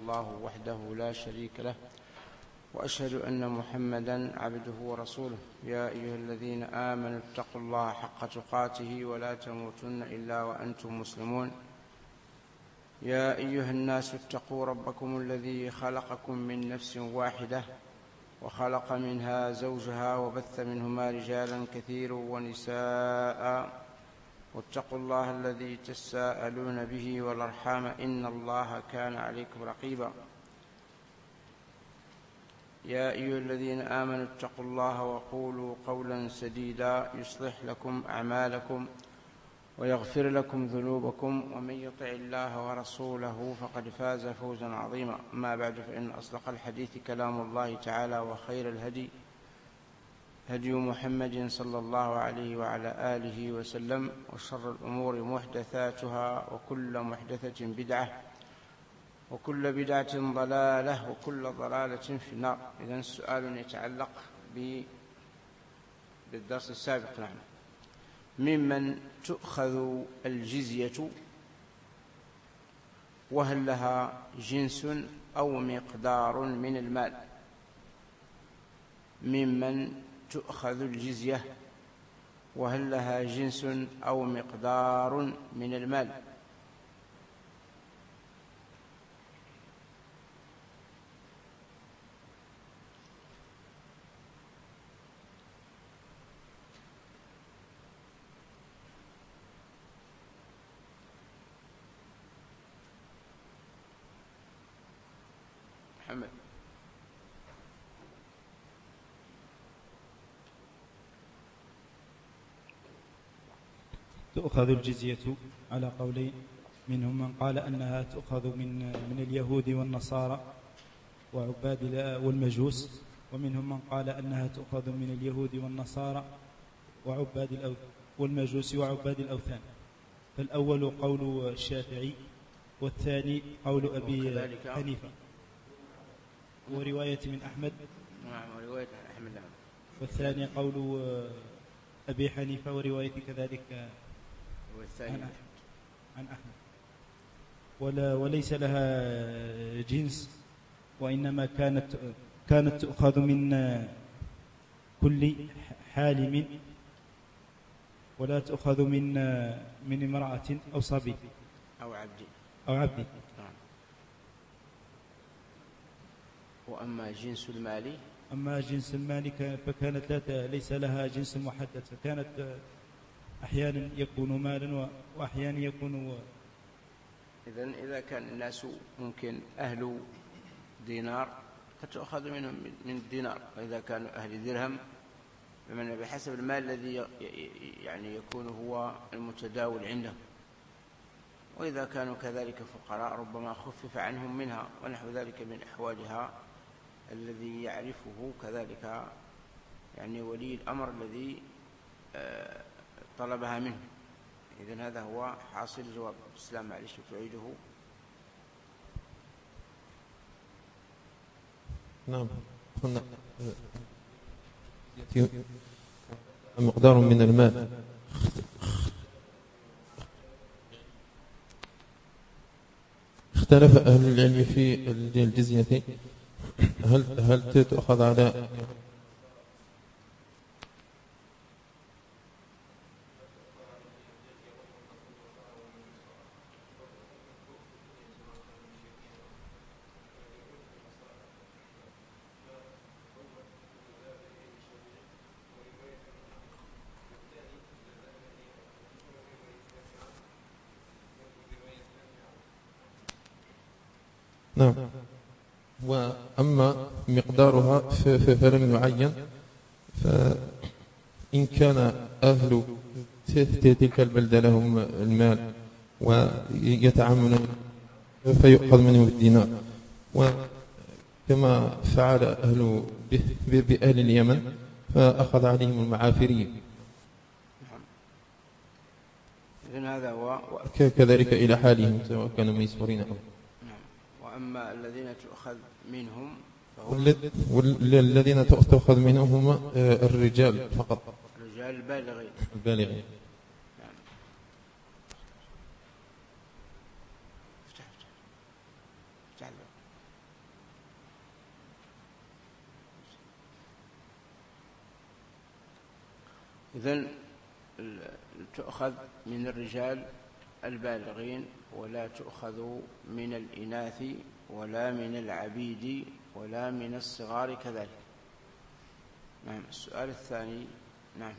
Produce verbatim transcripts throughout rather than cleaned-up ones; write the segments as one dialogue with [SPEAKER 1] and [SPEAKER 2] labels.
[SPEAKER 1] الله وحده لا شريك له، وأشهد أن محمدا عبده ورسوله. يا أيها الذين آمنوا اتقوا الله حق تقاته ولا تموتن إلا وأنتم مسلمون. يا أيها الناس اتقوا ربكم الذي خلقكم من نفس واحدة وخلق منها زوجها وبث منهما رجالا كثيرا ونساء، واتقوا الله الذي تساءلون به والأرحام إن الله كان عليكم رقيبا. يا أيها الذين آمنوا اتقوا الله وقولوا قولا سديدا يصلح لكم أعمالكم ويغفر لكم ذنوبكم، ومن يطع الله ورسوله فقد فاز فوزا عظيما. أما بعد، فإن أصدق الحديث كلام الله تعالى، وخير الهدي هدي محمد صلى الله عليه وعلى آله وسلم، وشر الأمور محدثاتها، وكل محدثة بدعة، وكل بدعة ضلالة، وكل ضلالة في النار. إذن السؤال يتعلق بالدرس السابق. نعم. ممن تؤخذ الجزية، وهل لها جنس أو مقدار من المال؟ ممن تؤخذ الجزية، وهل لها جنس أو مقدار من المال؟ محمد.
[SPEAKER 2] تؤخذ الجزية على قولين، منهم من قال أنها تؤخذ من من اليهود والنصارى وعباد والمجوس، ومنهم من قال أنها تؤخذ من اليهود والنصارى وعباد والمجوس وعباد الأوثان. فالأول قول الشافعي، والثاني قول أبي حنيفة، ورواية من أحمد.
[SPEAKER 1] نعم، ورواية أحمد.
[SPEAKER 2] والثاني قول أبي حنيفة، ورواية كذلك عن عن أحمد. ولا وليس لها جنس، وإنما كانت كانت تؤخذ من كل حالم، ولا تؤخذ من من امرأة أو صبي
[SPEAKER 1] أو عبد
[SPEAKER 2] أو عبد.
[SPEAKER 1] وأما جنس المال
[SPEAKER 2] أما جنس المال فكانت لا ليس لها جنس محدد، فكانت أحيانا يكون مالا وأحيانا يكون.
[SPEAKER 1] إذن إذا كان الناس ممكن أهل دينار فتؤخذ منهم من الدينار، وإذا كانوا أهل درهم فمن بحسب المال الذي يعني يكون هو المتداول عنده، وإذا كانوا كذلك فقراء ربما خفف عنهم منها، ونحو ذلك من أحوالها الذي يعرفه كذلك يعني ولي الأمر الذي طلبها منه. إذن هذا هو حاصل جواب الإسلام. معلش تعيده.
[SPEAKER 3] نعم. قلنا مقدار من المال. اختلف أهل العلم في الجزية، هل هل تؤخذ على نعم. وأما مقدارها فلم يعين، فإن كان أهل تلك البلدة لهم المال ويتعاملون فيؤخذ منهم الدينار، وكما فعل أهل بأهل اليمن فأخذ عليهم المعافرين.
[SPEAKER 1] إذن هذا هو
[SPEAKER 3] كذلك إلى حالهم سواء كانوا ميسورين أو.
[SPEAKER 1] وأما الذين تؤخذ منهم
[SPEAKER 3] والذين تؤخذ منهم هم الرجال فقط،
[SPEAKER 1] الرجال البالغين
[SPEAKER 3] البالغين.
[SPEAKER 1] إذن تؤخذ من الرجال البالغين ولا تؤخذ من الإناث ولا من العبيد ولا من الصغار كذلك. نعم. السؤال الثاني. نعم.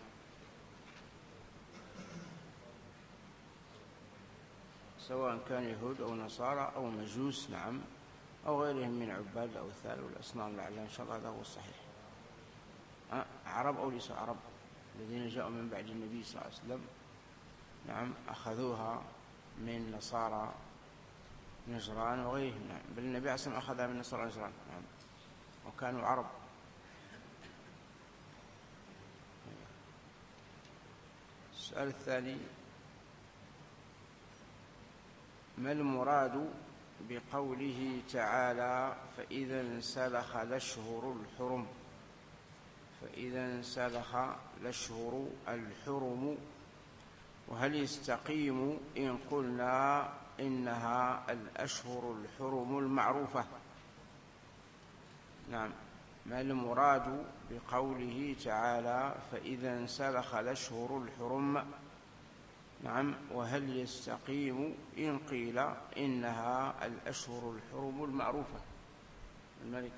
[SPEAKER 1] سواء كان يهود أو نصارى أو مجوس، نعم، أو غيرهم من عباد الأوثان والأصنام، لعل إن شاء الله هذا هو الصحيح. أه؟ عرب أو ليسوا عرب الذين جاءوا من بعد النبي صلى الله عليه وسلم، نعم، أخذوها من نصارى نجران وغيرهم، نعم، بل النبي عليه الصلاة والسلام أخذها من نصارى نجران، نعم، وكانوا عرب. السؤال الثاني: ما المراد بقوله تعالى فإذا انسلخ الأشهر الحرم؟ فإذا انسلخ الأشهر الحرم، وهل يستقيم إن قلنا إنها الأشهر الحرم المعروفة؟ نعم. ما المراد بقوله تعالى فإذا انسلخ الأشهر الحرم؟ نعم. وهل يستقيم إن قيل إنها الأشهر الحرم المعروفة؟ الملك.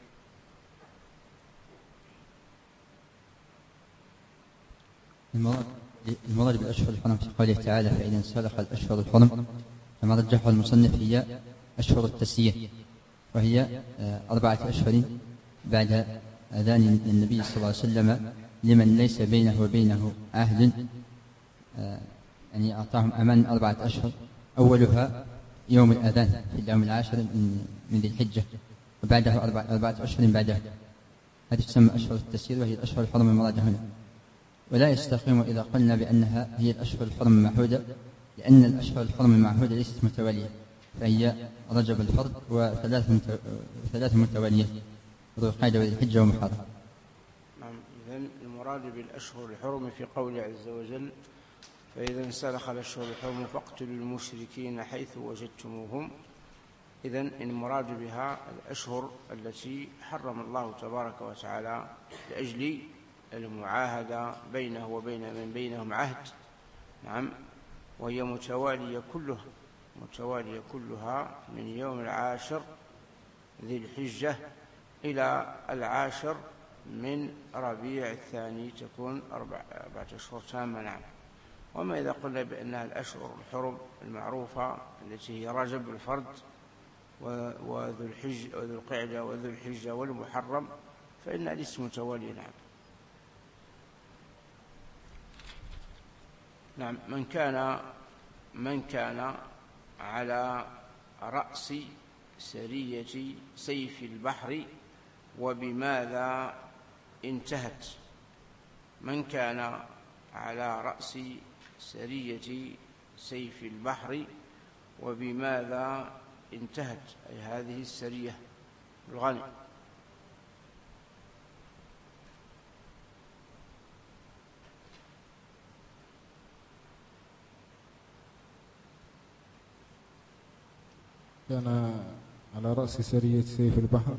[SPEAKER 4] المراد المراد بالأشهر الحرم في قوله تعالى فإذا انسلخ الأشهر الحرم، فما رجحه المصنف هي أشهر التسيير، وهي أربعة أشهر بعد أذان النبي صلى الله عليه وسلم لمن ليس بينه وبينه عهد، يعني أعطاهم أمان أربعة أشهر، أولها يوم الأذان في اليوم العاشر من ذي الحجة، وبعده أربعة أشهر بعدها. هذه تسمى أشهر التسيير، وهي الأشهر الحرم المراد هنا. ولا يستقيم إذا قلنا بأنها هي الأشهر الحرم المعهودة، لأن الأشهر الحرم المعهودة ليست متوالية، فهي رجب الفرد وثلاث متوالية، ذو القعدة وذي الحجة ومحرم.
[SPEAKER 1] نعم. إذن المراد بالأشهر الحرم في قوله عز وجل فإذا انسلخ الأشهر الحرم فاقتلوا المشركين حيث وجدتموهم. إذن المراد بها الأشهر التي حرم الله تبارك وتعالى لأجل المعاهدة بينه وبين من بينهم عهد، نعم، وهي متوالية كلها متوالية كلها من يوم العاشر ذي الحجة إلى العاشر من ربيع الثاني، تكون أربعة أشهر تامة. نعم. وما إذا قلنا بأنها الأشهر الحرم المعروفة التي هي رجب الفرد وذو الحجة وذو القعدة وذو الحجة والمحرم، فإنها ليست متوالية. نعم. نعم. من كان من كان على رأس سرية سيف البحر وبماذا انتهت؟ من كان على رأس سرية سيف البحر وبماذا انتهت، أي هذه السرية. الغني.
[SPEAKER 5] كان على رأس سرية سيف البحر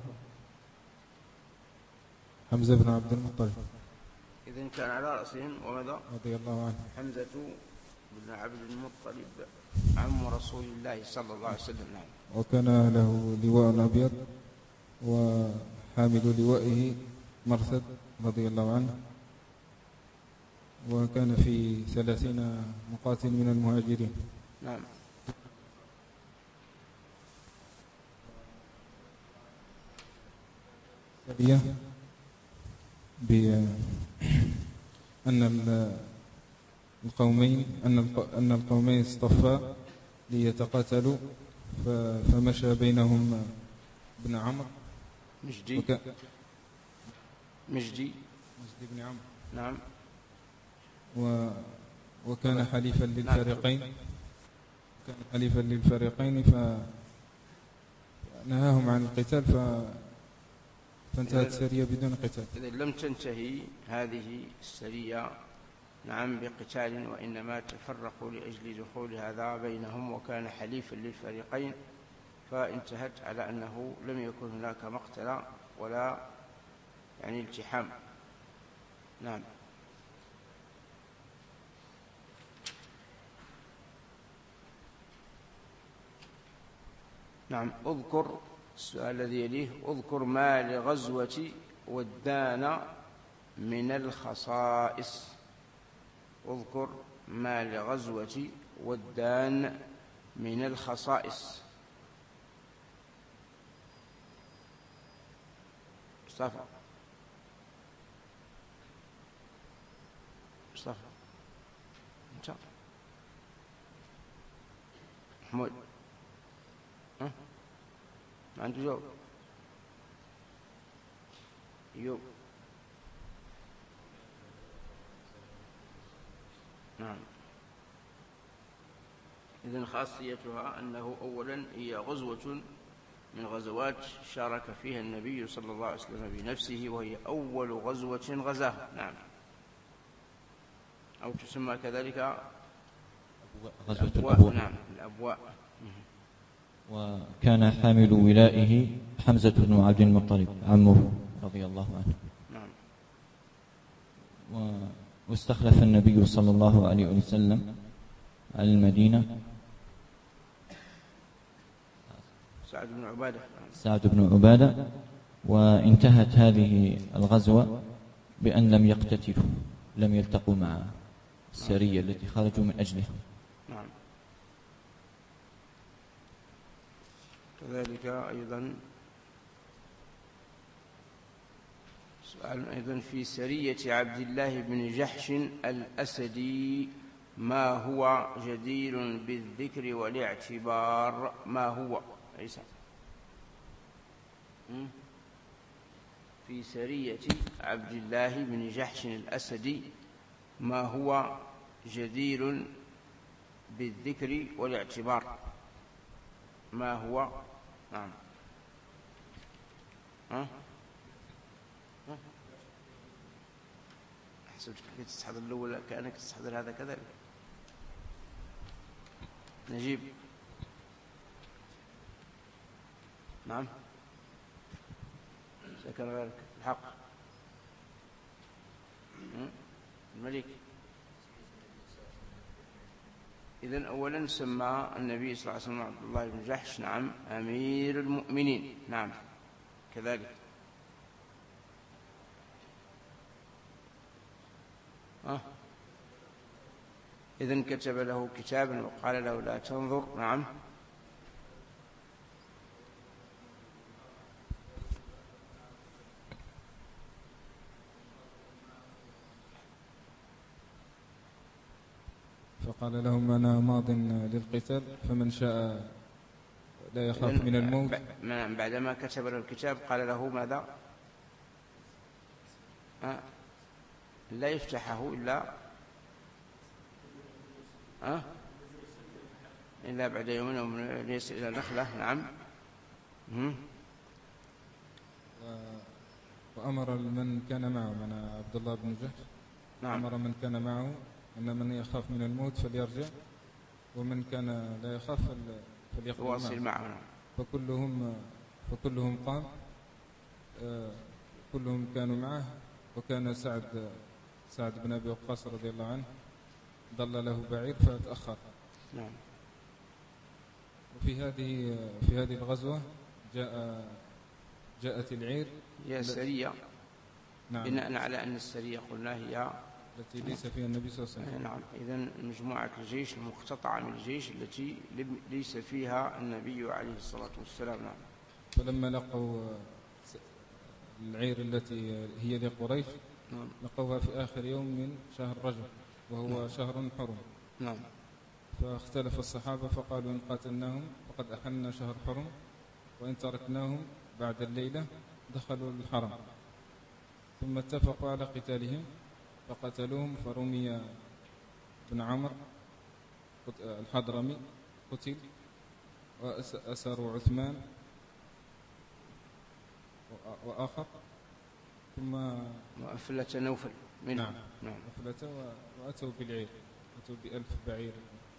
[SPEAKER 5] حمزة بن عبد المطلب.
[SPEAKER 1] إذن كان على رأسهم وماذا؟
[SPEAKER 5] رضي الله عنه.
[SPEAKER 1] حمزة بن عبد المطلب عم رسول الله صلى الله عليه وسلم.
[SPEAKER 5] وكان له لواء أبيض وحامل لوائه مرثد رضي الله عنه، وكان في ثلاثين مقاتل من المهاجرين.
[SPEAKER 1] نعم.
[SPEAKER 5] بأن القومين أن القومين اصطفا ليتقاتلوا، فمشى بينهم ابن عمرو
[SPEAKER 1] مجدي
[SPEAKER 5] وك...
[SPEAKER 1] مجدي
[SPEAKER 5] مجدي بن عمرو.
[SPEAKER 1] نعم.
[SPEAKER 5] و... وكان حليفا للفريقين كان حليفا للفريقين فنهاهم عن القتال، ف... فانتهت السرية بدون قتال.
[SPEAKER 1] إذا لم تنتهي هذه السرية، نعم، بقتال، وإنما تفرقوا لأجل دخول هذا بينهم، وكان حليفا للفريقين، فانتهت على أنه لم يكن هناك مقتل ولا يعني التحام. نعم. نعم. اذكر السؤال الذي يليه: اذكر ما لغزوة ودان من الخصائص. اذكر ما لغزوة ودان من الخصائص. مصطفى مصطفى انت محمود ها ما عنده جواب. يوب نعم. إذن خاصيتها أنه أولا هي غزوة من غزوات شارك فيها النبي صلى الله عليه وسلم بنفسه، وهي أول غزوة غزاها. نعم. أو تسمى كذلك
[SPEAKER 6] غزوة
[SPEAKER 1] الأبواء.
[SPEAKER 6] الأبواء.
[SPEAKER 1] نعم الأبواء.
[SPEAKER 6] وكان حامل ولائه حمزة بن عبد المطلب عمه رضي الله عنه.
[SPEAKER 1] نعم.
[SPEAKER 6] واستخلف النبي صلى الله عليه وسلم على المدينة
[SPEAKER 1] سعد بن عبادة.
[SPEAKER 6] سعد بن عبادة. وانتهت هذه الغزوة بأن لم يقتتلوا، لم يلتقوا مع السرية التي خرجوا من أجلها.
[SPEAKER 1] نعم. كذلك أيضا سؤال أيضا: في سرية عبد الله بن جحش الأسدي ما هو جدير بالذكر والاعتبار؟ ما هو عيسى؟ في سرية عبد الله بن جحش الأسدي ما هو جدير بالذكر والاعتبار؟ ما هو؟ نعم. ها؟ ها؟ حسبتك كيف تستحضر الأول كأنك تستحضر هذا كذلك. نجيب. نعم. ذكر غيرك الحق. الملك. إذن أولا سمى النبي صلى الله عليه وسلم عبد الله بن جحش نعم أمير المؤمنين. نعم كذلك. أه. إذن كتب له كتابا وقال له لا تنظر. نعم.
[SPEAKER 5] فقال لهم أنا ماض للقتال فمن شاء لا يخاف من الموت.
[SPEAKER 1] بعدما كتب له الكتاب قال له ماذا؟ أه؟ لا يفتحه إلا أه؟ إلا بعد يومين ليس إلى نخلة. نعم.
[SPEAKER 5] وأمر من كان معه من عبد الله بن جحش.
[SPEAKER 1] نعم.
[SPEAKER 5] أمر من كان معه أن من يخاف من الموت فليرجع، ومن كان لا يخاف فليواصل معه. معه. فكلهم فكلهم قام. آه كلهم كانوا معه. وكان سعد سعد بن أبي وقاص رضي الله عنه ضل له بعير فتأخر.
[SPEAKER 1] نعم.
[SPEAKER 5] وفي هذه في هذه الغزوة جاء جاءت العير
[SPEAKER 1] هي سرية.
[SPEAKER 5] نعم.
[SPEAKER 1] بناء على أن السرية قلنا هي
[SPEAKER 5] التي ليس فيها النبي صلى الله عليه وسلم.
[SPEAKER 1] نعم. إذن مجموعة الجيش المقتطعة من الجيش التي ليس فيها النبي عليه الصلاة والسلام. نعم.
[SPEAKER 5] فلما لقوا العير التي هي لقريش
[SPEAKER 1] نعم.
[SPEAKER 5] لقوها في آخر يوم من شهر رجب وهو نعم. شهر حرم.
[SPEAKER 1] نعم.
[SPEAKER 5] فاختلف الصحابة فقالوا إن قاتلناهم فقد أحلنا شهر حرم، وإن تركناهم بعد الليلة دخلوا الحرم. ثم اتفقوا على قتالهم فقتلوهم، فرمي بن عمرو الحضرمي قتل، وأسروا عثمان وآخر، ثم
[SPEAKER 1] وأفلت نوفل منهم.
[SPEAKER 5] نعم.
[SPEAKER 1] نعم.
[SPEAKER 5] أفلت وأتوا بالعير، أتوا بألف بعير.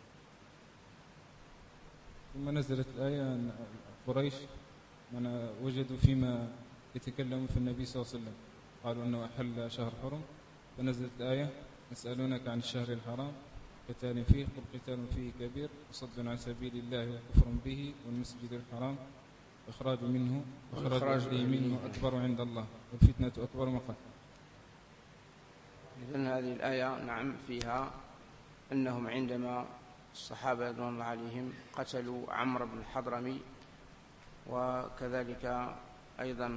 [SPEAKER 5] ثم نزلت الآية أن قريش من وجدوا فيما يتكلمون في النبي صلى الله عليه وسلم قالوا أنه أحل شهر حرم، فنزلت الآية يسألونك عن الشهر الحرام قتال فيه قل قتال فيه كبير وصد عن سبيل الله وكفر به والمسجد الحرام إخراج منه إخراج أهله منه أكبر عند الله والفتنة أكبر مقت.
[SPEAKER 1] إذن هذه الآية نعم فيها أنهم عندما الصحابة رضوان الله عليهم قتلوا عمرو بن الحضرمي وكذلك أيضا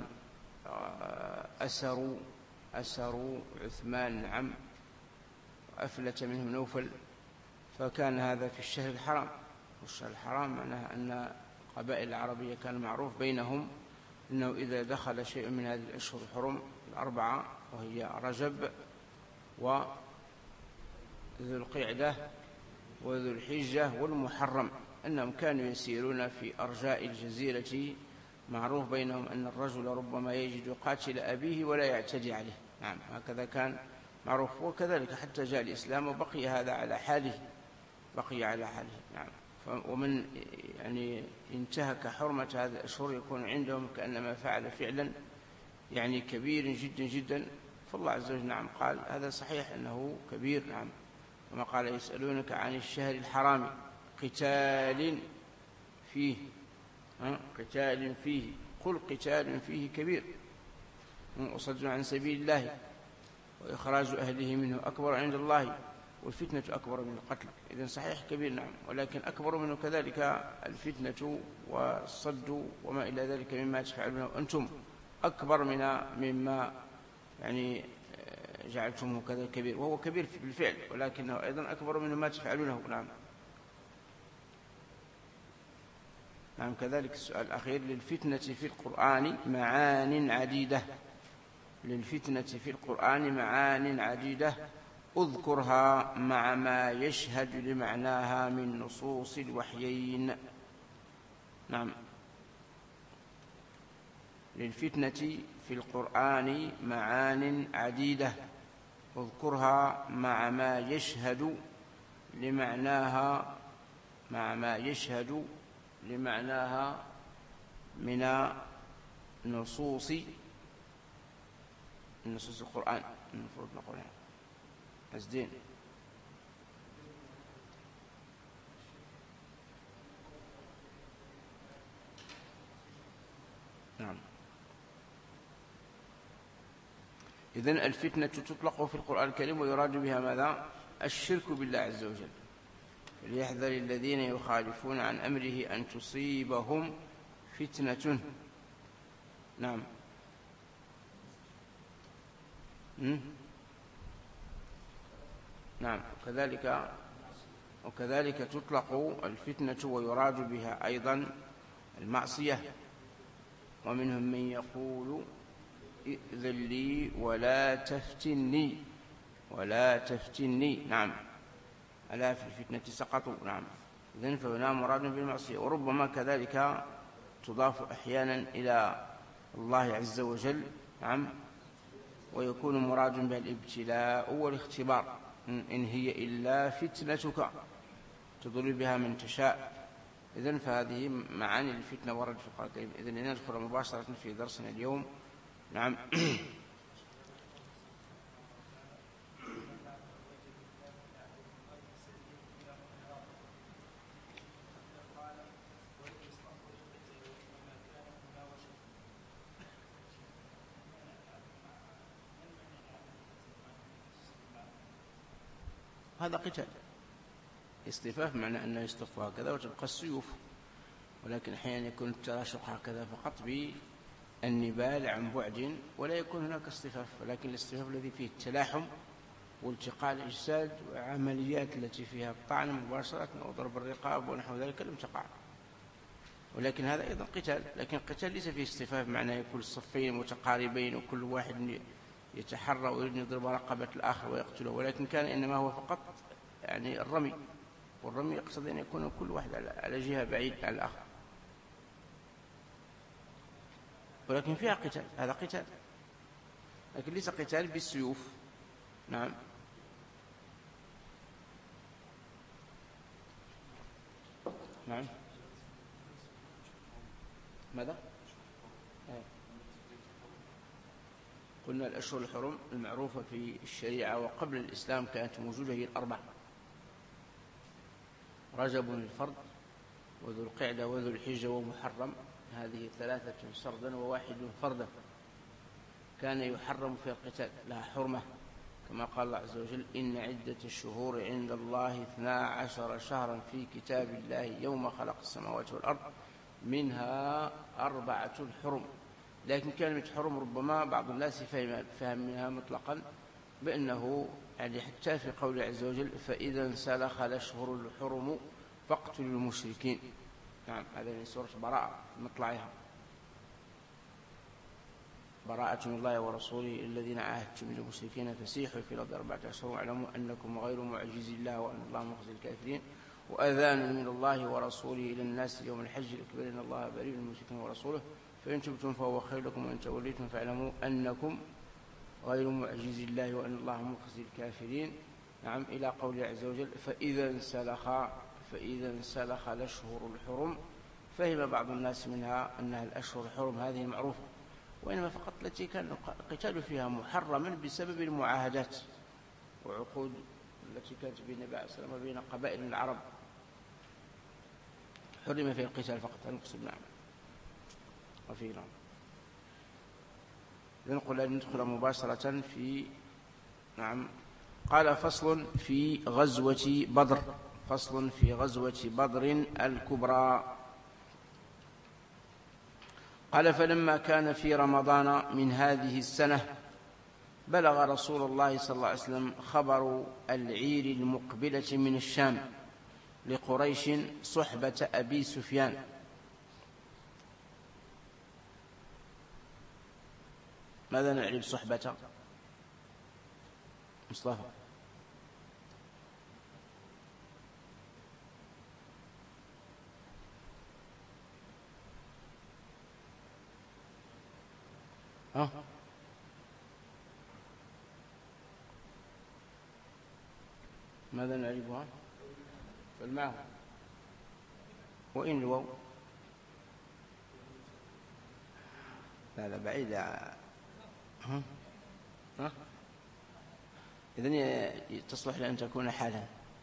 [SPEAKER 1] أسروا أسروا عثمان نعم وأفلت منهم نوفل، فكان هذا في الشهر الحرام، والشهر الحرام معناه أن القبائل العربية كان معروف بينهم أنه إذا دخل شيء من هذه الأشهر الحرم الأربعة وهي رجب وذو القعدة وذو الحجة والمحرم أنهم كانوا يسيرون في أرجاء الجزيرة، معروف بينهم أن الرجل ربما يجد قاتل أبيه ولا يعتدي عليه. نعم هكذا كان معروف، وكذلك حتى جاء الإسلام وبقي هذا على حاله، بقي على حاله. نعم ومن يعني انتهك حرمة هذه الأشهر يكون عندهم كأنما فعل فعلا يعني كبير جدا جدا، فالله عز وجل نعم قال هذا صحيح أنه كبير. نعم كما قال يسألونك عن الشهر الحرام قتال فيه قتال فيه قل قتال فيه كبير وصد عن سبيل الله وإخراج أهله منه أكبر عند الله والفتنة أكبر من القتل. إذن صحيح كبير نعم، ولكن أكبر منه كذلك الفتنة والصد وما إلى ذلك مما تفعلونه أنتم أكبر من مما يعني جعلتمه كذا كبير، وهو كبير بالفعل ولكنه أيضا أكبر من ما تفعلونه. نعم نعم كذلك السؤال الأخير للفتنة في القرآن معان عديدة، للفتنة في القرآن معان عديدة أذكرها مع ما يشهد لمعناها من نصوص الوحيين. نعم للفتنة في القرآن معان عديدة اذكرها مع ما يشهد لمعناها مع ما يشهد لمعناها من نصوص نصوص القرآن. المفروض نقول أزدين. نعم إذن الفتنة تطلق في القرآن الكريم ويراد بها ماذا؟ الشرك بالله عز وجل. فليحذر الذين يخالفون عن أمره أن تصيبهم فتنة. نعم م? نعم كذلك وكذلك تطلق الفتنة ويراد بها أيضا المعصية، ومنهم من يقول ائذن لي ولا تفتني ولا تفتني. نعم ألا في الفتنة سقطوا. نعم إذن فهنا مراد بالمعصية، وربما كذلك تضاف أحيانا إلى الله عز وجل. نعم ويكون مراد بها الابتلاء والاختبار، إن هي إلا فتنتك تضل بها من تشاء. إذن فهذه معاني الفتنة ورد في القرآن الكريم. إذن ندخل مباشرة في درسنا اليوم. نعم هذا قتال اصطفاف، معنى أنه يصطف هكذا وتبقى السيوف، ولكن أحيانا يكون التراشق هكذا فقط بالنبال عن بعد ولا يكون هناك اصطفاف، ولكن الاصطفاف الذي فيه التلاحم والتقاء الأجساد وعمليات التي فيها الطعن مباشرة وضرب الرقاب ونحو ذلك لم تقع. ولكن هذا أيضا قتال، لكن القتال ليس فيه اصطفاف معناه يكون الصفين متقاربين وكل واحد يتحرى ويريد يضرب رقبة الآخر ويقتله، ولكن كان إنما هو فقط يعني الرمي، والرمي يقصد أن يكون كل واحد على جهة بعيد عن الآخر، ولكن فيها قتال. هذا قتال لكن ليس قتال بالسيوف. نعم نعم ماذا؟ قلنا الأشهر الحرم المعروفة في الشريعة وقبل الإسلام كانت موجودة هي الأربع، رجب الفرد وذو القعدة وذو الحجة ومحرم، هذه ثلاثة سردا وواحد فردا، كان يحرم في القتال، لها حرمة كما قال الله عز وجل: إن عدة الشهور عند الله اثنا عشر شهرا في كتاب الله يوم خلق السماوات والأرض منها أربعة حرم. لكن كلمة حرم ربما بعض الناس فهم منها مطلقا بأنه يعني حتى في قول عز وجل: فإذا انسلخ الأشهر الحرم فاقتلوا المشركين. نعم، هذا من سورة براءة مطلعها: براءة من الله ورسوله الذين عاهدتم من المشركين فسيحوا في الأرض أربعة أشهر واعلموا أنكم غير معجز الله وأن الله مخزي الكافرين وأذان من الله ورسوله إلى الناس يوم الحج الأكبر إن الله بريء من المشركين ورسوله فإن تبتم فهو خير لكم وإن توليتم فاعلموا أنكم غير معجز الله وأن الله مخزي الكافرين. نعم، إلى قوله عز وجل: فإذا انسلخ فإذا انسلخ الأشهر الحرم. فهم بعض الناس منها أنها الأشهر الحرم هذه معروفة، وإنما فقط التي كان القتال فيها محرما بسبب المعاهدات وعقود التي كانت بين النبي عليه الصلاة والسلام وبين قبائل العرب، حرم فيها القتال فقط. نقصد نعم وفي نعم ننقل أن ندخل مباشرة في نعم. قال: فصل في غزوة بدر. فصل في غزوة بدر الكبرى. قال: فلما كان في رمضان من هذه السنة بلغ رسول الله صلى الله عليه وسلم خبر العير المقبلة من الشام لقريش صحبة أبي سفيان. ماذا نعني بصحبة مصطفى؟ ها ماذا نعرفها؟ فالماء وإن الواو لا لا بعيدة. ها ها إذن تصلح لأن تكون حالا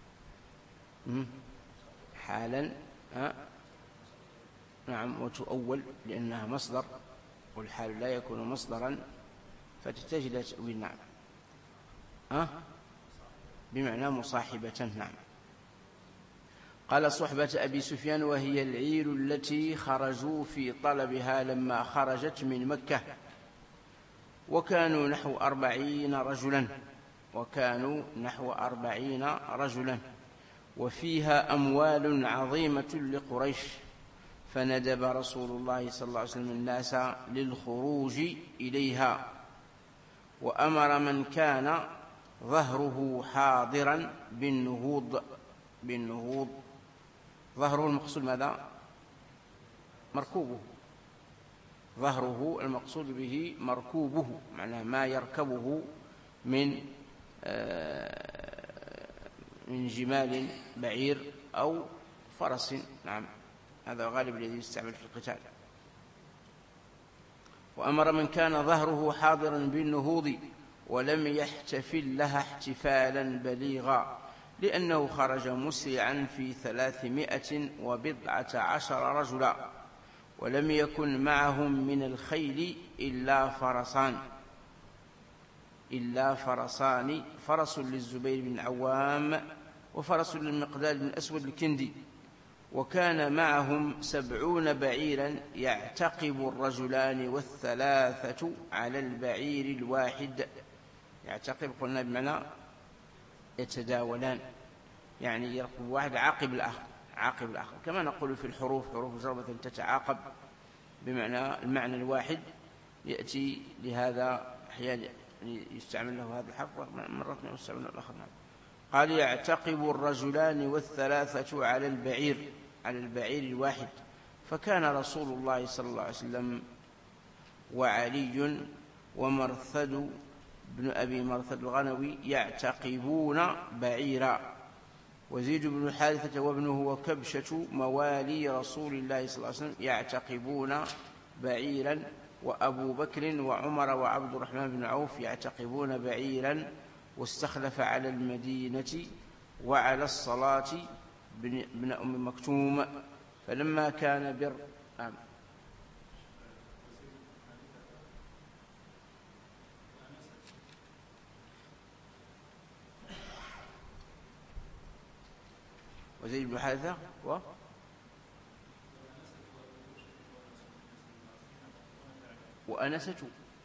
[SPEAKER 1] حالا ها نعم، وتؤول لأنها مصدر والحال لا يكون مصدرا فتحتاج إلى تأويل. نعم ها بمعنى مصاحبة. نعم. قال: صحبة أبي سفيان وهي العير التي خرجوا في طلبها لما خرجت من مكة، وكانوا نحو أربعين رجلا وكانوا نحو أربعين رجلا وفيها أموال عظيمة لقريش، فندب رسول الله صلى الله عليه وسلم الناس للخروج إليها، وأمر من كان ظهره حاضرا بالنهوض. بالنهوض ظهره المقصود ماذا؟ مركوبه. ظهره المقصود به مركوبه، معناه ما يركبه من من جمال بعير أو فرس. نعم، هذا غالب الذي يستعمل في القتال. وأمر من كان ظهره حاضرا بالنهوض ولم يحتفل لها احتفالا بليغا، لأنه خرج مسرعا في ثلاثمائة وبضعة عشر رجلا، ولم يكن معهم من الخيل إلا فرسان إلا فرسان فرس للزبير بن عوام وفرس للمقداد بن أسود الكندي، وكان معهم سبعون بعيرا يعتقب الرجلان والثلاثة على البعير الواحد. يعتقب قلنا بمعنى يتداولان، يعني يركب واحد عاقب الآخر عاقب الآخر كما نقول في الحروف، حروف ضربة تتعاقب بمعنى المعنى الواحد، يأتي لهذا أحيانا يستعمل له هذا الحرف مرات يستعمل الآخر. قال: يعتقب الرجلان والثلاثة على البعير على البعير الواحد. فكان رسول الله صلى الله عليه وسلم وعلي ومرثد بن أبي مرثد الغنوي يعتقبون بعيرا، وزيد بن حارثة وابنه وكبشة موالي رسول الله صلى الله عليه وسلم يعتقبون بعيرا، وأبو بكر وعمر وعبد الرحمن بن عوف يعتقبون بعيرا، واستخلف على المدينة وعلى الصلاة بن أم مكتوم فلما كان بر آم. وزيد بن حارثة و وأنسة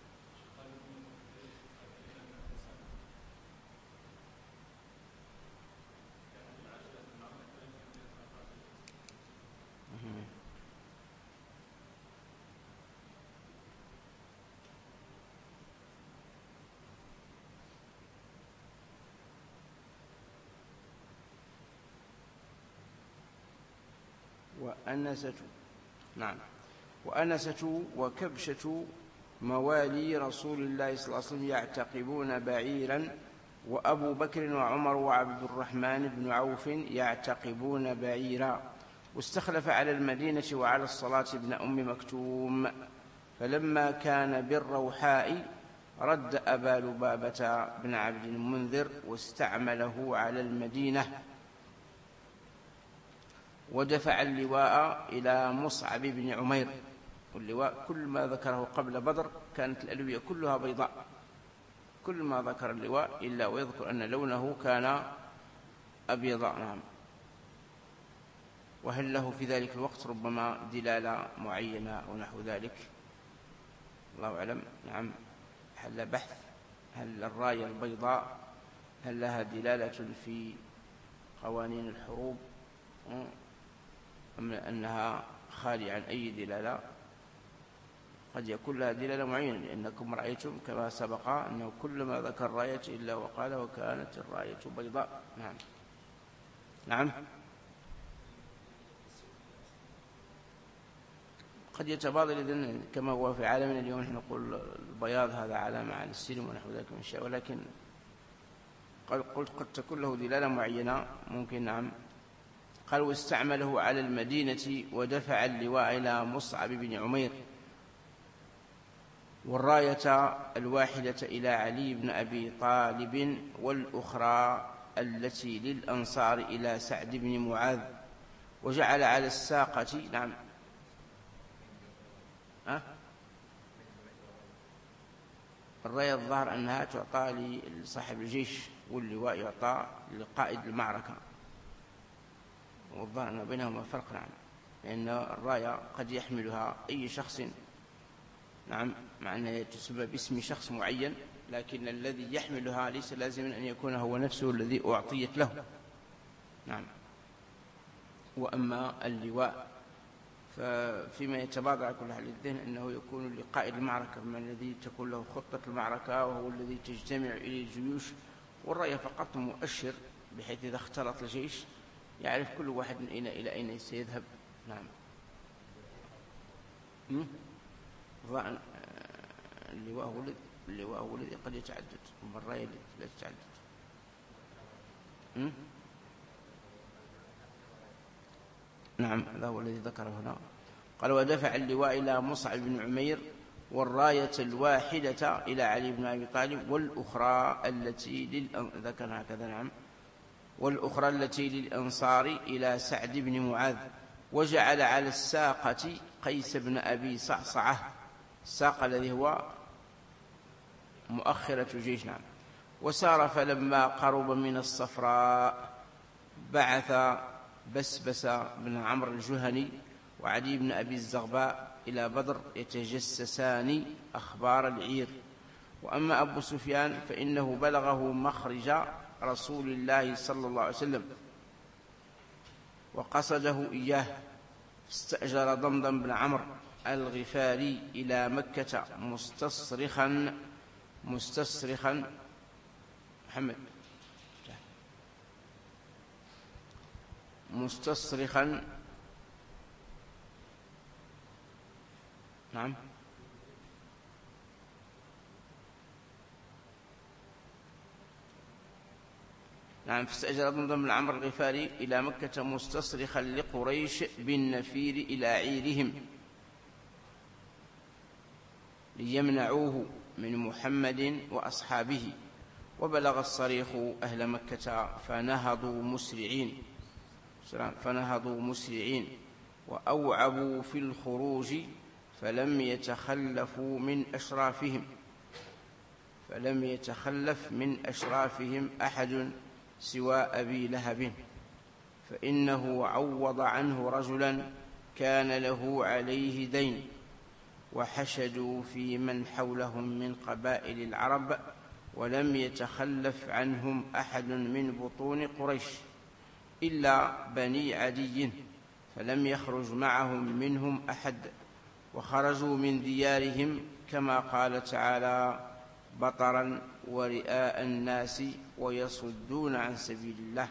[SPEAKER 1] وأنسة نعم وأنسة وكبشة موالي رسول الله صلى الله عليه وسلم يعتقبون بعيرا وأبو بكر وعمر وعبد الرحمن بن عوف يعتقبون بعيرا واستخلف على المدينة وعلى الصلاة ابن أم مكتوم فلما كان بالروحاء رد أبا لبابة بن عبد المنذر واستعمله على المدينة ودفع اللواء إلى مصعب بن عمير. واللواء كل ما ذكره قبل بدر كانت الألوية كلها بيضاء، كل ما ذكر اللواء إلا ويذكر أن لونه كان أبيضاء. نعم. وهل له في ذلك الوقت ربما دلالة معينة أو نحو ذلك، الله أعلم. نعم. هل بحث هل الراية البيضاء هل لها دلالة في قوانين الحروب أم أنها خالية عن أي دلالة؟ قد يكون لها دلالة معينة، لأنكم رأيتم كما سبق أنه كل ما ذكر راية إلا وقال وكانت الراية بيضاء. نعم. نعم. قد يتبادل إذن كما هو في عالمنا اليوم نحن نقول البياض هذا علامة على السلم ونحو ذلك من الشيء، ولكن قلت قد تكون له دلالة معينة ممكن. نعم. قال واستعمله على المدينة ودفع اللواء إلى مصعب بن عمير والراية الواحدة إلى علي بن أبي طالب والأخرى التي للأنصار إلى سعد بن معاذ وجعل على الساقة. نعم. أه؟ الراية الظاهر أنها تعطى لصاحب الجيش واللواء يعطى لقائد المعركة، والظاهر أن بينهما فرق. نعم. لأن الراية قد يحملها أي شخص، نعم، مع أنها تسمى باسم شخص معين، لكن الذي يحملها ليس لازما أن يكون هو نفسه الذي أعطيت له. نعم. وأما اللواء ففيما يتبادر على كل حال الذهن أنه يكون لقائد المعركة، من الذي تكون له خطة المعركة وهو الذي تجتمع إليه الجيوش، والراية فقط مؤشر بحيث إذا اختلط الجيش يعرف كل واحد من أين إلى أين سيذهب. نعم. اللواء هو الذي اللواء هو الذي قد يتعدد، والراية لا تتعدد. نعم. هذا هو الذي ذكره هنا. قال ودفع اللواء إلى مصعب بن عمير والراية الواحدة إلى علي بن أبي طالب والأخرى التي للأن... ذكر هكذا. نعم. والأخرى التي للأنصار إلى سعد بن معاذ وجعل على الساقة قيس بن أبي صعصعة، الساقة الذي هو مؤخرة جيش. نعم. وسار فلما قرب من الصفراء بعث بسبس بن عمرو الجهني وعدي بن أبي الزغباء إلى بدر يتجسسان أخبار العير. وأما أبو سفيان فإنه بلغه مخرج رسول الله صلى الله عليه وسلم وقصده إياه، استأجر ضمضم بن عمرو الغفاري إلى مكة مستصرخا مستصرخا محمد مستصرخا نعم نعم فاستأجر ضمضم بن عمرو الغفاري إلى مكة مستصرخا لقريش بالنفير إلى عيرهم ليمنعوه من محمد فنهضوا مسرعين وأوعبوا في الخروج فلم يتخلفوا من أشرافهم فلم يتخلف من أشرافهم أحد سوى أبي لهب، فإنه عوض عنه رجلا كان له عليه دين، وحشدوا في من حولهم من قبائل العرب، ولم يتخلف عنهم أحد من بطون قريش إلا بني عدي، فلم يخرج معهم منهم أحد، وخرجوا من ديارهم كما قال تعالى: بطرا ورئاء الناس ويصدون عن سبيل الله.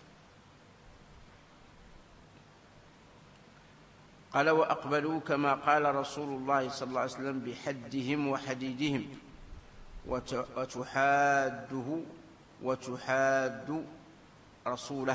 [SPEAKER 1] قال: وأقبلوا كما قال رسول الله صلى الله عليه وسلم بحدهم وحديدهم، وتحاده وتحاد رسوله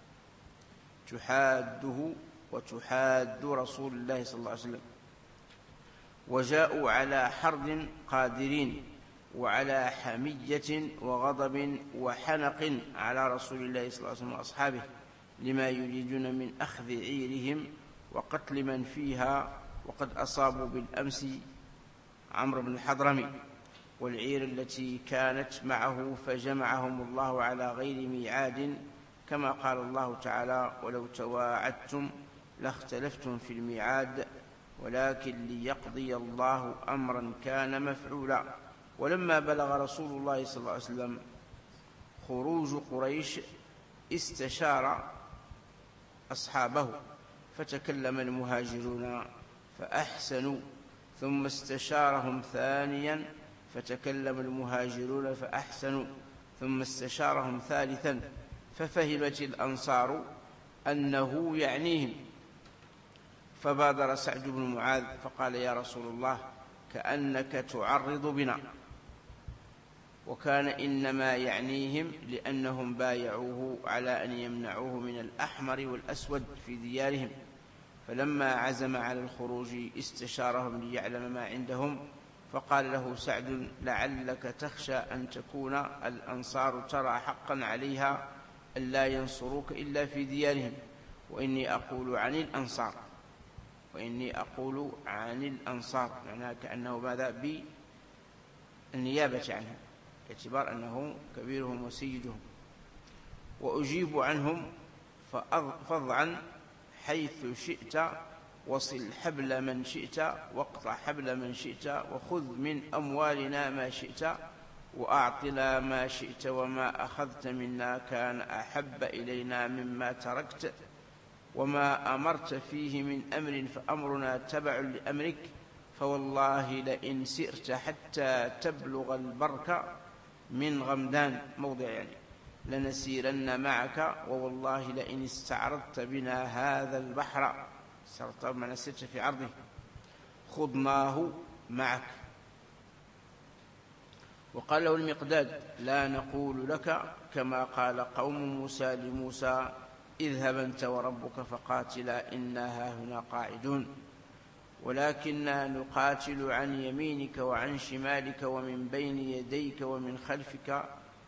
[SPEAKER 1] تحاده وتحاد رسول الله صلى الله عليه وسلم، وجاءوا على حرب قادرين، وعلى حمية وغضب وحنق على رسول الله صلى الله عليه وسلم وأصحابه، لما يريدون من أخذ عيرهم وقتل من فيها، وقد أصابوا بالأمس عمرو بن الحضرمي والعير التي كانت معه، فجمعهم الله على غير ميعاد، كما قال الله تعالى: ولو تواعدتم لاختلفتم في الميعاد ولكن ليقضي الله أمرا كان مفعولا. ولما بلغ رسول الله صلى الله عليه وسلم خروج قريش استشار أصحابه، فتكلم المهاجرون فأحسنوا، ثم استشارهم ثانيا فتكلم المهاجرون فأحسنوا، ثم استشارهم ثالثا ففهمت الأنصار أنه يعنيهم، فبادر سعد بن معاذ فقال: يا رسول الله، كأنك تعرض بنا. وكان إنما يعنيهم لأنهم بايعوه على أن يمنعوه من الأحمر والأسود في ديارهم، فلما عزم على الخروج استشارهم ليعلم ما عندهم، فقال له سعد: لعلك تخشى أن تكون الأنصار ترى حقا عليها ألا ينصروك إلا في ديارهم، وإني أقول عن الأنصار وإني أقول عن الأنصار معناه كأنه ماذا بالنيابة عنهم، باعتبار أنه كبيرهم وسيدهم. وأجيب عنهم فأضعن حيث شئت، وصل حبل من شئت، واقطع حبل من شئت، وخذ من أموالنا ما شئت، وأعطنا ما شئت، وما أخذت منا كان أحب إلينا مما تركت، وما أمرت فيه من أمر فأمرنا تبع لأمرك، فوالله لئن سئرت حتى تبلغ البرك من غمدان موضع يعني لنسيرن معك، ووالله لئن استعرضت بنا هذا البحر، استعرضت ما نسيرت في عرضه، خضناه معك. وقال له المقداد: لا نقول لك كما قال قوم موسى لموسى: اذهب أنت وربك فقاتلا إنا هاهنا قاعدون، ولكننا نقاتل عن يمينك وعن شمالك ومن بين يديك ومن خلفك.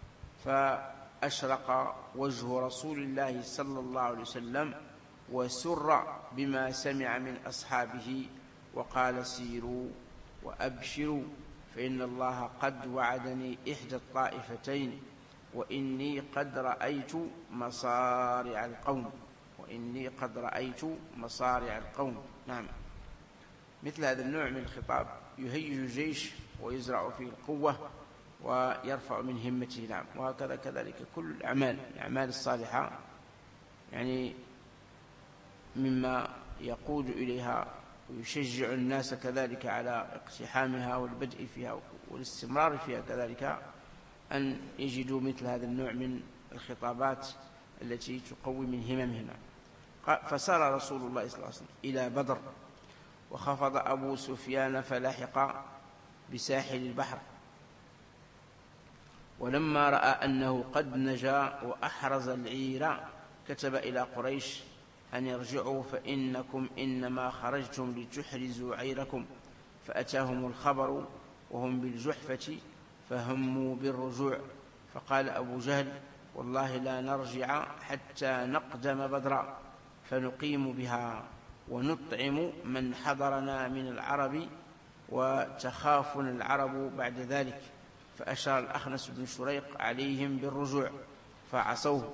[SPEAKER 1] فأشرق وجه رسول الله صلى الله عليه وسلم وسر بما سمع من أصحابه، وقال: سيروا وأبشروا، فإن الله قد وعدني إحدى الطائفتين، وإني قد رأيت مصارع القوم وإني قد رأيت مصارع القوم. نعم، مثل هذا النوع من الخطاب يهيج الجيش ويزرع فيه القوة ويرفع من همته. نعم، وهكذا كذلك كل الأعمال الأعمال الصالحة يعني مما يقود إليها ويشجع الناس كذلك على اقتحامها والبدء فيها والاستمرار فيها، كذلك أن يجدوا مثل هذا النوع من الخطابات التي تقوي من هممهم. فسار رسول الله صلى الله عليه وسلم إلى بدر، وخفض أبو سفيان فلحق بساحل البحر، ولما رأى أنه قد نجا وأحرز العير كتب إلى قريش أن يرجعوا، فإنكم إنما خرجتم لتحرزوا عيركم. فأتاهم الخبر وهم بالجحفة فهموا بالرجوع، فقال أبو جهل: والله لا نرجع حتى نقدم بدرا فنقيم بها ونطعم من حضرنا من العرب وتخافنا العرب بعد ذلك. فأشار الأخنس بن شريق عليهم بالرجوع فعصوه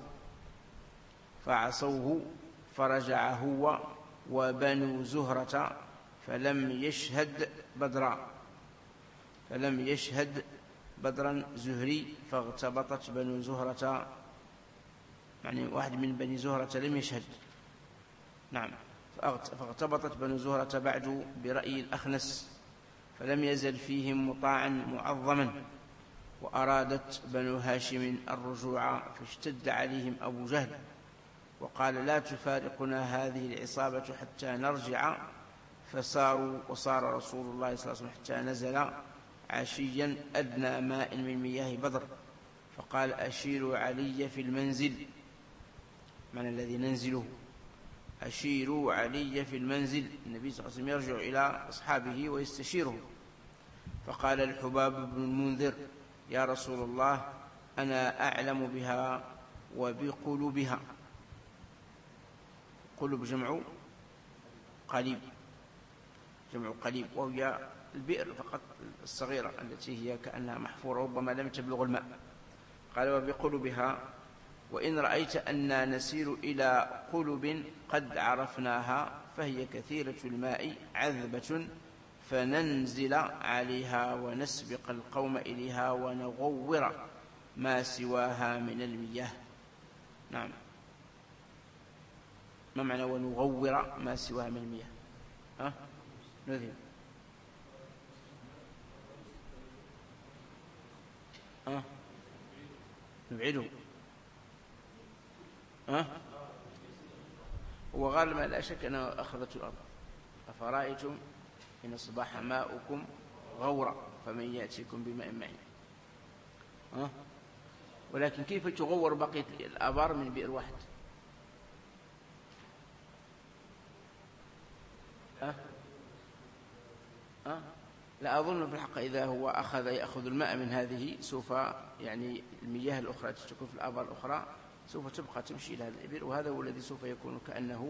[SPEAKER 1] فعصوه فرجع هو وبنو زهرة فلم يشهد بدرا فلم يشهد بدرا زهري فاغتبطت بنو زهرة، يعني واحد من بني زهرة لم يشهد، نعم، فاغتبطت بنو زهرة بعد برأي الأخنس فلم يزل فيهم مطاعا معظما. وأرادت بنو هاشم الرجوع فاشتد عليهم أبو جهل وقال لا تفارقنا هذه العصابة حتى نرجع، فساروا وصار رسول الله صلى الله عليه وسلم حتى نزل عشيا أدنى ماء من مياه بدر فقال أشيروا علي في المنزل، من الذي ننزله، أشيروا علي في المنزل. النبي صلى الله عليه وسلم يرجع إلى أصحابه ويستشيره. فقال الحباب بن المنذر يا رسول الله أنا أعلم بها وبقلوبها، قلوب جمع قليب، جمع قليب، وهي البئر فقط الصغيرة التي هي كأنها محفورة ربما لم تبلغ الماء. قال وبقلوبها وإن رأيت أننا نسير إلى قلب قد عرفناها فهي كثيرة الماء عذبة فننزل عليها ونسبق القوم إليها ونغور ما سواها من المياه. نعم، ما معنى ونغور ما سواها من المياه؟ ها نذهب ها نبعده ها وغالبا لا شك أنه أخذته الأرض. أفرأيتم إن أصبح ماؤكم غورا فمن يأتيكم بماء معين. ها ولكن كيف تغور بقية الآبار من بئر واحد؟ ها ها لا أظن في الحق إذا هو أخذ يأخذ الماء من هذه سوف يعني المياه الأخرى تكون في الآبار الأخرى سوف تبقى تمشي إلى هذا الإبر، وهذا هو الذي سوف يكون كأنه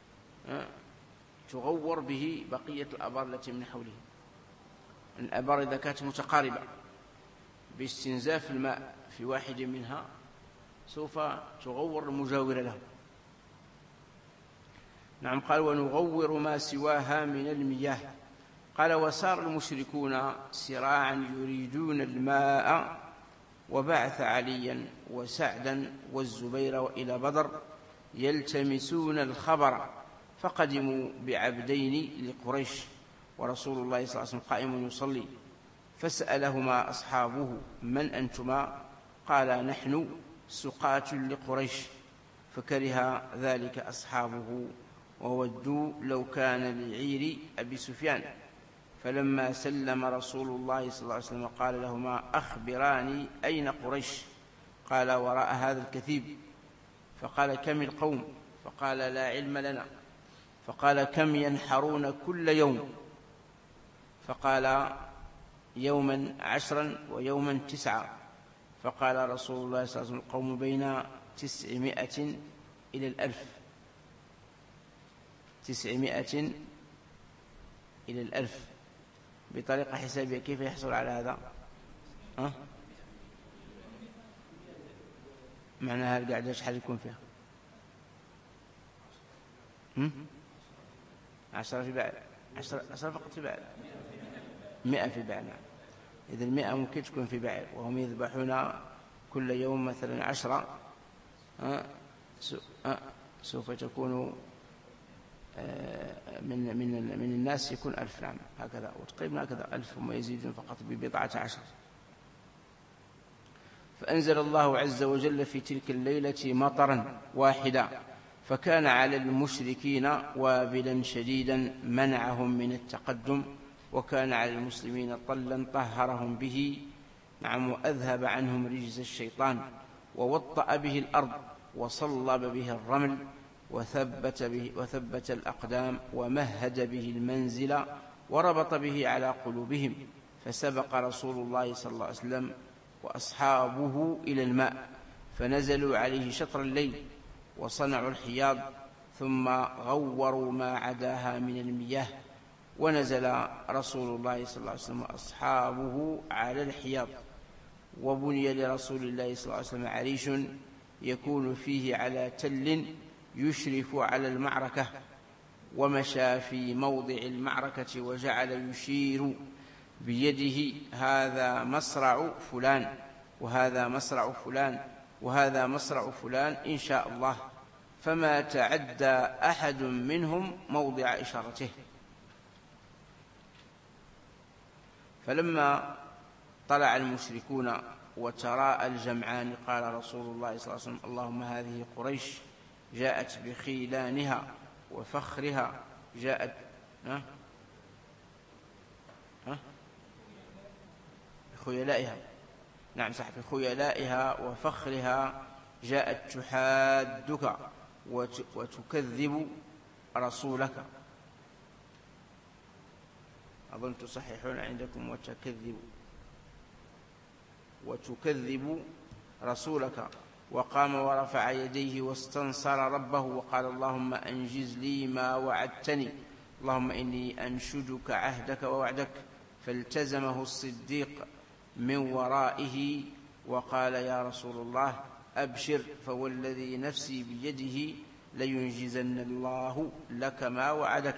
[SPEAKER 1] تغور به بقية الآبار التي من حوله. الآبار إذا كانت متقاربة باستنزاف الماء في واحد منها سوف تغور المجاور له. نعم. قال ونغور ما سواها من المياه. قال وسار المشركون سراعا يريدون الماء وبعث عليا وسعدا والزبير إلى بدر يلتمسون الخبر فقدموا بعبدين لقريش ورسول الله صلى الله عليه وسلم قائم يصلي فسألهما أصحابه من أنتما؟ قال نحن سقاة لقريش، فكره ذلك أصحابه وودوا لو كان لعير أبي سفيان. فلما سلم رسول الله صلى الله عليه وسلم قال لهما أخبراني أين قريش؟ قال وراء هذا الكثيب. فقال كم القوم؟ فقال لا علم لنا. فقال كم ينحرون كل يوم؟ فقال يوما عشرا ويوما تسعا. فقال رسول الله صلى الله عليه وسلم القوم بين تسعمائة إلى الألف، تسعمائة إلى الألف. بطريقة حسابية كيف يحصل على هذا؟ أه؟ معناها القاعدة شحال يكون فيها؟ عشرة في بعض، عشرة, عشرة فقط في بعض، مئة في بعض. إذا المئة ممكن تكون في بعض وهم يذبحون كل يوم مثلا عشرة، أه؟ سوف تكون من من من الناس يكون ألف. نعم هكذا، وتقريبا هكذا ألف، هم يزيدون فقط ببضعة عشر. فأنزل الله عز وجل في تلك الليلة مطرا واحدا فكان على المشركين وابلا شديدا منعهم من التقدم، وكان على المسلمين طلا طهرهم به، نعم، وأذهب عنهم رجز الشيطان، ووطأ به الأرض وصلب به الرمل وثبت به وثبت الأقدام ومهد به المنزل وربط به على قلوبهم. فسبق رسول الله صلى الله عليه وسلم وأصحابه إلى الماء فنزلوا عليه شطر الليل وصنعوا الحياض ثم غوروا ما عداها من المياه، ونزل رسول الله صلى الله عليه وسلم وأصحابه على الحياض، وبني لرسول الله صلى الله عليه وسلم عريش يكون فيه على تل يشرف على المعركة، ومشى في موضع المعركة وجعل يشير بيده هذا مصرع فلان وهذا مصرع فلان وهذا مصرع فلان إن شاء الله، فما تعدى أحد منهم موضع إشارته. فلما طلع المشركون وتراءى الجمعان قال رسول الله صلى الله عليه وسلم: اللهم هذه قريش جاءت بخيلانها وفخرها، جاءت ها ها بخيلائها، نعم صح، بخيلائها وفخرها جاءت تحادك وتكذب رسولك. أظن تصححون عندكم وتكذب وتكذب رسولك. وقام ورفع يديه واستنصر ربه وقال: اللهم أنجز لي ما وعدتني، اللهم إني أنشدك عهدك ووعدك. فالتزمه الصديق من ورائه وقال: يا رسول الله أبشر، فوالذي نفسي بيده لينجزن الله لك ما وعدك.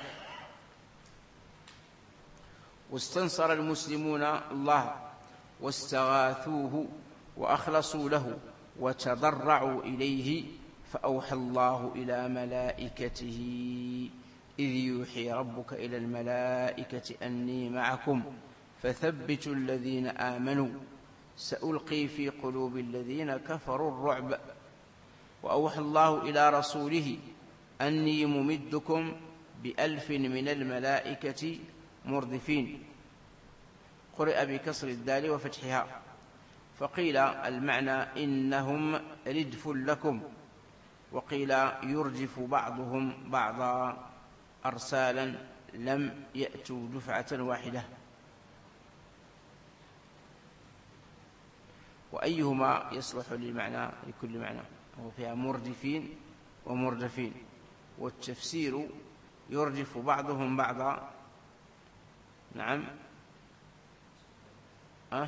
[SPEAKER 1] واستنصر المسلمون الله واستغاثوه وأخلصوا له وتضرعوا إليه، فأوحى الله إلى ملائكته: إذ يوحي ربك إلى الملائكة أني معكم فثبتوا الذين آمنوا سألقي في قلوب الذين كفروا الرعب. وأوحى الله إلى رسوله أني ممدكم بألف من الملائكة مردفين، قرئ بكسر الدال وفتحها. فقيل المعنى إنهم ردف لكم، وقيل يرجف بعضهم بعضا أرسالا لم يأتوا دفعة واحدة. وأيهما يصلح للمعنى لكل معنى، هو فيها مردفين ومردفين، والتفسير يرجف بعضهم بعضا. نعم أه؟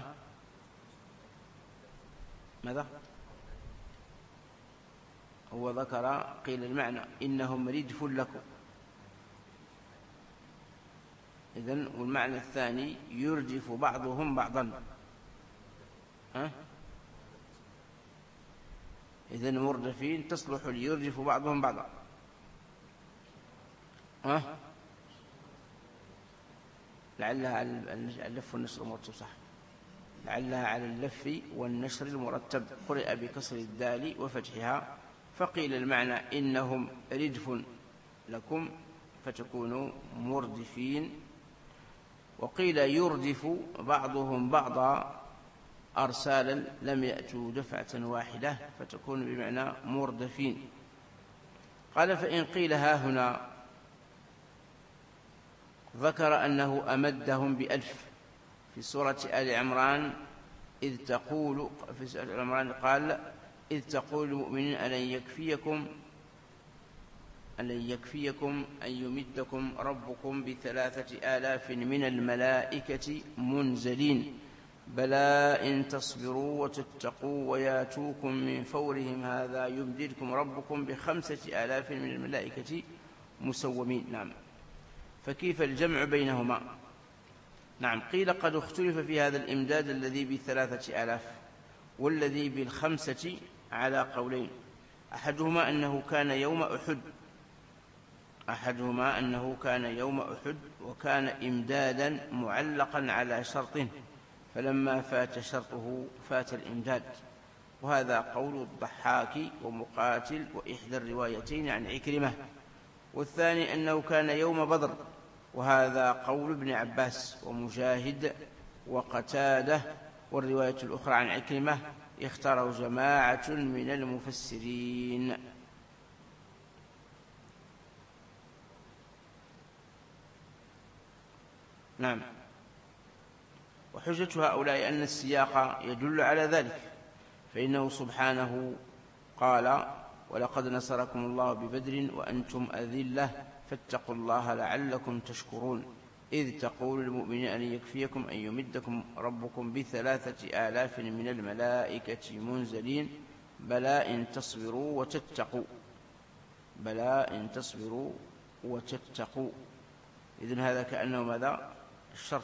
[SPEAKER 1] ماذا هو ذكر؟ قيل المعنى إنهم ردف لكم، إذن والمعنى الثاني يرجف بعضهم بعضا. أه؟ إذن مردفين تصلح ليرجف بعضهم بعضا. أه؟ لعلها على اللف والنشر المرتب، صح، لعلها على اللف والنشر المرتب، قرئ بكسر الدال وفتحها. فقيل المعنى إنهم ردف لكم فتكونوا مردفين، وقيل يردف بعضهم بعضا أرسالا لم يأتوا دفعة واحدة فتكون بمعنى مردفين. قال: فإن قيل ها هنا ذكر أنه أمدهم بألف في سورة آل عمران، إذ تقول في سورة آل عمران قال: إذ تقول المؤمنين ألن يكفيكم ألن يكفيكم أن يمدكم ربكم بثلاثة آلاف من الملائكة منزلين، بلى إن تصبروا وتتقوا وياتوكم من فورهم هذا يمددكم ربكم بخمسة آلاف من الملائكة مسومين. نعم، فكيف الجمع بينهما؟ نعم، قيل قد اختلف في هذا الإمداد الذي بثلاثة آلاف والذي بالخمسة على قولين. أحدهما أنه كان يوم أحد أحدهما أنه كان يوم أحد وكان إمدادا معلقا على شرط، فلما فات شرطه فات الإمداد، وهذا قول الضحاك ومقاتل وإحدى الروايتين عن عكرمة. والثاني أنه كان يوم بدر، وهذا قول ابن عباس ومجاهد وقتادة. والرواية الأخرى عن عكرمة اختاروا جماعة من المفسرين. نعم، وحجة هؤلاء أن السياق يدل على ذلك، فإنه سبحانه قال: ولقد نصركم الله ببدر وأنتم أذلة فاتقوا الله لعلكم تشكرون، إذ تقول المؤمنين أن يكفيكم أن يمدكم ربكم بثلاثة آلاف من الملائكة منزلين بلى إن تصبروا وتتقوا بلى إن تصبروا وتتقوا. إذن هذا كأنه ماذا؟ الشرط.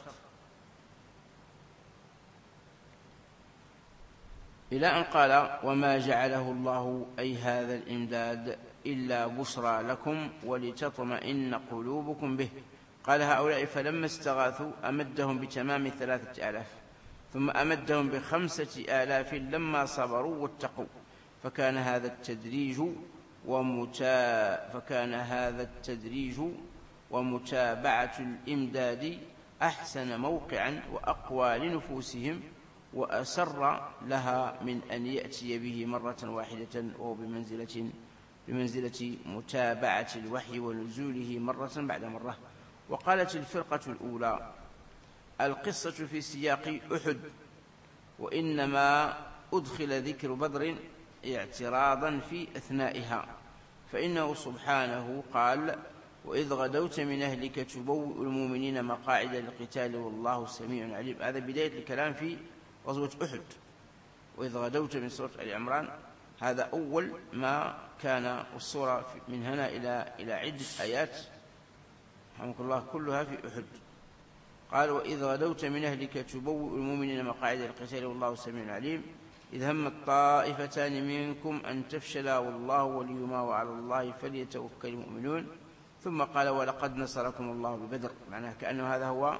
[SPEAKER 1] إلى أن قال: وما جعله الله أي هذا الإمداد إلا بشرى لكم ولتطمئن قلوبكم به. قال هؤلاء فلما استغاثوا أمدهم بتمام ثلاثة آلاف، ثم أمدهم بخمسة آلاف لما صبروا واتقوا، فكان هذا التدريج ومتا فكان هذا التدريج ومتابعة الإمداد أحسن موقعا وأقوى لنفوسهم وأسر لها من أن يأتي به مرة واحدة، وهو بمنزلة بمنزلة متابعة الوحي ونزوله مرة بعد مرة. وقالت الفرقة الأولى: القصة في سياق أحد، وإنما أدخل ذكر بدر اعتراضا في أثنائها، فإنه سبحانه قال: وإذ غدوت من أهلك تبوئ المؤمنين مقاعد للقتال والله سميع عليم. هذا بداية الكلام في غزوة أحد. وإذ غدوت من سورة آل عمران، هذا أول ما كان، والسورة من هنا إلى إلى عدة آيات رحمك الله كلها في أحد. قال: وإذ غدوت من أهلك تبوئ المؤمنين مقاعد للقتال والله سميع عليم، إذ هم الطائفتان منكم أن تفشلا والله وليهما وعلى الله فليتوكل المؤمنون. ثم قال: ولقد نصركم الله ببدر. معناه كأنه هذا هو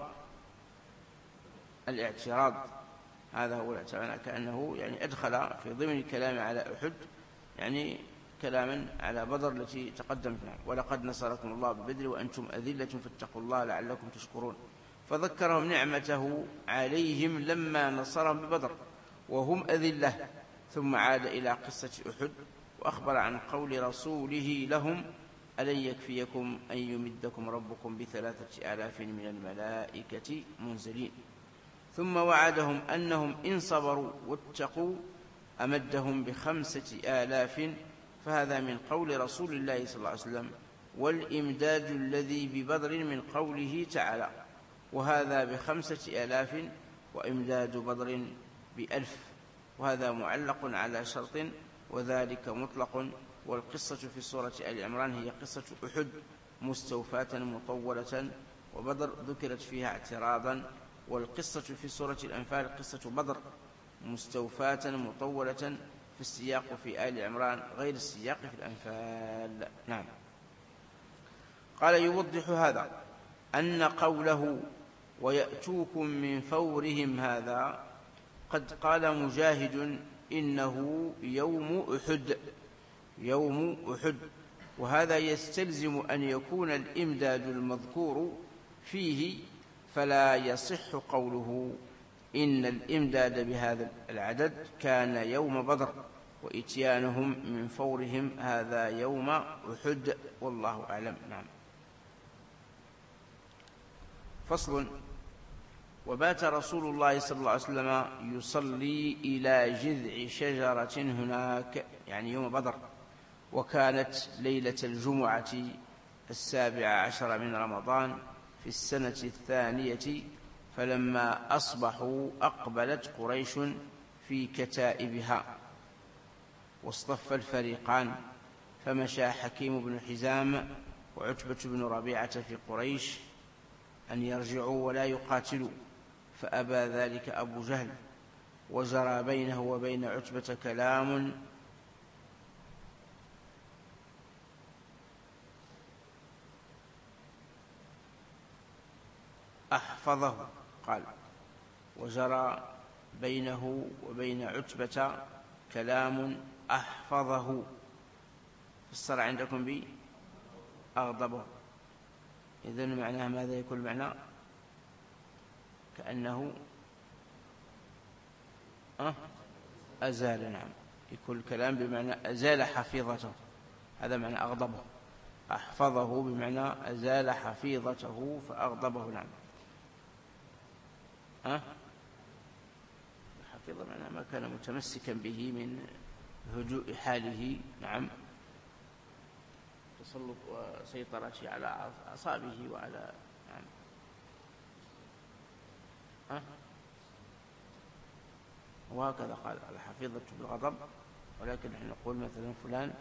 [SPEAKER 1] الاعتراض، هذا هو الاعتراض، كأنه يعني أدخل في ضمن الكلام على أحد يعني كلاما على بدر التي تقدم فيها. ولقد نصركم الله ببدر وأنتم أذلة فاتقوا الله لعلكم تشكرون. فذكرهم نعمته عليهم لما نصرهم ببدر وهم أذلة، ثم عاد إلى قصة أحد وأخبر عن قول رسوله لهم: ألن يكفيكم أن يمدكم ربكم بثلاثة آلاف من الملائكة منزلين. ثم وعدهم أنهم إن صبروا واتقوا أمدهم بخمسة آلاف، فهذا من قول رسول الله صلى الله عليه وسلم، والإمداد الذي ببدر من قوله تعالى، وهذا بخمسة آلاف وإمداد بدر بألف، وهذا معلق على شرط وذلك مطلق. والقصة في سورة آل عمران هي قصة أحد مستوفاة مطولة، وبدر ذكرت فيها اعتراضا. والقصة في سورة الأنفال قصة بدر مستوفاة مطولة في السياق في آل عمران غير السياق في الأنفال. نعم. قال: يوضح هذا أن قوله ويأتوكم من فورهم هذا قد قال مجاهد إنه يوم أحد يوم أحد وهذا يستلزم أن يكون الإمداد المذكور فيه، فلا يصح قوله إن الإمداد بهذا العدد كان يوم بدر وإتيانهم من فورهم هذا يوم أحد، والله أعلم. نعم. فصل. وبات رسول الله صلى الله عليه وسلم يصلي إلى جذع شجرة هناك، يعني يوم بدر، وكانت ليلة الجمعة السابعة عشر من رمضان في السنة الثانية، فلما أصبحوا أقبلت قريش في كتائبها واصطف الفريقان، فمشى حكيم بن حزام وعتبة بن ربيعة في قريش أن يرجعوا ولا يقاتلوا، فأبى ذلك أبو جهل، وجرى بينه وبين عتبة كلام أحفظه قال وجرى بينه وبين عتبة كلام أحفظه، فسر عندكم بي أغضبه. إذن معناه ماذا يكون معناه؟ كأنه أه أزال. نعم، يكون الكلام بمعنى أزال حفيظته، هذا معنى أغضبه. أحفظه بمعنى أزال حفيظته فأغضبه. نعم. أه حفظ معناه ما كان متمسكا به من هدوء حاله، نعم، تسلط وسيطرته على أعصابه وعلى، نعم. ها؟ وهكذا قال الحفيظة بالغضب، ولكن نحن نقول مثلا فلان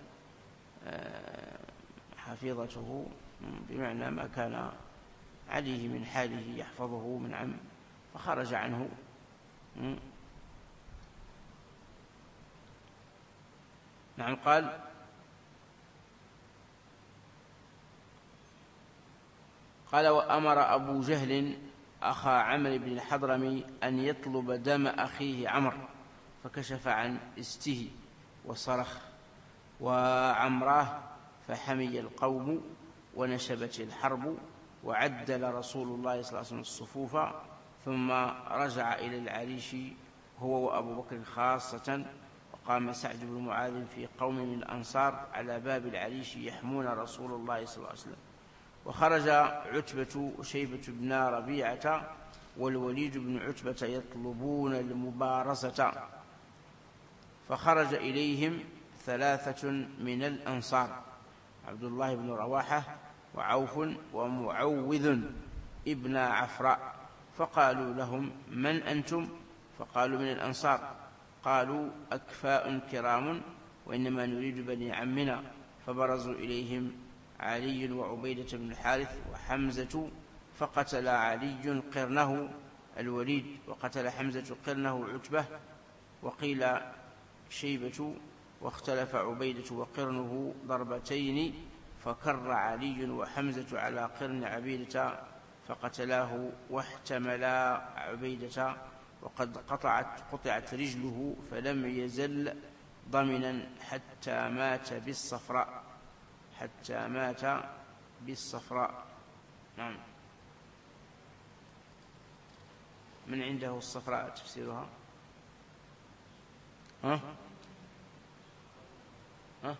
[SPEAKER 1] حفيظته بمعنى ما كان عليه من حاله يحفظه من عم فخرج عنه. نعم. قال قال وأمر أبو جهل أخا عمرو بن الحضرمي أن يطلب دم أخيه عمرو، فكشف عن استه وصرخ وعمراه، فحمي القوم ونشبت الحرب، وعدل رسول الله صلى الله عليه وسلم الصفوف، ثم رجع إلى العريش هو وأبو بكر خاصة، وقام سعد بن معاذ في قوم من الأنصار على باب العريش يحمون رسول الله صلى الله عليه وسلم. وخرج عتبة وشيبة بن ربيعة والوليد بن عتبة يطلبون المبارزة، فخرج إليهم ثلاثة من الأنصار، عبد الله بن رواحة وعوف ومعوذ ابن عفراء، فقالوا لهم من أنتم؟ فقالوا من الأنصار. قالوا أكفاء كرام وإنما نريد بني عمنا. فبرزوا إليهم علي وعبيدة بن الحارث وحمزة، فقتل علي قرنه الوليد، وقتل حمزة قرنه عتبة، وقيل شيبة، واختلف عبيدة وقرنه ضربتين، فكر علي وحمزة على قرن عبيدة فقتلاه، واحتملا عبيدة، وقد قطعت قطعت رجله، فلم يزل ضمنا حتى مات بالصفراء حتى مات بالصفراء. نعم. من عنده الصفراء تفسيرها؟ ها؟ ها؟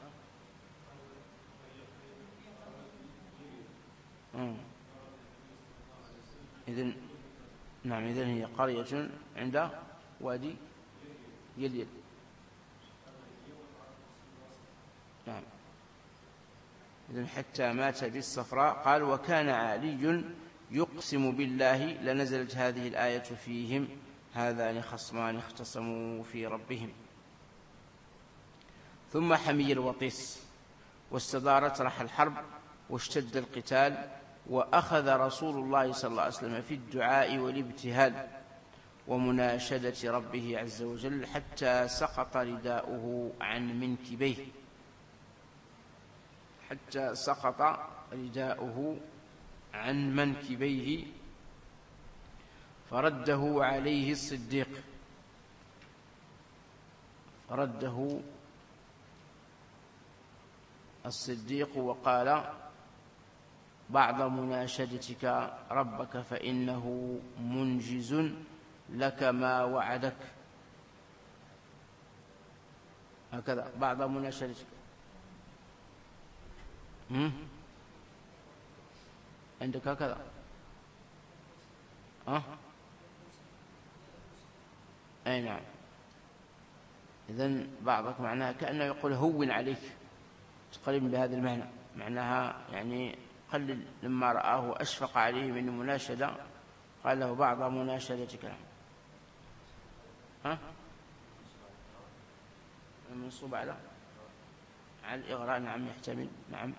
[SPEAKER 1] إذن نعم، إذن هي قرية عند وادي يليل. نعم. إذن حتى مات بالصفراء. قال وكان علي يقسم بالله لنزلت هذه الآية فيهم هذان خصمان اختصموا في ربهم. ثم حمي الوطيس، واستدارت رح الحرب، واشتد القتال، وأخذ رسول الله صلى الله عليه وسلم في الدعاء والابتهال ومناشدة ربه عز وجل، حتى سقط رداؤه عن منكبيه حتى سقط رداؤه عن منكبيه فرده عليه الصديق فرده الصديق وقال بعد مناشدتك ربك فإنه منجز لك ما وعدك. هكذا بعد مناشدتك. عندك هكذا؟ أه؟ أي نعم. إذن بعضك معناها كأنه يقول هون عليك، تقريبا بهذا المعنى، معناها يعني قلل لما رآه أشفق عليه من المناشدة، قال له بعض مناشدتك. ها؟ منصوب على على الإغراء. نعم يحتمل. نعم.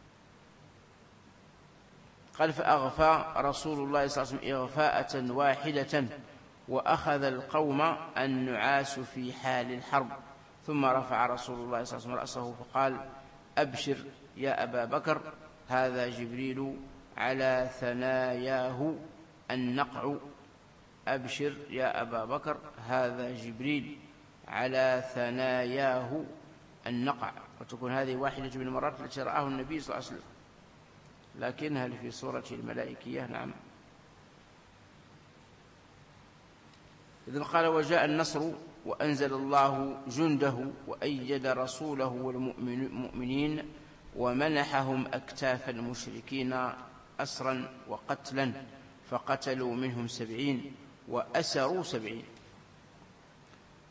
[SPEAKER 1] قال فأغفى رسول الله صلى الله عليه وسلم إغفاءة واحدة، وأخذ القوم النعاس في حال الحرب، ثم رفع رسول الله صلى الله عليه وسلم رأسه فقال أبشر يا أبا بكر، هذا جبريل على ثناياه النقع. أبشر يا أبا بكر، هذا جبريل على ثناياه النقع. وتكون هذه واحدة من المرات التي رآه النبي صلى الله عليه وسلم، لكنها في صورة الملائكية. نعم. إذن قال وجاء النصر وأنزل الله جنده وأيد رسوله والمؤمنين ومنحهم أكتاف المشركين أسرا وقتلا، فقتلوا منهم سبعين وأسروا سبعين.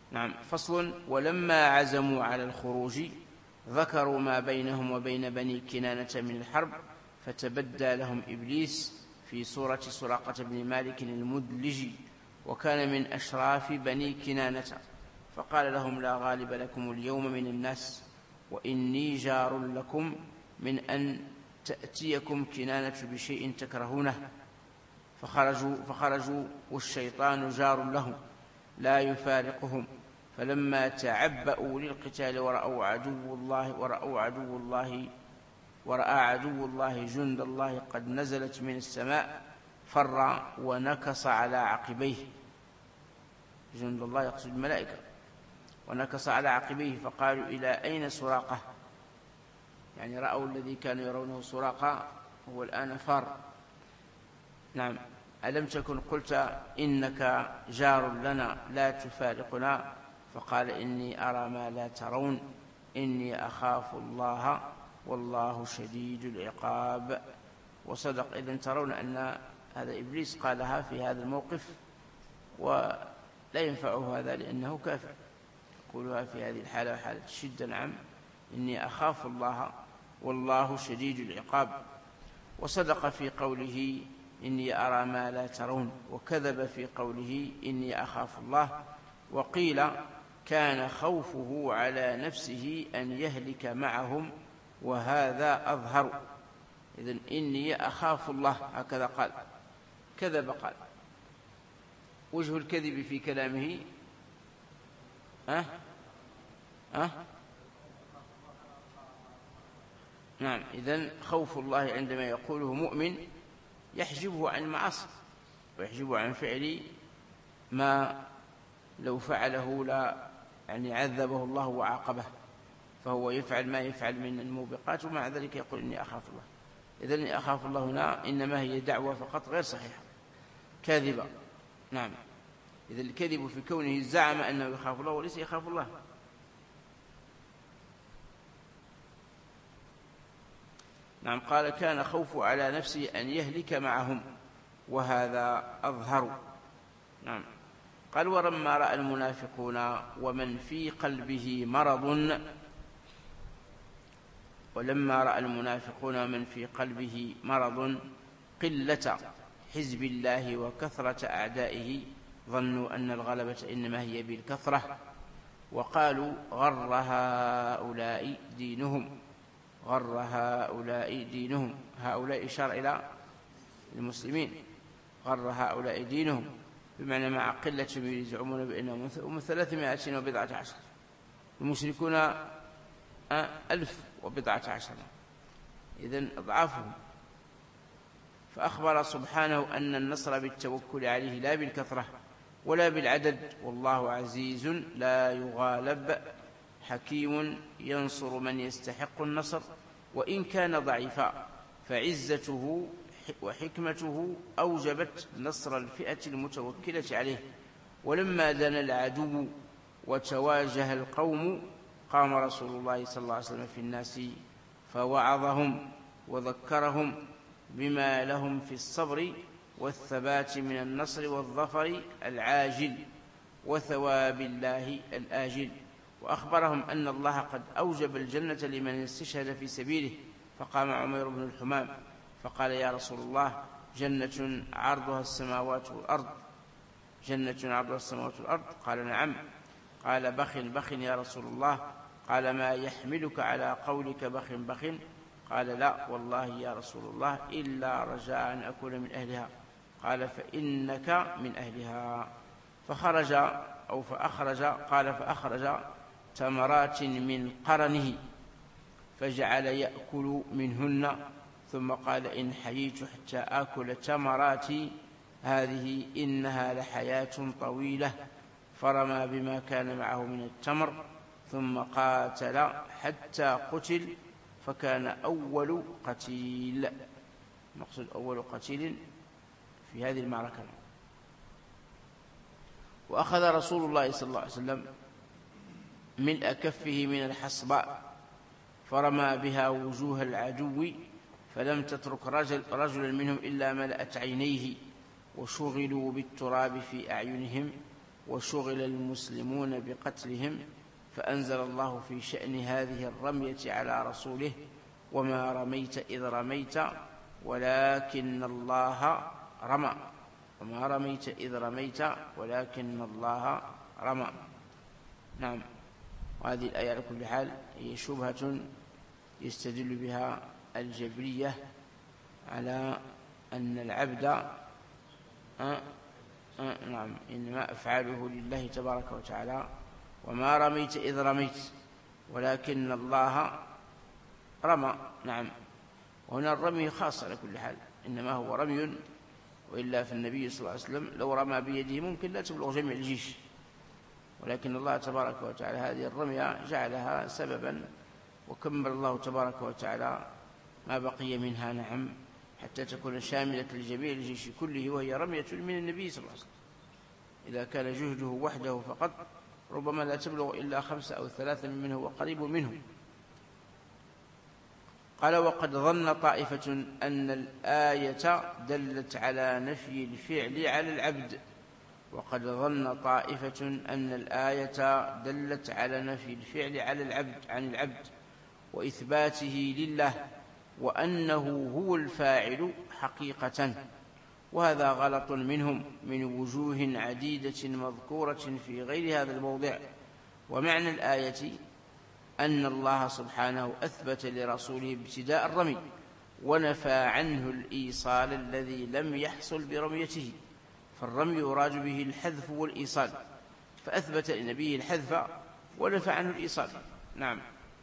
[SPEAKER 1] نعم. فصل. ولما عزموا على الخروج ذكروا ما بينهم وبين بني كنانة من الحرب، فتبدى لهم إبليس في صورة سراقة بن مالك المدلجي، وكان من أشراف بني كنانة، فقال لهم: لا غالب لكم اليوم من الناس، وإني جار لكم من أن تأتيكم كنانة بشيء تكرهونه. فخرجوا, فخرجوا والشيطان جار لهم لا يفارقهم، فلما تعبأوا للقتال ورأوا عدو الله ورأوا عدو الله ورأى عدو الله جند الله قد نزلت من السماء فر ونكص على عقبيه. جند الله يقصد الملائكة. ونكص على عقبيه فقالوا: إلى أين سراقة؟ يعني رأوا الذي كانوا يرونه سراقة هو الآن فار. نعم. ألم تكن قلت إنك جار لنا لا تفارقنا؟ فقال: إني أرى ما لا ترون، إني أخاف الله والله شديد العقاب. وصدق. إذن ترون أن هذا إبليس قالها في هذا الموقف، ولا ينفعه هذا لأنه كافر، يقولها في هذه الحالة وحالة الشدة. نعم. إني أخاف الله والله شديد العقاب. وصدق في قوله: إني أرى ما لا ترون، وكذب في قوله: إني أخاف الله. وقيل: كان خوفه على نفسه أن يهلك معهم، وهذا أظهر. إذن إني أخاف الله، هكذا قال. كذب قال. وجه الكذب في كلامه أه؟ أه؟ نعم. إذن خوف الله عندما يقوله مؤمن يحجبه عن المعاصي، ويحجبه عن فعل ما لو فعله لا يعني عذبه الله وعاقبه، فهو يفعل ما يفعل من الموبقات، ومع ذلك يقول: إني أخاف الله. إذن إني أخاف الله هنا إنما هي دعوة فقط غير صحيحة، كاذبة. نعم. إذن الكذب في كونه زعم أنه يخاف الله وليس يخاف الله. نعم. قال: كان خوف على نفسه أن يهلك معهم، وهذا أظهر. نعم. قال: ولما رأى المنافقون ومن في قلبه مرض ولما رأى المنافقون ومن في قلبه مرض قلة حزب الله وكثرة أعدائه ظنوا أن الغلبة إنما هي بالكثرة، وقالوا: غر هؤلاء دينهم غر هؤلاء دينهم هؤلاء إشار إلى المسلمين. غر هؤلاء دينهم بمعنى مع قلة يزعمون بأنهم هم ثلاثمائة وبضعة عشر، المشركون ألف وبضعة عشر، إذن أضعافهم. فأخبر سبحانه أن النصر بالتوكل عليه لا بالكثرة ولا بالعدد، والله عزيز لا يغالب حكيم ينصر من يستحق النصر وإن كان ضعيفا، فعزته وحكمته أوجبت نصر الفئة المتوكلة عليه. ولما دنا العدو وتواجه القوم قام رسول الله صلى الله عليه وسلم في الناس فوعظهم وذكرهم بما لهم في الصبر والثبات من النصر والظفر العاجل وثواب الله الآجل، وأخبرهم أن الله قد أوجب الجنة لمن استشهد في سبيله. فقام عمير بن الحمام فقال: يا رسول الله، جنة عرضها السماوات والأرض جنة عرضها السماوات والأرض؟ قال: نعم. قال: بخ بخ يا رسول الله؟ قال: ما يحملك على قولك بخ بخ؟ قال: لا والله يا رسول الله، إلا رجاء أن أكون من أهلها. قال: فإنك من أهلها. فخرج أو فأخرج قال فأخرج تمرات من قرنه فجعل يأكل منهن، ثم قال: إن حييت حتى آكل تمرات هذه إنها لحياة طويلة. فرمى بما كان معه من التمر ثم قاتل حتى قتل، فكان أول قتيل. مقصود أول قتيل في هذه المعركة. وأخذ رسول الله صلى الله عليه وسلم ملء كفه من الحصباء فرمى بها وجوه العدو، فلم تترك رجل رجلا منهم إلا ملأت عينيه، وشغلوا بالتراب في أعينهم وشغل المسلمون بقتلهم، فأنزل الله في شأن هذه الرمية على رسوله: وما رميت إذ رميت ولكن الله رمى. وما رميت إذ رميت ولكن الله رمى. نعم. وهذه الآية على كل حال هي شبهة يستدل بها الجبرية على أن العبد أه أه نعم إنما أفعاله لله تبارك وتعالى. وما رميت إذ رميت ولكن الله رمى. نعم. وهنا الرمي خاص على كل حال، إنما هو رمي، وإلا في النبي صلى الله عليه وسلم لو رمى بيده ممكن لا تبلغ جميع الجيش، ولكن الله تبارك وتعالى هذه الرمية جعلها سببا، وكمل الله تبارك وتعالى ما بقي منها نعم حتى تكون شاملة لجميع الجيش كله، وهي رمية من النبي صلى الله عليه وسلم. إذا كان جهده وحده فقط ربما لا تبلغ إلا خمسة أو ثلاثة منه وقريب منه. قال: وقد ظن طائفة أن الآية دلت على نفي الفعل على العبد. وقد ظن طائفة أن الآية دلت على نفي الفعل على العبد عن العبد وإثباته لله، وأنه هو الفاعل حقيقة، وهذا غلط منهم من وجوه عديدة مذكورة في غير هذا الموضع. ومعنى الآية أن الله سبحانه أثبت لرسوله ابتداء الرمي، ونفى عنه الإيصال الذي لم يحصل برميته، فالرمي يراد به الحذف والإيصال، فأثبت لنبيه الحذف ونفى عنه الإيصال. نعم.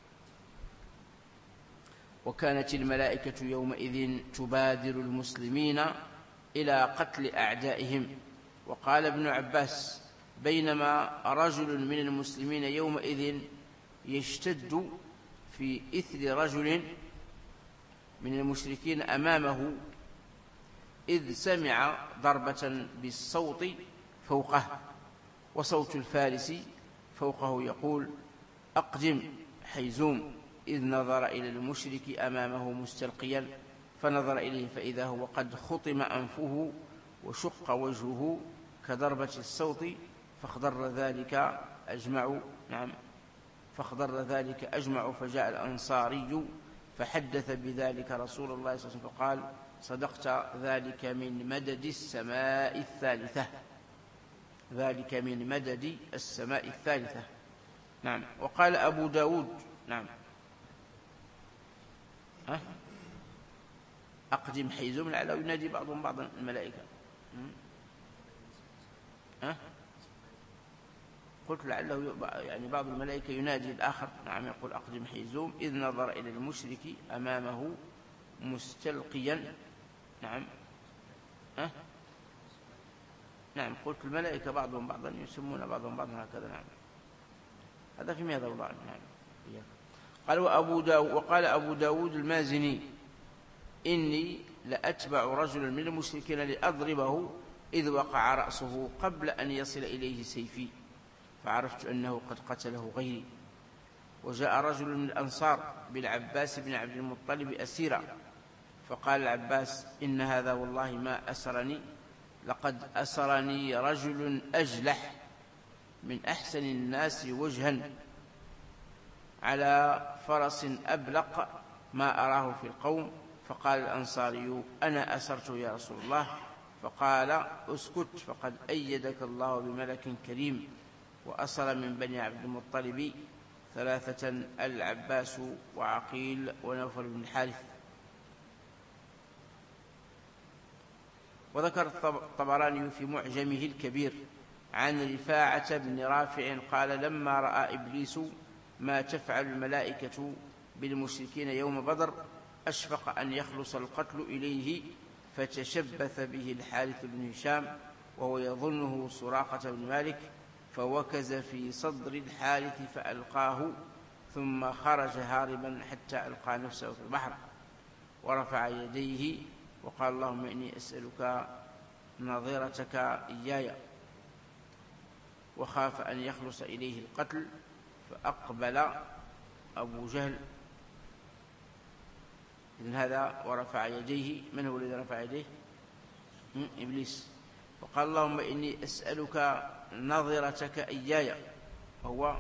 [SPEAKER 1] وكانت الملائكة يومئذ تبادر المسلمين إلى قتل أعدائهم. وقال ابن عباس: بينما رجل من المسلمين يومئذ يشتد في إثر رجل من المشركين أمامه، إذ سمع ضربة بالصوت فوقه، وصوت الفارس فوقه يقول: أقدم حيزوم، إذ نظر إلى المشرك أمامه مستلقيا، فنظر إليه فإذا هو قد خطم أنفه وشق وجهه كضربة الصوت، فاخضر ذلك أجمع. نعم. فاخضر ذلك أجمع، فجاء الأنصاري فحدث بذلك رسول الله صلى الله عليه وسلم فقال: صدقت، ذلك من مدد السماء الثالثة. ذلك من مدد السماء الثالثة. نعم. وقال أبو داود: نعم أه؟ أقدم حيزوم، لعله ينادي بعضهم بعضا الملائكة. أه؟ قلت لعله يعني بعض الملائكة ينادي الآخر. نعم. يقول: أقدم حيزوم، إذ نظر إلى المشرك أمامه مستلقيا. نعم. أه؟ نعم. قلت الملائكة بعضهم بعضا يسمون بعضهم بعضا هكذا. نعم. هذا في ماذا والله. نعم. قال وأبو داود وقال أبو داود المازني: إني لأتبع رجلا من المشركين لأضربه، إذ وقع رأسه قبل أن يصل إليه سيفي، فعرفت أنه قد قتله غيري. وجاء رجل من الأنصار بالعباس بن عبد المطلب أسيرا، فقال العباس: إن هذا والله ما أسرني، لقد أسرني رجل أجلح من أحسن الناس وجها على فرس أبلق ما أراه في القوم. فقال الأنصاري: أنا أسرت يا رسول الله. فقال: اسكت، فقد أيدك الله بملك كريم. وأسر من بني عبد المطلب ثلاثة: العباس وعقيل ونوفل بن الحارث. وذكر الطبراني في معجمه الكبير عن رفاعة بن رافع قال: لما رأى إبليس ما تفعل الملائكة بالمشركين يوم بدر أشفق أن يخلص القتل إليه، فتشبث به الحارث بن هشام وهو يظنه سراقة بن مالك، فوكز في صدر الحارث فألقاه، ثم خرج هاربا حتى ألقى نفسه في البحر، ورفع يديه وقال: اللهم إني أسألك نظيرتك إياي، وخاف أن يخلص إليه القتل، فأقبل أبو جهل. إذن هذا ورفع يديه. من هو الذي رفع يديه؟ إبليس. وقال اللهم إني أسألك نظرتك إياي، وهو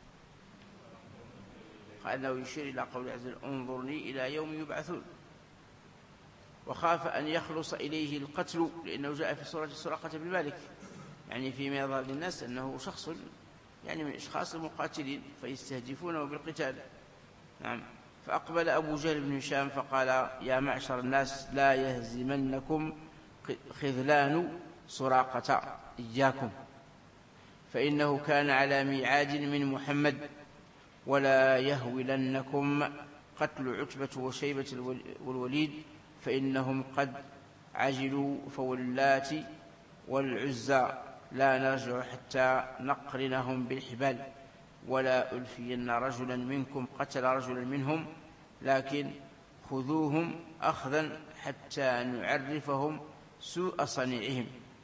[SPEAKER 1] قال أنه يشير إلى قول عز وجل انظرني إلى يوم يبعثون. وخاف أن يخلص إليه القتل، لأنه جاء في سورة سراقة بن مالك، يعني فيما يظهر للناس أنه شخص يعني من أشخاص المقاتلين فيستهدفونه بالقتال. نعم. فأقبل أبو جهل بن هشام فقال يا معشر الناس لا يهزمنكم خذلان سراقة إياكم، فإنه كان على ميعاد من محمد، ولا يهولنكم قتل عتبة وشيبة والوليد، فإنهم قد عجلوا، فواللات والعزى لا نرجع حتى نقرنهم بالحبال، ولا ألفين رجلا منكم قتل رجلا منهم، لكن خذوهم أخذا حتى نعرفهم سوء صنيعهم.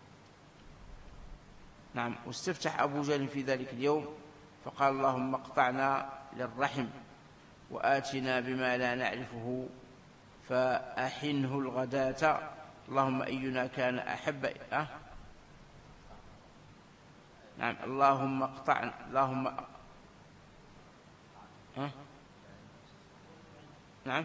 [SPEAKER 1] نعم. واستفتح أبو جهل في ذلك اليوم فقال اللهم اقطعنا للرحم وآتنا بما لا نعرفه فأحنه الغداة، اللهم أينا كان أحب أه؟ نعم. اللهم اقطعنا اللهم أه؟ نعم.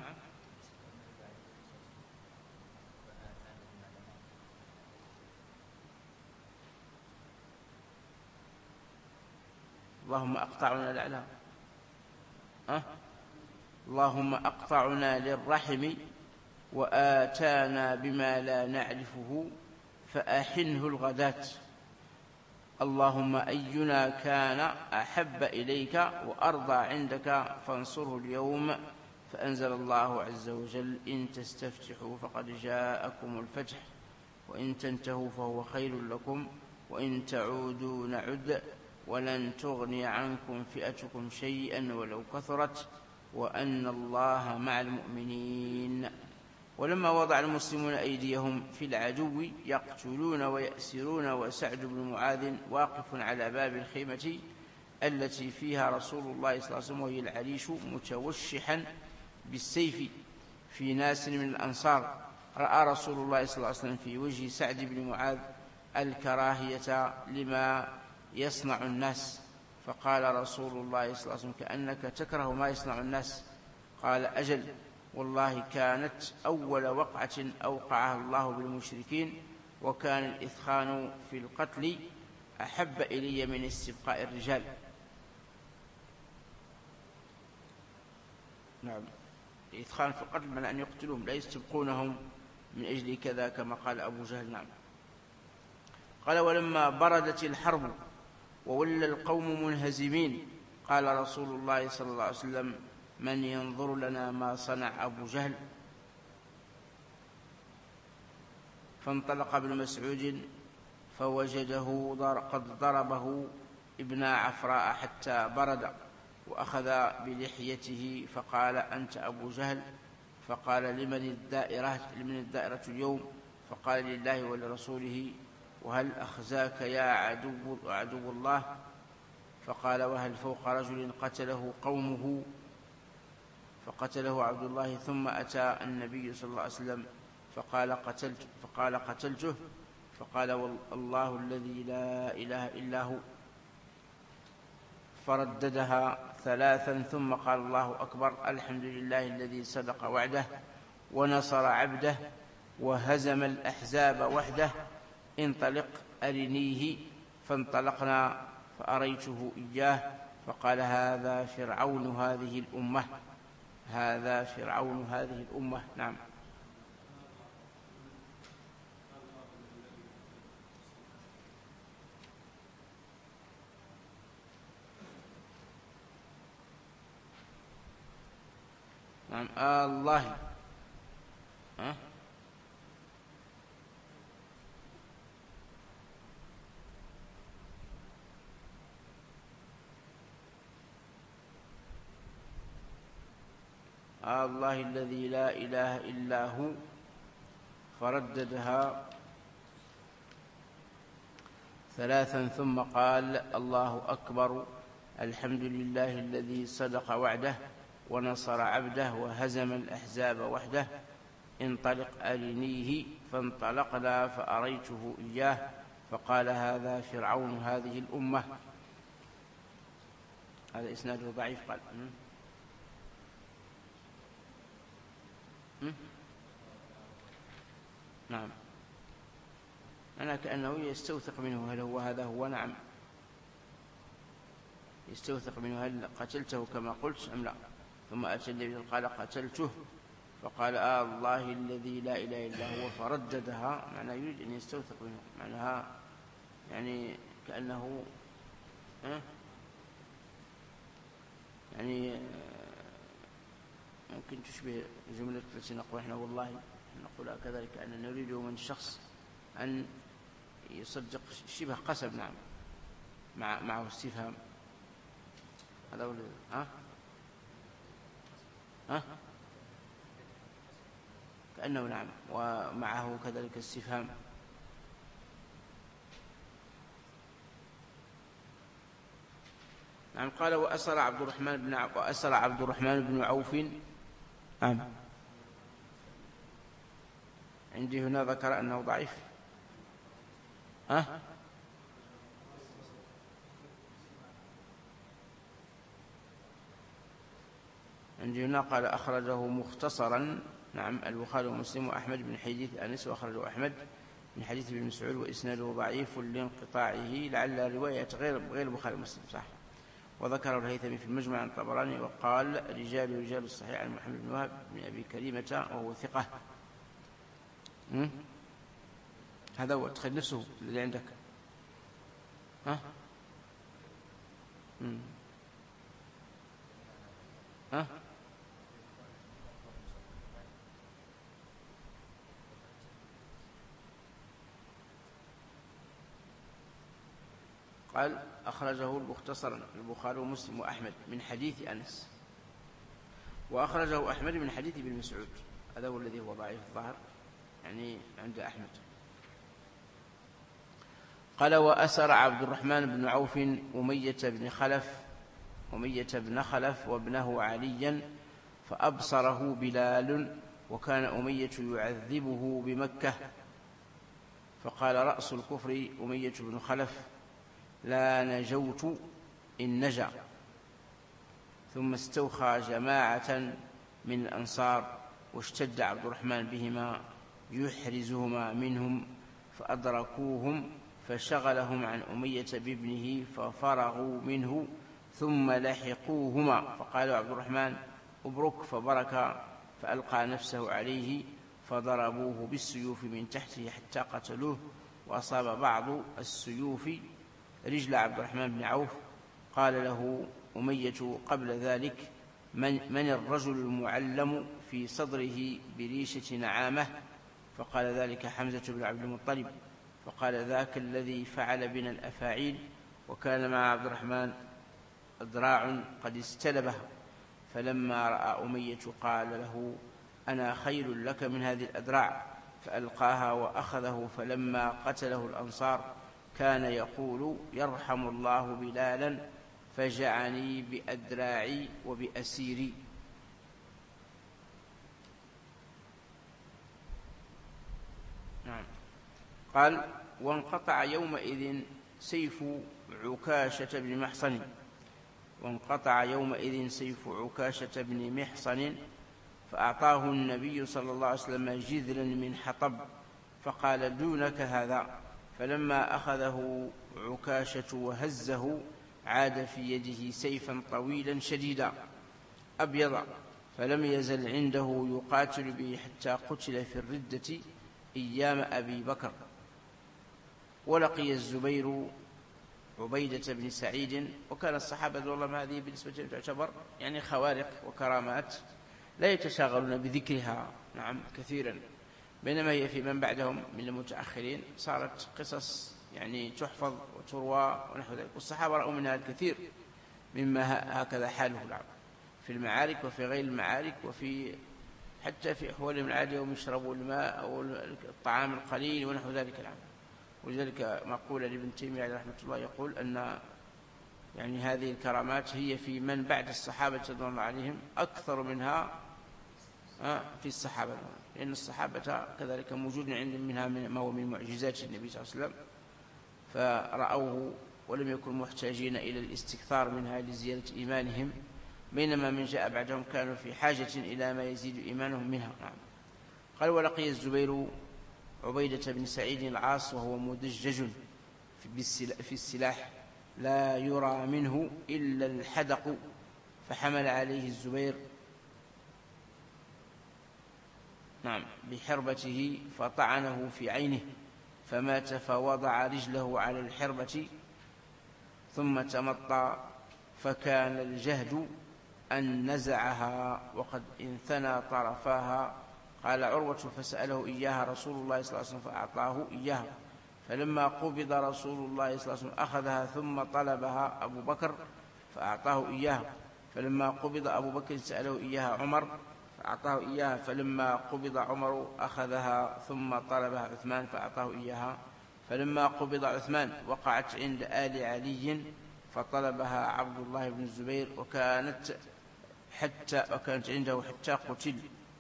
[SPEAKER 1] اللهم أقطعنا لعلها أه؟ اللهم أقطعنا للرحم وآتانا بما لا نعرفه فأحنه الغداة، اللهم أينا كان أحب إليك وأرضى عندك فانصره اليوم، فأنزل الله عز وجل إن تستفتحوا فقد جاءكم الفتح وإن تنتهوا فهو خير لكم وإن تعودوا نعد ولن تغني عنكم فئتكم شيئا ولو كثرت وأن الله مع المؤمنين. ولما وضع المسلمون أيديهم في العدو يقتلون ويأسرون وسعد بن معاذ واقف على باب الخيمة التي فيها رسول الله صلى الله عليه وسلم وهي العريش متوشحا بالسيف في ناس من الأنصار، رأى رسول الله صلى الله عليه وسلم في وجه سعد بن معاذ الكراهية لما يصنع الناس، فقال رسول الله صلى الله عليه وسلم كأنك تكره ما يصنع الناس، قال أجل والله كانت أول وقعة أوقعها الله بالمشركين، وكان الإثخان في القتل أحب إلي من استبقاء الرجال. نعم. الإثخان في القتل من أن يقتلوهم لا يستبقونهم من أجل كذا كما قال أبو جهل. نعم. قال ولما بردت الحرب وولى القوم منهزمين قال رسول الله صلى الله عليه وسلم من ينظر لنا ما صنع أبو جهل، فانطلق ابن مسعود فوجده قد ضربه ابن عفراء حتى برد، وأخذ بلحيته فقال أنت أبو جهل؟ فقال لمن الدائرة, لمن الدائرة اليوم؟ فقال لله ولرسوله، وهل أخزاك يا عدو, عدو الله؟ فقال وهل فوق رجل قتله قومه؟ فقتله عبد الله، ثم أتى النبي صلى الله عليه وسلم فقال قتلت فقال قتلته فقال والله الذي لا إله إلا هو، فرددها ثلاثا ثم قال الله أكبر، الحمد لله الذي صدق وعده ونصر عبده وهزم الأحزاب وحده، انطلق أرنيه. فانطلقنا فأريته إياه فقال هذا فرعون هذه الأمة هذا فرعون هذه الأمة. نعم. نعم. آه الله ها آه الله الذي لا إله إلا هو، فرددها ثلاثا ثم قال الله أكبر، الحمد لله الذي صدق وعده ونصر عبده وهزم الأحزاب وحده، انطلق أرنيه. فانطلقنا فأريته إياه فقال هذا فرعون هذه الأمة. هذا إسناده ضعيف. قال م? م? نعم، أنا كأنه يستوثق منه هل هو هذا هو. نعم، يستوثق منه هل قتلته كما قلت أم لا. ثم أتى النبي قال قتلته، فقال آه الله الذي لا إله إلا هو، فرددها. معنى يريد أن يستوثق منه، معناها يعني كأنه أه؟ يعني ممكن تشبه جملة التي نقول احنا والله نقول كذلك، أننا نريد من الشخص أن يصدق شبه قسم. نعم، مع معه استفهام. هذا هو. ها ها كأنه نعم، ومعه كذلك استفهام. نعم. قال وأسر عبد الرحمن بن ع... وأسر عبد الرحمن بن عوف. نعم، عندي هنا ذكر أنه ضعيف. ها عندي هنا قال أخرجه مختصرا. نعم، البخاري ومسلم وأحمد بن حديث أنس، وأخرجه أحمد من حديث ابن مسعود وإسناده ضعيف لانقطاعه، لعل رواية غير غير البخاري ومسلم. صح. وذكره الهيثمي في المجمع عن الطبراني وقال رجال رجال الصحيح عن محمد بن وهب بن أبي كريمة وهو ثقة. م? هذا هو. تخيل نفسه اللي عندك. ها م? ها قال أخرجه مختصرا البخاري ومسلم وأحمد من حديث أنس، وأخرجه أحمد من حديث ابن مسعود. هذا هو الذي هو ضعيف الظاهر يعني عند أحمد. قال وأسر عبد الرحمن بن عوف أمية بن خلف أمية بن خلف وابنه عليا، فأبصره بلال، وكان أمية يعذبه بمكة، فقال رأس الكفر أمية بن خلف لا نجوت إن نجا. ثم استوخى جماعة من الأنصار، واشتد عبد الرحمن بهما يحرزهما منهم، فأدركوهم فشغلهم عن أمية بابنه ففرغوا منه، ثم لحقوهما، فقال عبد الرحمن أبرك، فبرك، فألقى نفسه عليه، فضربوه بالسيوف من تحته حتى قتلوه، وأصاب بعض السيوف رجل عبد الرحمن بن عوف. قال له أمية قبل ذلك من, من الرجل المعلم في صدره بريشة نعامة؟ فقال ذلك حمزة بن عبد المطلب. فقال ذاك الذي فعل بنا الأفاعيل. وكان مع عبد الرحمن أذراع قد استلبه، فلما رأى أمية قال له أنا خير لك من هذه الأذراع، فألقاها وأخذه. فلما قتله الأنصار كان يقول يرحم الله بلالا فجعني بأذراعي وبأسيري. نعم. قال وانقطع يومئذ سيف عكاشة بن محصن وانقطع يومئذ سيف عكاشة بن محصن فأعطاه النبي صلى الله عليه وسلم جذلا من حطب، فقال دونك هذا. فلما أخذه عكاشة وهزه عاد في يده سيفا طويلا شديدا أبيض، فلم يزل عنده يقاتل به حتى قتل في الردة أيام أبي بكر. ولقي الزبير عبيدة بن سعيد. وكان الصحابة والله هذه بالنسبة لهم تعتبر يعني خوارق وكرامات لا يتشاغلون بذكرها نعم كثيرا، بينما هي في من بعدهم من المتأخرين صارت قصص يعني تحفظ وتروى ونحو ذلك، والصحابة رأوا منها الكثير مما هكذا حاله العام في المعارك وفي غير المعارك، وفي حتى في أحوالهم العادية وهم يشربوا الماء أو الطعام القليل ونحو ذلك العام. ولذلك مقولة لابن تيمية عليه رحمة الله يقول أن يعني هذه الكرامات هي في من بعد الصحابة رضي الله عليهم أكثر منها في الصحابة، لأن الصحابة كذلك موجود عندهم منها ما هو من معجزات النبي صلى الله عليه وسلم، فرأوه ولم يكن محتاجين إلى الاستكثار منها لزيادة إيمانهم، بينما من جاء بعدهم كانوا في حاجة إلى ما يزيد إيمانهم منها. نعم. قال ولقي الزبير عبيدة بن سعيد العاص وهو مدجج في السلاح لا يرى منه إلا الحدق، فحمل عليه الزبير نعم بحربته فطعنه في عينه فمات، فوضع رجله على الحربة ثم تمطى، فكان الجهد أن نزعها وقد انثنى طرفاها. قال عروة فسأله إياها رسول الله صلى الله عليه وسلم فأعطاه إياها، فلما قبض رسول الله صلى الله عليه وسلم أخذها ثم طلبها أبو بكر فأعطاه إياها، فلما قبض أبو بكر سأله إياها عمر فأعطاه إياها، فلما قبض عمر أخذها ثم طلبها عثمان فأعطاه إياها، فلما قبض عثمان وقعت عند آل علي فطلبها عبد الله بن الزبير وكانت حتى وكانت عنده حتى قتل.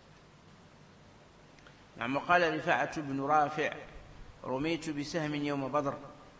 [SPEAKER 1] نعم. وقال رفاعة بن رافع رميت بسهم يوم بدر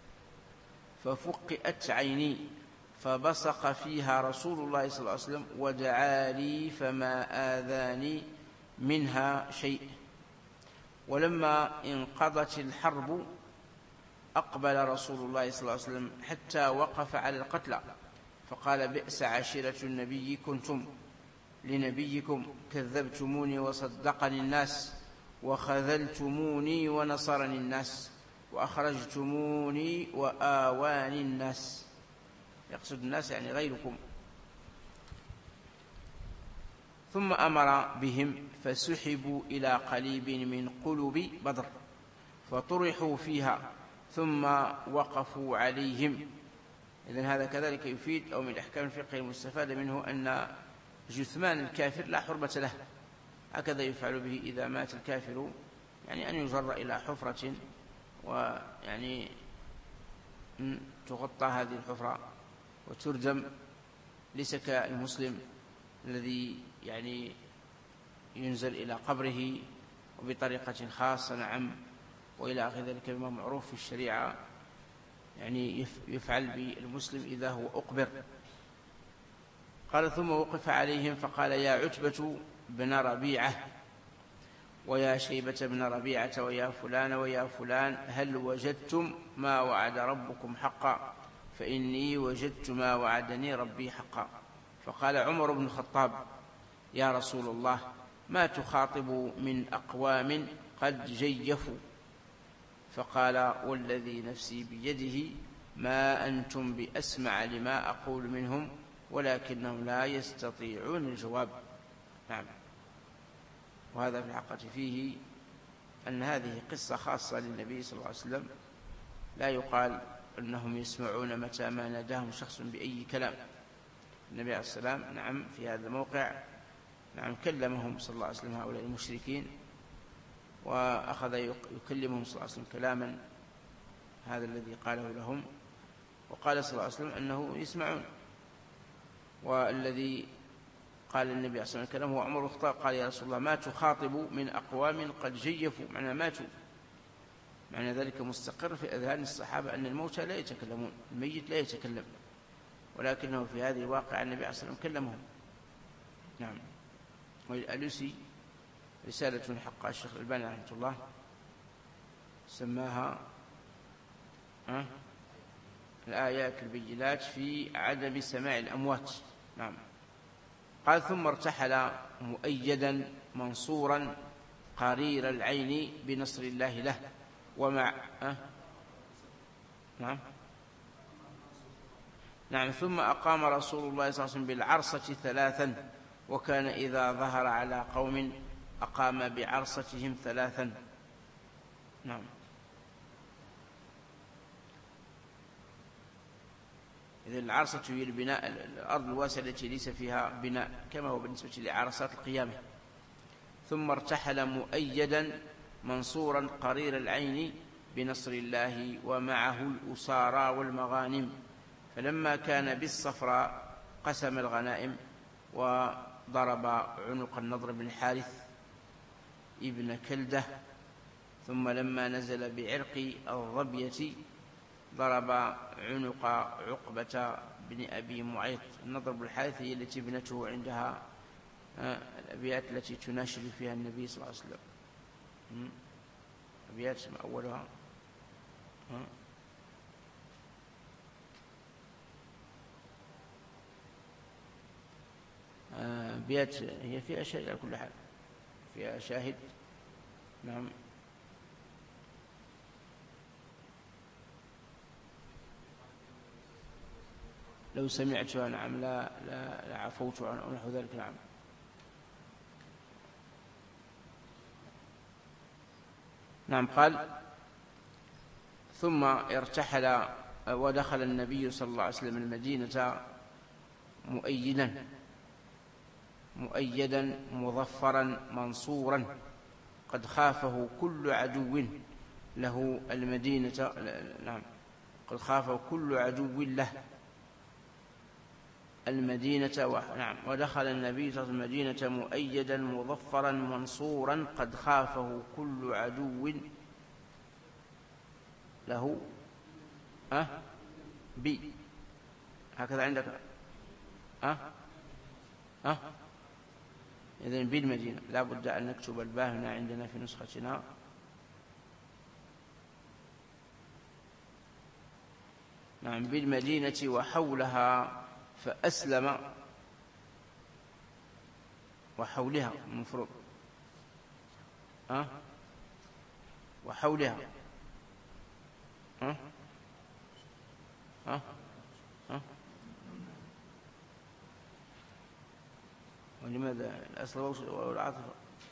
[SPEAKER 1] ففقئت عيني فبصق فيها رسول الله صلى الله عليه وسلم ودعا لي فما آذاني منها شيء. ولما انقضت الحرب أقبل رسول الله صلى الله عليه وسلم حتى وقف على القتلى فقال بئس عشيرة النبي كنتم لنبيكم، كذبتموني وصدقني الناس، وخذلتموني ونصرني الناس، وأخرجتموني وآواني الناس. يقصد الناس يعني غيركم. ثم أمر بهم فسحبوا إلى قليب من قلوب بدر فطرحوا فيها ثم وقفوا عليهم. إذن هذا كذلك يفيد أو من أحكام الفقه المستفادة منه أن جثمان الكافر لا حرمة له، هكذا يفعل به إذا مات الكافر، يعني أن يجر إلى حفرة ويعني تغطى هذه الحفرة وتردم، ليس كالمسلم الذي يعني ينزل إلى قبره وبطريقة خاصة. نعم. وإلى آخر ذلك بما معروف في الشريعة يعني يفعل بالمسلم إذا هو أقبر. قال ثم وقف عليهم فقال يا عتبة بن ربيعة ويا شيبة بن ربيعة ويا فلان ويا فلان هل وجدتم ما وعد ربكم حقا؟ فإني وجدت ما وعدني ربي حقا. فقال عمر بن الخطاب يا رسول الله ما تخاطب من أقوام قد جيفوا؟ فقال والذي نفسي بيده ما أنتم بأسمع لما أقول منهم ولكنهم لا يستطيعون الجواب. نعم. وهذا في الحقيقة فيه أن هذه قصة خاصة للنبي صلى الله عليه وسلم، لا يقال أنهم يسمعون متى ما ناداهم شخص بأي كلام. النبي عليه السلام نعم في هذا الموقع نعم كلمهم صلى الله عليه وسلم هؤلاء المشركين، وأخذ يكلمهم صلى الله عليه وسلم كلاما هذا الذي قاله لهم، وقال صلى الله عليه وسلم أنه يسمعون. والذي قال النبي عليه الصلاة والسلام هو عمر الخطاب قال يا رسول الله ما تخاطب من أقوام قد جيفوا، معنى ماتوا، معنى ذلك مستقر في أذهان الصحابة أن الموتى لا يتكلمون، الميت لا يتكلم، ولكنه في هذه الواقع النبي عليه الصلاة والسلام كلمهم. نعم. والألوسي رسالة حق الشيخ الألباني رحمه الله سماها أه؟ الآيات البينات في عدم سماع الأموات. نعم. قال ثم ارتحل مؤيدا منصورا قرير العين بنصر الله له ومع أه؟ نعم نعم ثم أقام رسول الله صلى الله عليه وسلم بالعرصة ثلاثا، وكان إذا ظهر على قوم أقام بعرصتهم ثلاثا. نعم. إذن العرصة هي البناء الأرض الواسعة التي ليس فيها بناء كما هو بالنسبة لعرصات القيامة. ثم ارتحل مؤيدا منصورا قرير العين بنصر الله ومعه الأسارى والمغانم، فلما كان بالصفراء قسم الغنائم وضرب عنق النضر بن الحارث ابن كلدة، ثم لما نزل بعرق الظبية ضرب عنق عقبة بن أبي معيط. النضر بن الحارث هي التي ابنته عندها الأبيات التي تناشد فيها النبي صلى الله عليه وسلم. أبيات اسم أولها أبيات هي فيها شاهد على كل حال، فيها شاهد. نعم. لو سمعتها نعم لا لا لعفوت عن أو نحو ذلك. نعم. نعم. قال ثم ارتحل ودخل النبي صلى الله عليه وسلم المدينة مؤيدا مؤيدا مظفرا منصورا قد خافه كل عدو له المدينة. نعم. قد خافه كل عدو له المدينة و... نعم. ودخل النبي صلى الله عليه وسلم المدينة مؤيدا مظفرا منصورا قد خافه كل عدو له أه؟ بي هكذا عندك أه؟ أه؟ إذن بالمدينة لا بد أن نكتب الباء هنا عندنا في نسختنا. نعم. بالمدينة وحولها فأسلم وحولها المفروض أه؟ وحولها أه؟ أه؟ أه؟ ولماذا الأصل والعاطفة؟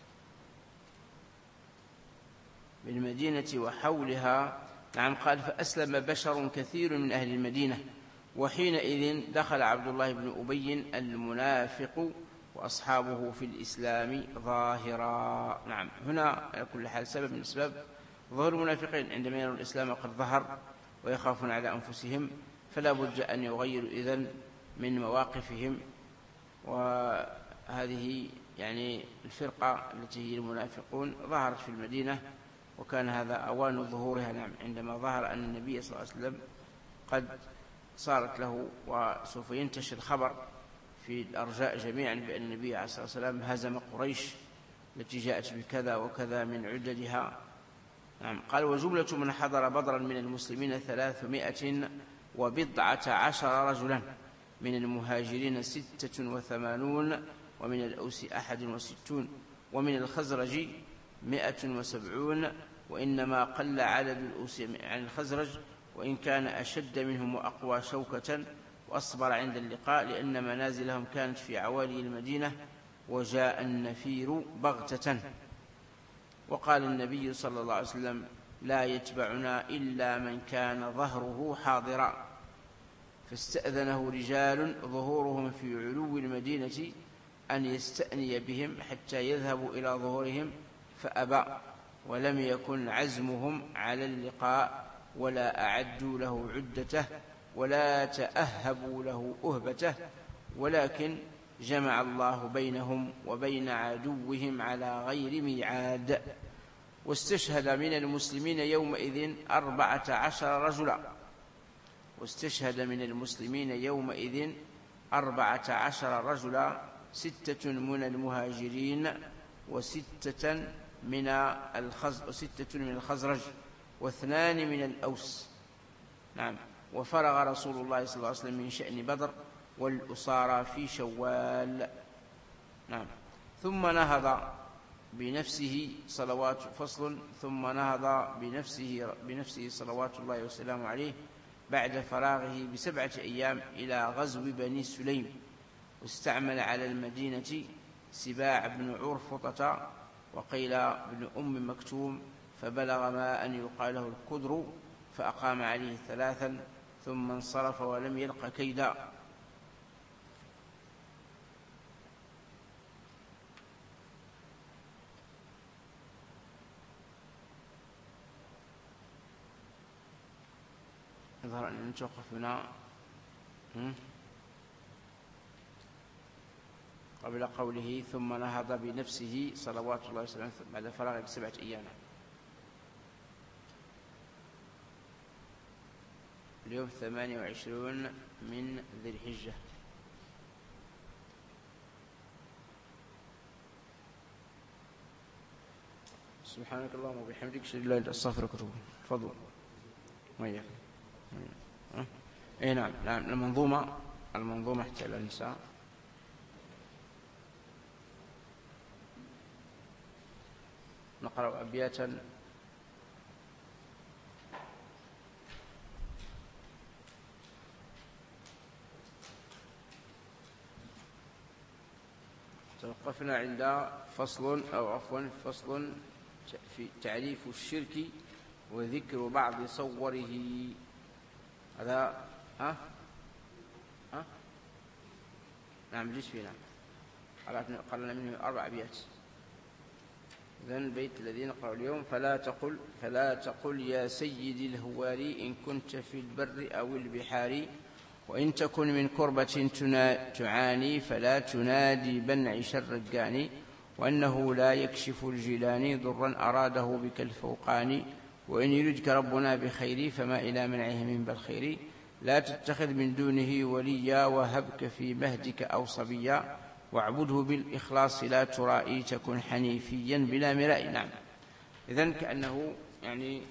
[SPEAKER 1] بالمدينة وحولها. نعم. قال فأسلم بشر كثير من أهل المدينة وحينئذ دخل عبد الله بن أبي المنافق وأصحابه في الإسلام ظاهرا. نعم. هنا على كل حال سبب من أسباب ظهور المنافقين عندما يرون الإسلام قد ظهر ويخافون على أنفسهم، فلا بد أن يغيروا إذن من مواقفهم. وهذه يعني الفرقة التي هي المنافقون ظهرت في المدينة وكان هذا أوان ظهورها. نعم. عندما ظهر أن النبي صلى الله عليه وسلم قد صارت له وسوف ينتشر خبر في الأرجاء جميعا بأن النبي عليه الصلاة والسلام هزم قريش التي جاءت بكذا وكذا من عددها. نعم. قال وجملة من حضر بدرا من المسلمين ثلاثمائة وبضعة عشر رجلا، من المهاجرين ستة وثمانون، ومن الأوس أحد وستون، ومن الخزرج مائة وسبعون، وإنما قل عدد الأوس عن الخزرج وإن كان أشد منهم وأقوى شوكة وأصبر عند اللقاء، لأن منازلهم كانت في عوالي المدينة وجاء النفير بغتة. وقال النبي صلى الله عليه وسلم لا يتبعنا إلا من كان ظهره حاضرا، فاستأذنه رجال ظهورهم في علو المدينة أن يستأني بهم حتى يذهبوا إلى ظهورهم فأبى، ولم يكن عزمهم على اللقاء ولا أعدوا له عدته ولا تأهبوا له أهبته، ولكن جمع الله بينهم وبين عدوهم على غير ميعاد. واستشهد من المسلمين يومئذ أربعة عشر رجلا واستشهد من المسلمين يومئذ أربعة عشر رجلا ستة من المهاجرين وستة من الخزرج وستة من الخزرج واثنان من الأوس. نعم. وفرغ رسول الله صلى الله عليه وسلم من شأن بدر والأسارى في شوال. نعم. ثم نهض بنفسه صلوات فصل ثم نهض بنفسه بنفسه صلوات الله وسلامه عليه بعد فراغه بسبعة أيام إلى غزو بني سليم، واستعمل على المدينة سباع بن عرفطة وقيل بن أم مكتوم، فبلغ ما أن يقال له الكدر، فأقام عليه ثلاثا ثم انصرف ولم يلق كيدا. يظهر أن نتوقف هنا قبل قوله ثم نهض بنفسه صلوات الله وسلامه بعد فراغ بسبعة أيام. اليوم ثمانية وعشرون من ذي الحجة. سبحانك اللهم وبحمدك اشهد ان لا اله الا انت استغفرك واتوب اليك. تفضل. وياك. اي نعم نعم المنظومة المنظومة حتى النساء. نقرأ أبياتا توقفنا عند فصل أو عفوا فصل في تعريف الشرك وذكر بعض صوره. هذا ها ها نعم ليش فينا قرأنا منه أربع أبيات. إذن البيت الذي نقرأ اليوم: فلا تقل فلا تقل يا سيدي الهواري إن كنت في البر أو البحار، وإن تكن من كربة تعاني فلا تنادي بنعش الرجاني، وأنه لا يكشف الجيلاني ضرا أراده بك الفوقاني، وإن يردك ربنا بخير فما إلى منعه من بالخير، لا تتخذ من دونه وليا وهبك في مهدك أو صبيا، واعبده بالإخلاص لا ترائي تكن حنيفيا بلا مراء. نعم إذن كأنه يعني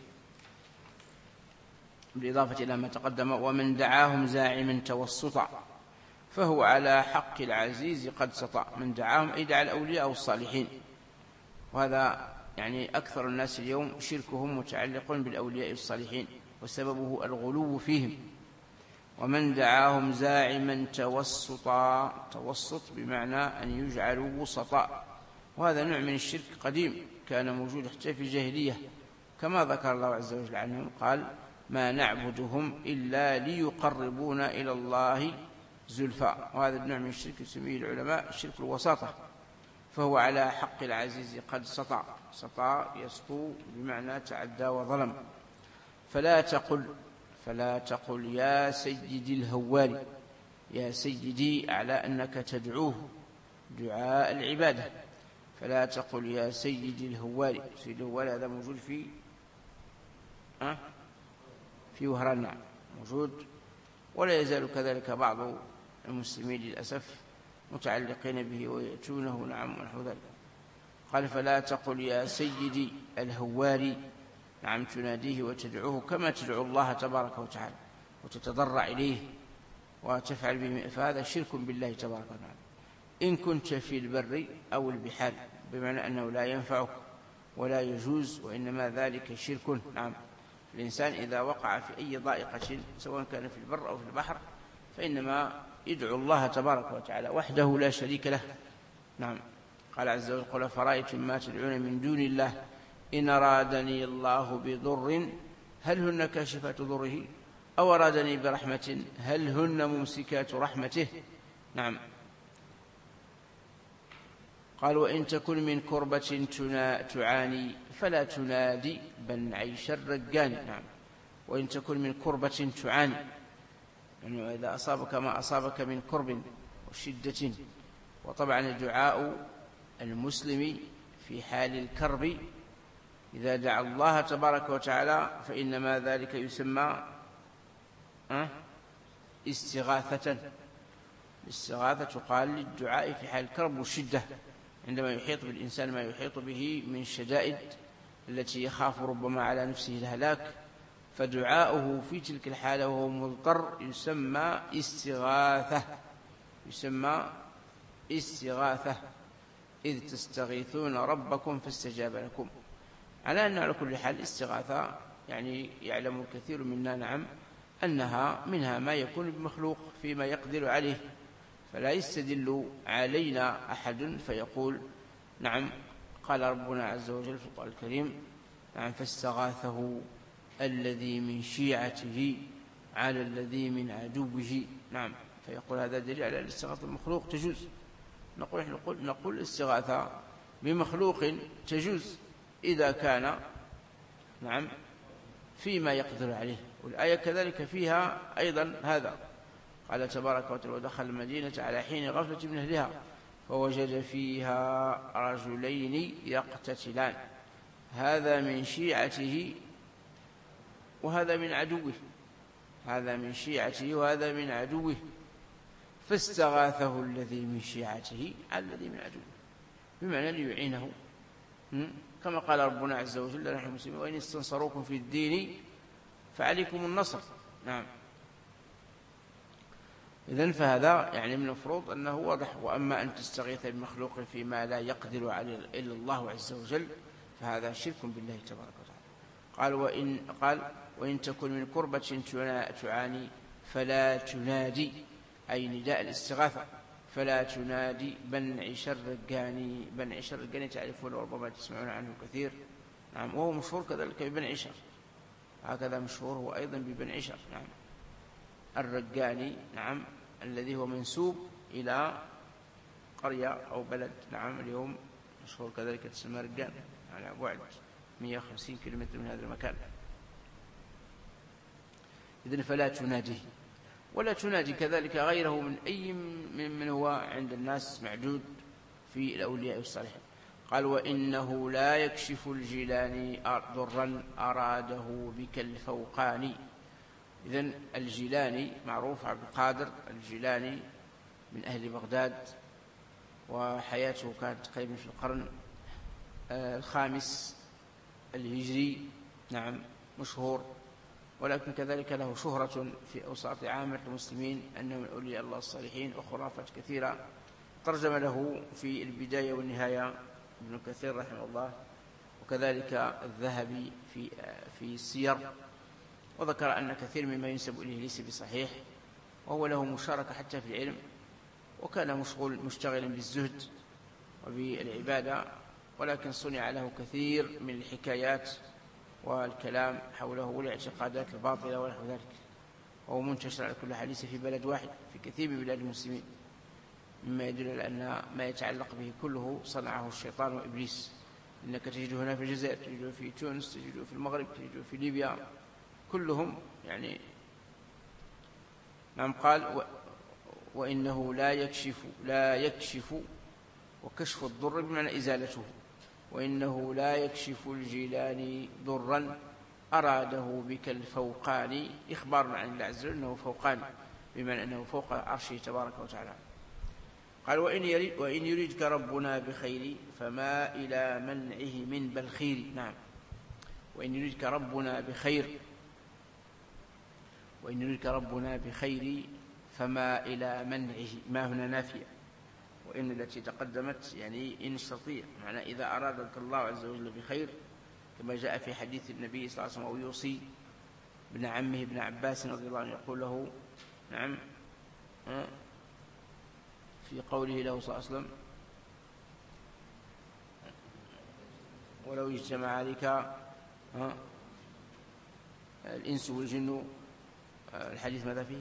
[SPEAKER 1] بالإضافة إلى ما تقدم: ومن دعاهم زاعما توسطا فهو على حق العزيز قد سطع. من دعاهم أي دعا الأولياء والصالحين، وهذا يعني أكثر الناس اليوم شركهم متعلق بالأولياء والصالحين وسببه الغلو فيهم. ومن دعاهم زاعما توسطا، توسط بمعنى أن يجعلوا وسطاء، وهذا نوع من الشرك قديم كان موجود حتى في الجاهلية، كما ذكر الله عز وجل عنهم قال: ما نعبدهم إلا ليقربونا إلى الله زلفى. وهذا النوع من الشرك يسميه العلماء شرك الوساطة، فهو على حق العزيز قد سطع. سطع يسطو بمعنى تعدى وظلم. فلا تقل فلا تقل يا سيدي الهواري، يا سيدي على أنك تدعوه دعاء العبادة. فلا تقل يا سيدي الهواري. سيدي الهواري هذا موجود في أه؟ في وهران، نعم موجود، ولا يزال كذلك بعض المسلمين للأسف متعلقين به ويأتونه نعم ونحو ذلك. قال: فلا تقل يا سيدي الهواري، نعم تناديه وتدعوه كما تدعو الله تبارك وتعالى وتتضرع إليه وتفعل به، فهذا شرك بالله تبارك وتعالى. إن كنت في البر أو البحار، بمعنى أنه لا ينفعك ولا يجوز، وإنما ذلك شرك. نعم الإنسان إذا وقع في أي ضائقة سواء كان في البر أو في البحر فإنما يدعو الله تبارك وتعالى وحده لا شريك له. نعم قال عز وجل: قل فرأيتم ما تدعون من دون الله إن أرادني الله بضر هل هن كاشفات ضره أو أرادني برحمة هل هن ممسكات رحمته. نعم قال: وإن تكن من كربة تعاني فلا تنادي بنعيش الرجاني. نعم وإن تكن من كربة تعاني، يعني إذا أصابك ما أصابك من كرب وشدة. وطبعا دعاء المسلم في حال الكرب إذا دعا الله تبارك وتعالى فإنما ذلك يسمى استغاثة. الاستغاثة تقال للدعاء في حال الكرب والشدة، عندما يحيط بالإنسان ما يحيط به من شدائد التي يخاف ربما على نفسه الهلاك، فدعاؤه في تلك الحالة وهو مضطر يسمى استغاثة. يسمى استغاثة إذ تستغيثون ربكم فاستجاب لكم. على أن على كل حال الاستغاثة يعني يعلم الكثير منا نعم أنها منها ما يكون بمخلوق فيما يقدر عليه، فلا يستدل علينا أحد فيقول نعم قال ربنا عز وجل في القرآن الكريم: نعم فاستغاثه الذي من شيعته على الذي من عدوه. نعم فيقول هذا دليل على الاستغاثة المخلوق تجوز. نقول نقول نقول الاستغاثة بمخلوق تجوز إذا كان نعم فيما يقدر عليه. والآية كذلك فيها أيضا هذا، قال تبارك وتعالى: ودخل المدينة على حين غفلة من أهلها فوجد فيها رجلين يقتتلان هذا من شيعته وهذا من عدوه. هذا من شيعته وهذا من عدوه، فاستغاثه الذي من شيعته على الذي من عدوه، بمعنى ليعينه، كما قال ربنا عز وجل نحن المسلمين وإن استنصروكم في الدين فعليكم النصر. نعم. إذن فهذا يعني من المفروض أنه واضح. وأما أن تستغيث بمخلوق فيما لا يقدر عليه إلا الله عز وجل فهذا شرك بالله تبارك وتعالى. قال وإن, قال وإن تكن من كربة تعاني فلا تنادي، أي نداء الاستغاثة، فلا تنادي بنعش الرقاني. بنعش الرقاني تعرفون وربما تسمعون عنه كثير. نعم. وهو مشهور كذلك ببنعشة، هكذا مشهور هو أيضا ببنعشة. نعم. الرقاني نعم الذي هو منسوب إلى قرية أو بلد. نعم. اليوم مشهور كذلك تسمى رقان على بعد مئة وخمسين كيلومتر من هذا المكان. إذن فلا تناديه، ولا تنادي كذلك غيره من أي من هو عند الناس معدود في الأولياء والصالحين. قال وإنه لا يكشف الجيلاني ضرا أراده بك الفوقاني. إذن الجيلاني معروف عبد القادر الجيلاني من أهل بغداد، وحياته كانت تقريبا في القرن الخامس الهجري. نعم. مشهور، ولكن كذلك له شهرة في أوساط عامة المسلمين أنه من أولياء الله الصالحين، وخرافات كثيرة. ترجم له في البداية والنهاية ابن كثير رحمه الله، وكذلك الذهبي في في السير، وذكر أن كثير مما ينسب إليه ليس بصحيح، وهو له مشاركة حتى في العلم، وكان مشغول مشتغلا بالزهد وبالعبادة، ولكن صنع له كثير من الحكايات والكلام حوله والاعتقادات الباطلة ونحو ذلك، وهو منتشر على كل حال ليس في بلد واحد، في كثير من بلاد المسلمين، مما يدل على أن ما يتعلق به كله صنعه الشيطان وإبليس. إنك تجده هنا في الجزائر، تجده في تونس، تجده في المغرب، تجده في ليبيا، كلهم يعني. نعم. قال و... وإنه لا يكشف لا يكشف وكشف الضر بمعنى إزالته. وإنه لا يكشف الجيلاني ضرا أراده بك الفوقاني، إخبار عن الله عز وجل أنه فوقاني، بمعنى أنه فوق عرشه تبارك وتعالى. قال وإن, يريد وإن يريدك ربنا بخير فما إلى منعه من بالخير. نعم. وإن يريدك ربنا بخير وإن يريدك ربنا بخير فما إلى منعه، ما هنا نافية، وإن التي تقدمت يعني إن شرطية، معنى إذا أرادك الله عز وجل بخير، كما جاء في حديث النبي صلى الله عليه وسلم ويوصي ابن عمه ابن عباس رضي الله عنه يقول له نعم في قوله له صلى الله عليه وسلم ولو اجتمع عليك الإنس والجن، الحديث ماذا فيه؟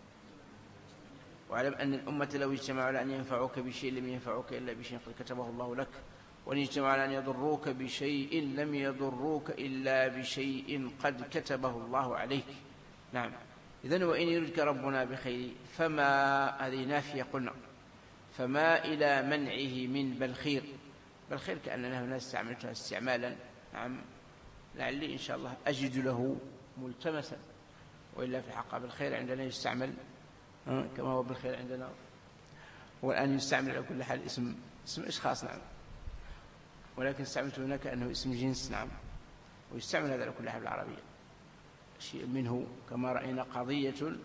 [SPEAKER 1] واعلم أن الأمة لو اجتمعوا على أن ينفعوك بشيء لم ينفعوك إلا بشيء قد كتبه الله لك، وإن اجتمعوا على أن يضروك بشيء لم يضروك إلا بشيء قد كتبه الله عليك. نعم. إذن وإن يردك ربنا بخير فما، هذه نافية قلنا، فما إلى منعه من بالخير. بالخير كأننا هنا استعملتها استعمالا. نعم. لعلي إن شاء الله أجد له ملتمسا، وإلا في الحق بالخير عندنا يستعمل كما هو بالخير عندنا، والآن يستعمل على كل حال اسم اسم إشخاص. نعم. ولكن استعملته هنا كأنه اسم جنس. نعم. ويستعمل هذا على كل حال بالعربية، شيء منه كما رأينا قضية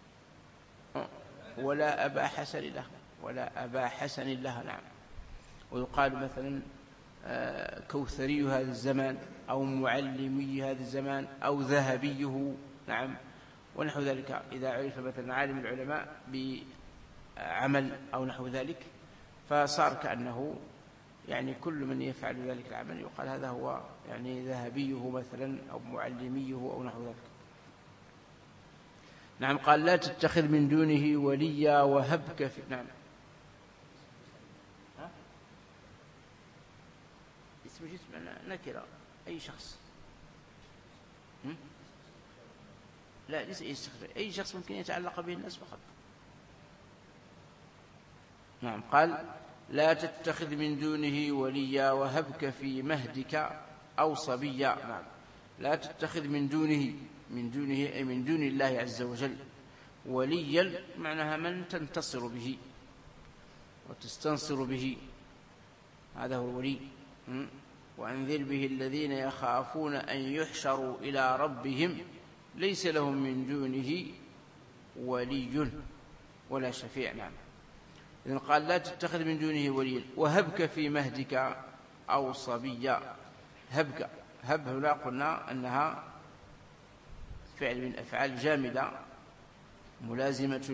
[SPEAKER 1] ولا أبا حسن له ولا أبا حسن له. نعم. ويقال مثلا كوثري هذا الزمان، أو معلمي هذا الزمان، أو ذهبيه. نعم. ونحو ذلك، إذا عرف مثلا عالم العلماء بعمل أو نحو ذلك، فصار كأنه يعني كل من يفعل ذلك العمل يقال هذا هو يعني ذهبيه مثلا أو معلميه أو نحو ذلك. نعم. قال لا تتخذ من دونه وليا وهبك في. نعم. ها؟ اسم جسم نكرة، أي شخص. هم؟ لا ليس أي شخص، أي شخص ممكن يتعلق به الناس فقط. نعم. قال لا تتخذ من دونه وليا وهبك في مهدك أو صبيا. نعم. لا تتخذ من دونه، من دونه أي من دون الله عز وجل. وليا معناها من تنتصر به وتستنصر به، هذا هو الولي. وأنذر به الذين يخافون أن يحشروا إلى ربهم ليس لهم من دونه ولي ولا شفيع. نعم. إذن قال لا تتخذ من دونه وليا. وهبك في مهدك أو صبيا. هبك، هب هنا قلنا أنها فعل من أفعال جامدة ملازمة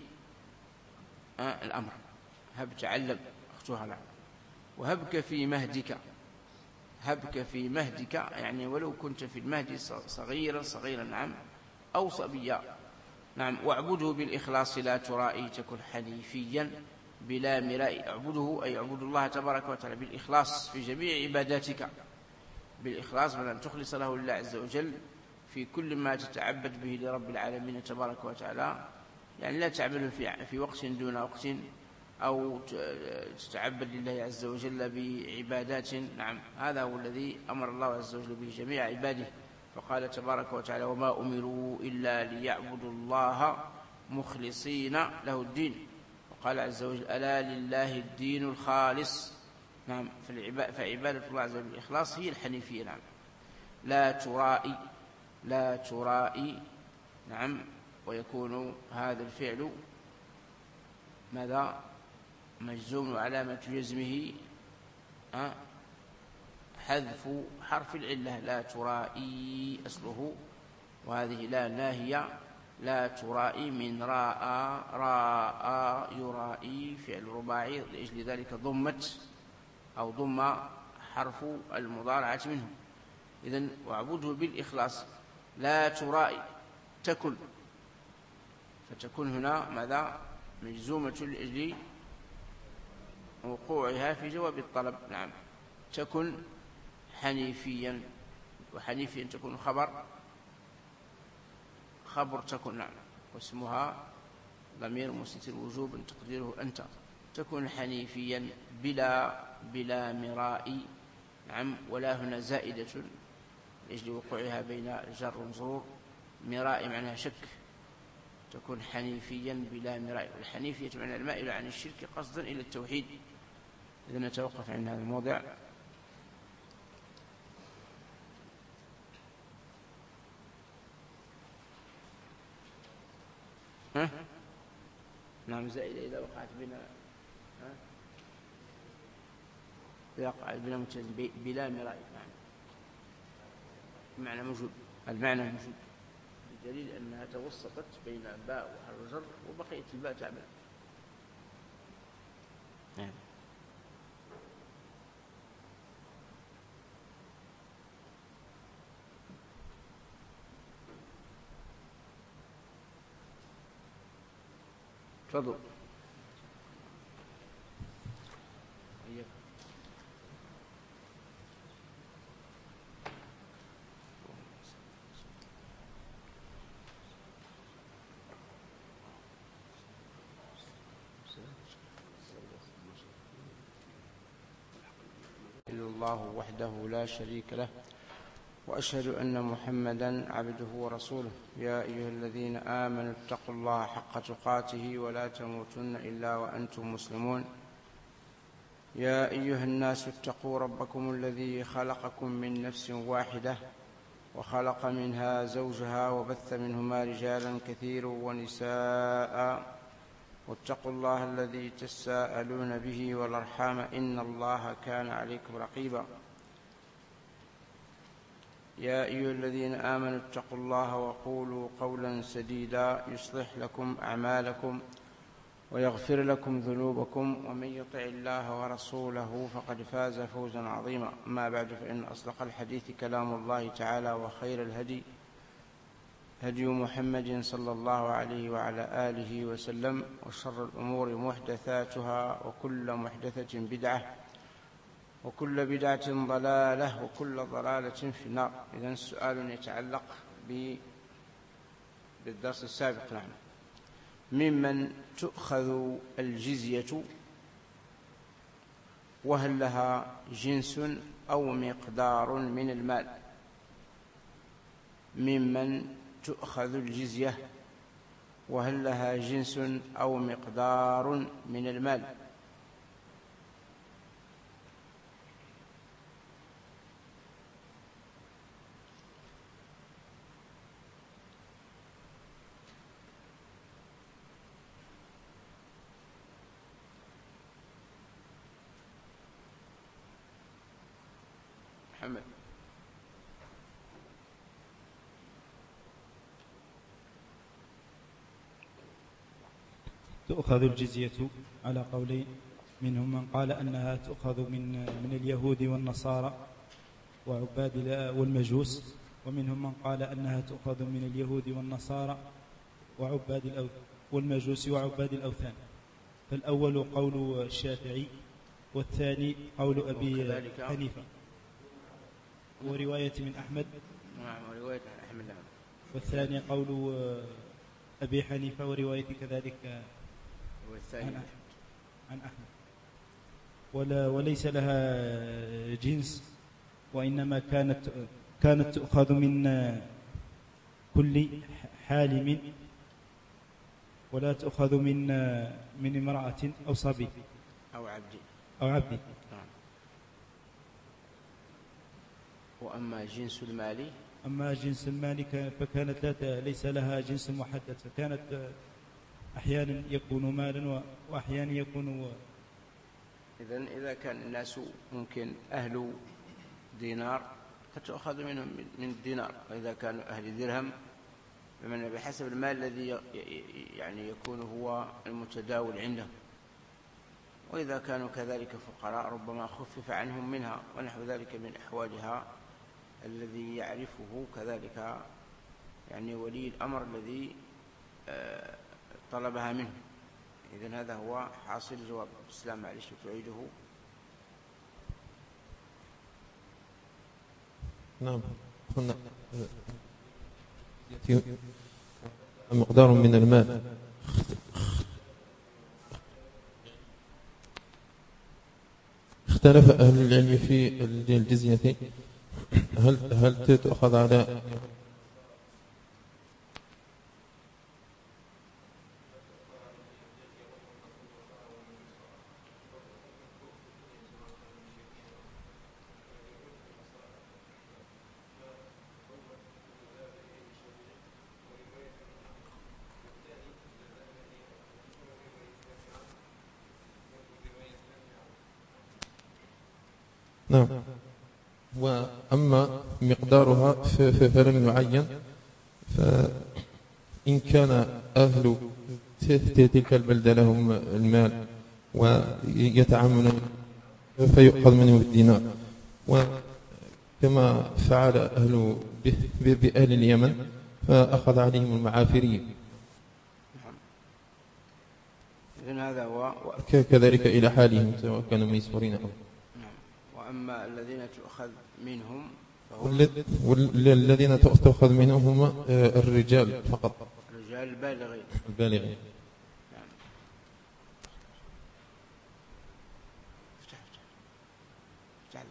[SPEAKER 1] للأمر. هب تعلم أختها. نعم. وهبك في مهدك، هبك في مهدك يعني ولو كنت في المهد صغيرا صغيرا. نعم. أو صبيا. نعم. واعبده بالإخلاص لا ترائي تكن حنيفيا بلا مراء. اعبده أي اعبد الله تبارك وتعالى بالإخلاص في جميع عباداتك، بالإخلاص من أن تخلص له الله عز وجل في كل ما تتعبد به لرب العالمين تبارك وتعالى. يعني لا تعمله في في وقت دون وقت، أو تتعبد لله عز وجل بعبادات. نعم. هذا هو الذي أمر الله عز وجل به جميع عباده. فقال تبارك وتعالى وما أمروا إلا ليعبدوا الله مخلصين له الدين. وقال عز وجل ألا لله الدين الخالص. نعم. فعبادة الله عز وجل بالإخلاص هي الحنيفية. نعم. لا ترائي، لا ترائي. نعم. ويكون هذا الفعل ماذا؟ مجزوم علامة جزمه أه؟ حذف حرف العلة. لا ترائي أصله، وهذه لا ناهية. لا ترائي من راء، راء يرائي فعل رباعي، لأجل ذلك ضمت أو ضم حرف المضارعة منه. إذن واعبده بالإخلاص. لا ترائي تكن، فتكون هنا ماذا؟ مجزومة لأجل وقوعها في جواب الطلب. نعم. تكن حنيفيا، وحنيفيا تكون خبر، خبر تكن. نعم. واسمها ضمير مستتر وجوب تقديره أنت. تكن حنيفيا بلا بلا مراء. نعم. ولا هنا زائدة لأجل وقوعها بين جر ومجرور. مراء معناها شك. تكون حنيفيا بلا مراء. والحنيفية معنى المائل عن الشرك قصدا إلى التوحيد. إذا نتوقف عند هذا الموضع. ها؟ نعم. زائدة إذا وقعت بنا ها؟ إذا وقعت بنا متزن بلا مراء. نعم. المعنى موجود، المعنى موجود بدليل أنها توسطت بين باء وحرف جر وبقيت الباء تعمل. نعم. تفضل. إلا الله وحده لا شريك له، وأشهد أن محمدا عبده ورسوله. يا أيها الذين آمنوا اتقوا الله حق تقاته ولا تموتن إلا وأنتم مسلمون. يا أيها الناس اتقوا ربكم الذي خلقكم من نفس واحدة وخلق منها زوجها وبث منهما رجالا كثيرا ونساء، واتقوا الله الذي تساءلون به والأرحام إن الله كان عليكم رقيبا. يا أيها الذين آمنوا اتقوا الله وقولوا قولا سديدا يصلح لكم أعمالكم ويغفر لكم ذنوبكم، ومن يطع الله ورسوله فقد فاز فوزا عظيما. أما بعد، فإن أصدق الحديث كلام الله تعالى، وخير الهدي هدي محمد صلى الله عليه وعلى آله وسلم، وشر الأمور محدثاتها، وكل محدثة بدعة، وكل بدعة ضلالة، وكل ضلالة في النار. إذن سؤال يتعلق بالدرس السابق. نعم. ممن تؤخذ الجزية، وهل لها جنس أو مقدار من المال؟ ممن تؤخذ الجزية؟ وهل لها جنس أو مقدار من المال؟ محمد.
[SPEAKER 2] تؤخذ الجزية على قولين، منهم من قال أنها تؤخذ من من اليهود والنصارى وعباد والمجوس، ومنهم من قال أنها تؤخذ من اليهود والنصارى وعباد والمجوس وعباد الأوثان. فالأول قول الشافعي، والثاني قول أبي حنيفة، ورواية من أحمد.
[SPEAKER 1] نعم، ورواية أحمد.
[SPEAKER 2] والثاني قول أبي حنيفة، ورواية كذلك عن, عن أحمد. ولا وليس لها جنس، وإنما كانت كانت تؤخذ من كل حالم، ولا تؤخذ من من امرأة أو صبي
[SPEAKER 1] أو عبد
[SPEAKER 2] أو عبد.
[SPEAKER 1] وأما جنس المال
[SPEAKER 2] أما جنس المال فكانت لا ليس لها جنس محدد، فكانت أحيانا يكون مالا وأحيانا يكون.
[SPEAKER 1] إذن إذا كان الناس ممكن أهل دينار فتؤخذ منهم من الدينار، وإذا كانوا أهل درهم فمن بحسب المال الذي يعني يكون هو المتداول عنده، وإذا كانوا كذلك فقراء ربما خفف عنهم منها، ونحو ذلك من أحوالها الذي يعرفه كذلك يعني ولي الأمر الذي طلبها منه. إذن هذا هو حاصل جواب الإسلام. معلش تعيده.
[SPEAKER 3] نعم، قلنا مقدار من المال. اختلف أهل العلم في الجزية، هل هل تؤخذ على نعم. وأما مقدارها فلم يعين، فإن كان أهل تلك البلدة لهم المال ويتعاملون فيؤخذ منهم الدينار، وكما فعل أهل بأهل اليمن فأخذ عليهم المعافرين.
[SPEAKER 1] إذن هذا هو
[SPEAKER 3] كذلك إلى حالهم سواء كانوا ميسورين أو.
[SPEAKER 1] وأما الذين تؤخذ منهم
[SPEAKER 3] والذين تؤخذ منهم هم الرجال فقط،
[SPEAKER 1] الرجال البالغين
[SPEAKER 3] البالغين.
[SPEAKER 1] نعم. افتح افتح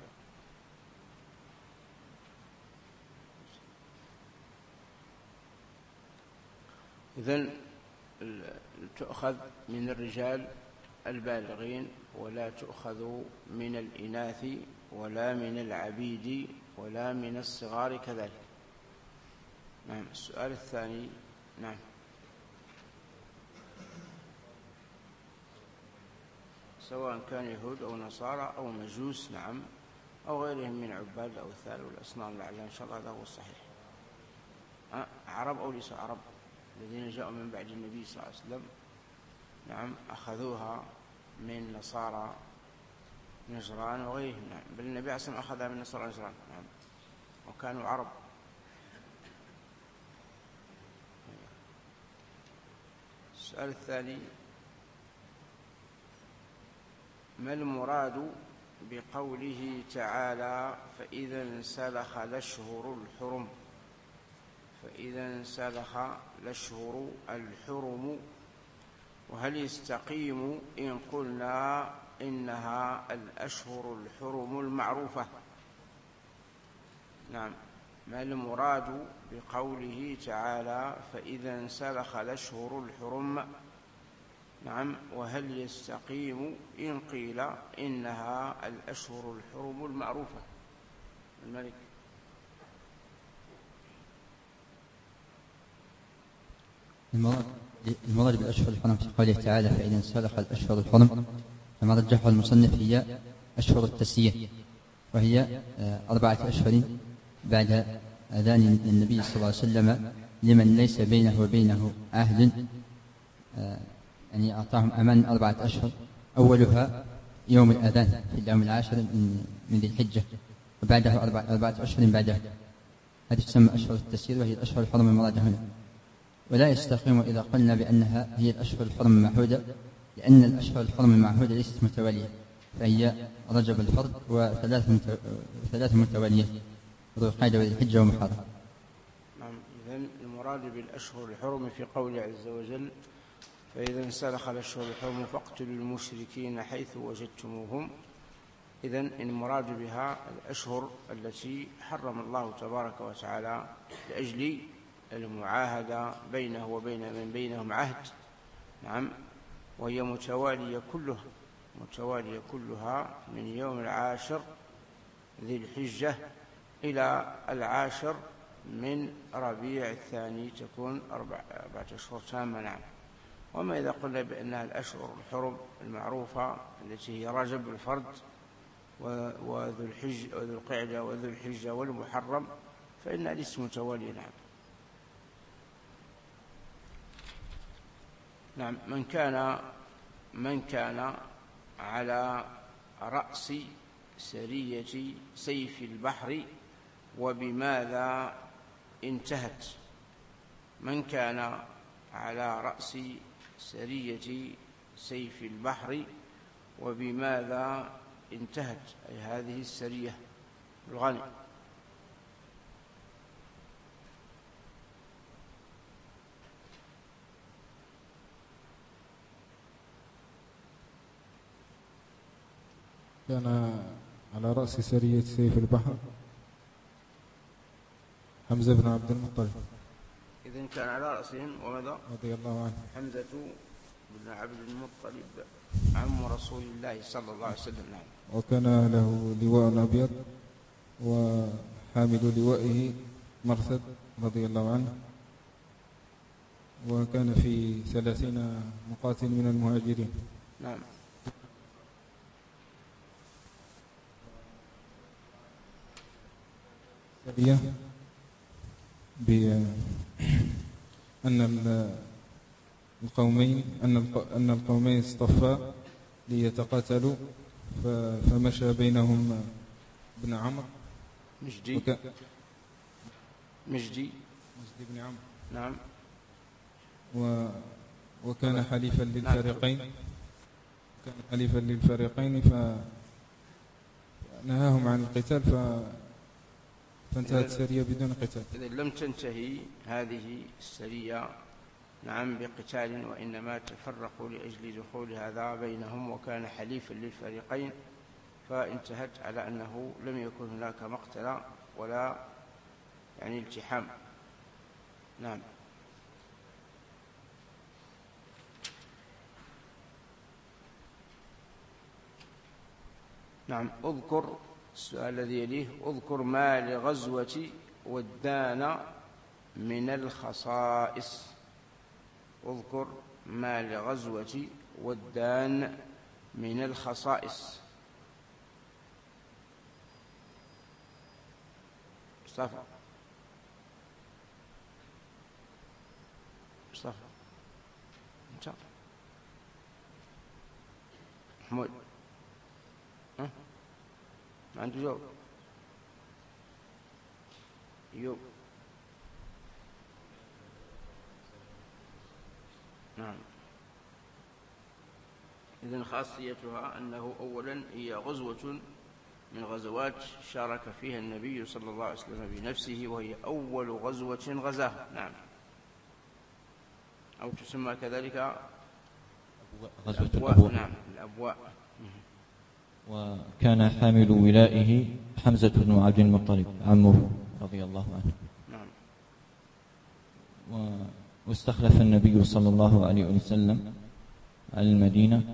[SPEAKER 1] إذن تؤخذ من الرجال البالغين، ولا تؤخذ من الإناث ولا من العبيد ولا من الصغار كذلك. نعم. السؤال الثاني. نعم. سواء كان يهود أو نصارى أو مجوس، نعم، أو غيرهم من عباد الأوثان والأصنام، لعل إن شاء الله هذا هو الصحيح. أه؟ عرب أو ليس عرب الذين جاءوا من بعد النبي صلى الله عليه وسلم، نعم، أخذوها من نصارى نجران وغيرهم، نعم، بل النبي عليه الصلاة والسلام أخذها من نصارى نجران، نعم، وكانوا عرب. السؤال الثاني: ما المراد بقوله تعالى فإذا انسلخ الأشهر الحرم؟ فإذا انسلخ الأشهر الحرم، وهل يستقيم إن قلنا إنها الأشهر الحرم المعروفة؟ نعم، ما المراد بقوله تعالى فإذا انسلخ الأشهر الحرم؟ نعم. وهل يستقيم إن قيل إنها الأشهر الحرم المعروفة؟ الملك.
[SPEAKER 4] المراد بالأشهر الحرم في قوله تعالى فإذا انسلخ الأشهر الحرم فما رجحه المصنف هي أشهر التسيير، وهي أربعة أشهر بعد أذان النبي صلى الله عليه وسلم لمن ليس بينه وبينه عهد، يعني أعطاهم أمان أربعة أشهر، أولها يوم الأذان في اليوم العاشر من ذي الحجة، وبعده أربعة أشهر بعدها. هذه تسمى أشهر التسيير، وهي الأشهر الحرم المرادة هنا. ولا يستقيم إذا قلنا بأنها هي الأشهر الحرم المعهودة، لأن الأشهر الحرم المعهودة ليست متوالية، فهي رجب الفرد وثلاث متواليات، ذو القعدة وذي الحجة ومحرم.
[SPEAKER 1] نعم. إذن المراد بالأشهر الحرم في قوله عز وجل فإذا انسلخ الأشهر الحرم فاقتلوا المشركين حيث وجدتموهم. إذن المراد بها الأشهر التي حرم الله تبارك وتعالى لأجل المعاهدة بينه وبين من بينهم عهد. نعم. وهي متوالية كلها متوالية كلها من يوم العاشر ذي الحجة إلى العاشر من ربيع الثاني، تكون أربعة أشهر تامة. نعم. وما إذا قلنا بأنها الأشهر الحرم المعروفة التي هي رجب الفرد وذو الحجة وذو القعدة وذو الحجة والمحرم فإنها ليست متوالية. نعم. نعم. من كان من كان على رأس سرية سيف البحر وبماذا انتهت؟ من كان على رأس سرية سيف البحر وبماذا انتهت، أي هذه السرية. الغني.
[SPEAKER 5] كان على رأس سرية سيف البحر حمزة بن عبد المطلب.
[SPEAKER 1] إذن كان على رأسهم وماذا؟
[SPEAKER 5] رضي الله عنه.
[SPEAKER 1] حمزة بن عبد المطلب عم رسول الله صلى الله عليه وسلم. نعم.
[SPEAKER 5] وكان له لواء أبيض وحامل لوائه مرثد رضي الله عنه، وكان في ثلاثين مقاتل من المهاجرين.
[SPEAKER 1] نعم.
[SPEAKER 5] بأن القومين أن القومين اصطفا ليتقاتلوا، فمشى بينهم ابن عمرو
[SPEAKER 1] مجدي
[SPEAKER 5] وك...
[SPEAKER 1] مجدي
[SPEAKER 5] مجدي بن عمرو.
[SPEAKER 1] نعم.
[SPEAKER 5] و... وكان حليفا للفريقين كان حليفا للفريقين فنهاهم عن القتال ف... فانتهت السرية بدون قتال.
[SPEAKER 1] إذا لم تنتهي هذه السرية نعم بقتال، وإنما تفرقوا لأجل دخول هذا بينهم، وكان حليفا للفريقين، فانتهت على أنه لم يكن هناك مقتل ولا يعني التحام. نعم. نعم. اذكر السؤال الذي يليه، اذكر ما لغزوة ودان من الخصائص. اذكر ما لغزوة ودان من الخصائص. مصطفى مصطفى انت محمود ها ما عنده جواب. يوب. نعم. إذن خاصيتها أنه أولا هي غزوة من غزوات شارك فيها النبي صلى الله عليه وسلم بنفسه، وهي أول غزوة غزاها. نعم. أو تسمى كذلك
[SPEAKER 6] غزوة
[SPEAKER 1] الأبواء.
[SPEAKER 6] الأبواء.
[SPEAKER 1] نعم. الأبواء.
[SPEAKER 6] وكان حامل ولائه حمزة بن عبد المطلب عمه رضي الله عنه.
[SPEAKER 1] نعم.
[SPEAKER 6] واستخلف النبي صلى الله عليه وسلم على المدينة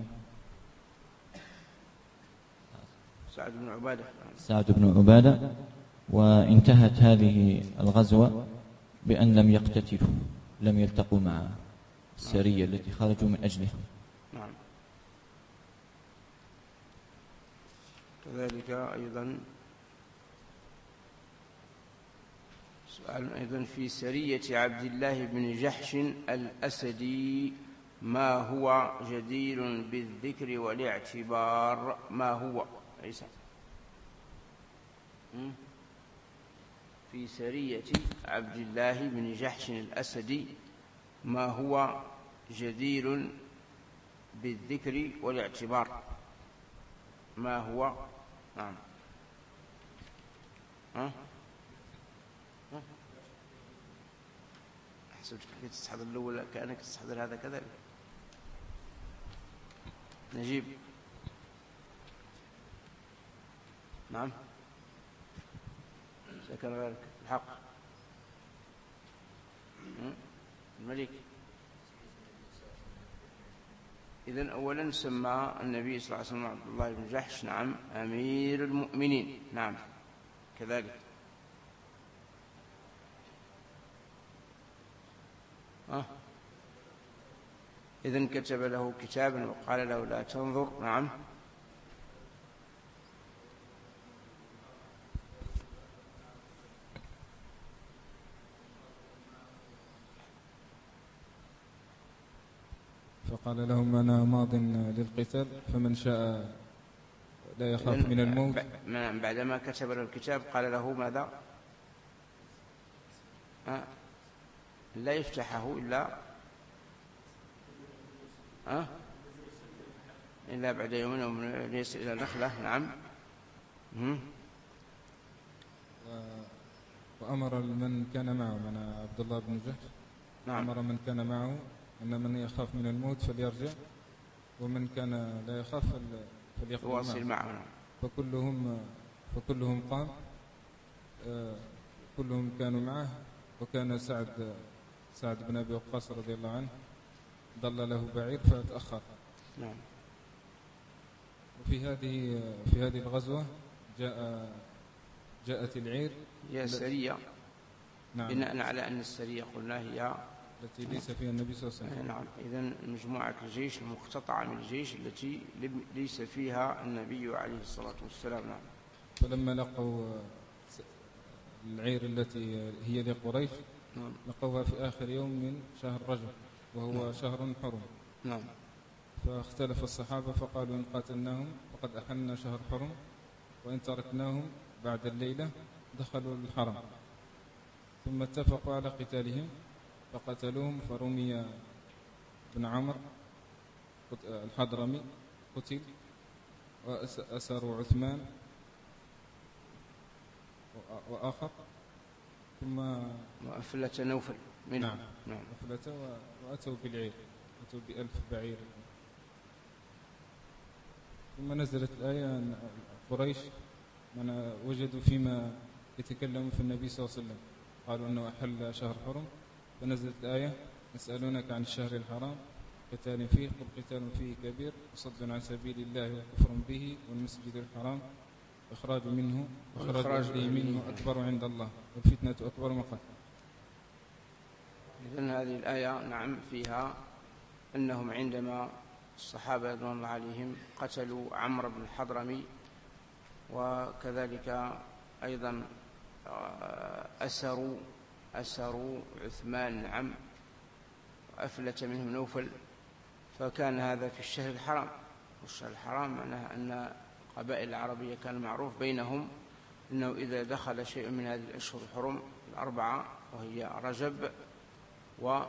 [SPEAKER 1] سعد بن عبادة
[SPEAKER 6] سعد بن عبادة وانتهت هذه الغزوة بأن لم يقتتلوا، لم يلتقوا مع السرية التي خرجوا من أجلها.
[SPEAKER 1] نعم. كذلك أيضا سؤال أيضا في سرية عبد الله بن جحش الأسدي ما هو جدير بالذكر والاعتبار؟ ما هو عيسى في سرية عبد الله بن جحش الأسدي ما هو جدير بالذكر والاعتبار؟ ما هو؟ نعم. ها؟ ها؟ أحسبتك كيف تستحضر الأول كأنك تستحضر هذا كذلك. نجيب. نعم. ذكر غيرك الحق. الملك. إذن أولا سمى النبي صلى الله عليه وسلم عبد الله بن جحش نعم أمير المؤمنين. نعم كذلك. أه. إذن كتب له كتابا وقال له لا تنظر. نعم.
[SPEAKER 5] فقال لهم أنا ماض للقتال فمن شاء لا يخاف من الموت.
[SPEAKER 1] بعدما كتب له الكتاب قال له ماذا؟ أه؟ لا يفتحه إلا أه؟ إلا بعد يومين ليس إلى نخلة. نعم.
[SPEAKER 5] وأمر من كان معه من عبد الله بن جحش.
[SPEAKER 1] نعم.
[SPEAKER 5] أمر من كان معه أن من يخاف من الموت فليرجع ومن كان لا يخاف فليواصل معه. معه. فكلهم فكلهم قام. كلهم كانوا معه وكان سعد سعد بن أبي وقاص رضي الله عنه ضل له بعير فتأخر.
[SPEAKER 1] نعم.
[SPEAKER 5] وفي هذه في هذه الغزوة جاء جاءت العير
[SPEAKER 1] هي سرية.
[SPEAKER 5] نعم.
[SPEAKER 1] بناء على أن السرية قلنا هي
[SPEAKER 5] التي ليس فيها النبي صلى الله عليه وسلم.
[SPEAKER 1] نعم. إذن مجموعة الجيش المقتطعة من الجيش التي ليس فيها النبي عليه الصلاة والسلام. نعم.
[SPEAKER 5] فلما لقوا العير التي هي لقريش
[SPEAKER 1] نعم.
[SPEAKER 5] لقوها في آخر يوم من شهر رجب وهو نعم. شهر حرم.
[SPEAKER 1] نعم.
[SPEAKER 5] فاختلف الصحابة فقالوا إن قاتلناهم فقد أحلنا شهر حرم وإن تركناهم بعد الليلة دخلوا الحرم. ثم اتفقوا على قتالهم فقتلوهم فرمي بن عمرو الحضرمي قتل وأسروا عثمان وآخر ثم
[SPEAKER 1] وأفلت نوفل منهم.
[SPEAKER 5] نعم. نعم. أفلت وأتوا بالعير أتوا بألف بعير. ثم نزلت الآية أن قريش من وجدوا فيما يتكلم في النبي صلى الله عليه وسلم قالوا أنه أحل شهر حرم فنزلت الآية يسألونك عن الشهر الحرام قتال فيه قل قتال فيه كبير وصد عن سبيل الله وكفر به والمسجد الحرام إخراج منه وإخراج منه أكبر عند الله والفتنة أكبر مقت.
[SPEAKER 1] إذن هذه الآية نعم فيها أنهم عندما الصحابة رضوان الله عليهم قتلوا عمرو بن الحضرمي وكذلك أيضا أسروا أسروا عثمان نعم وأفلت منهم نوفل فكان هذا في الشهر الحرام. والشهر الحرام معناه أن القبائل العربية كان معروف بينهم أنه إذا دخل شيء من هذه الأشهر الحرم الأربعة وهي رجب وذو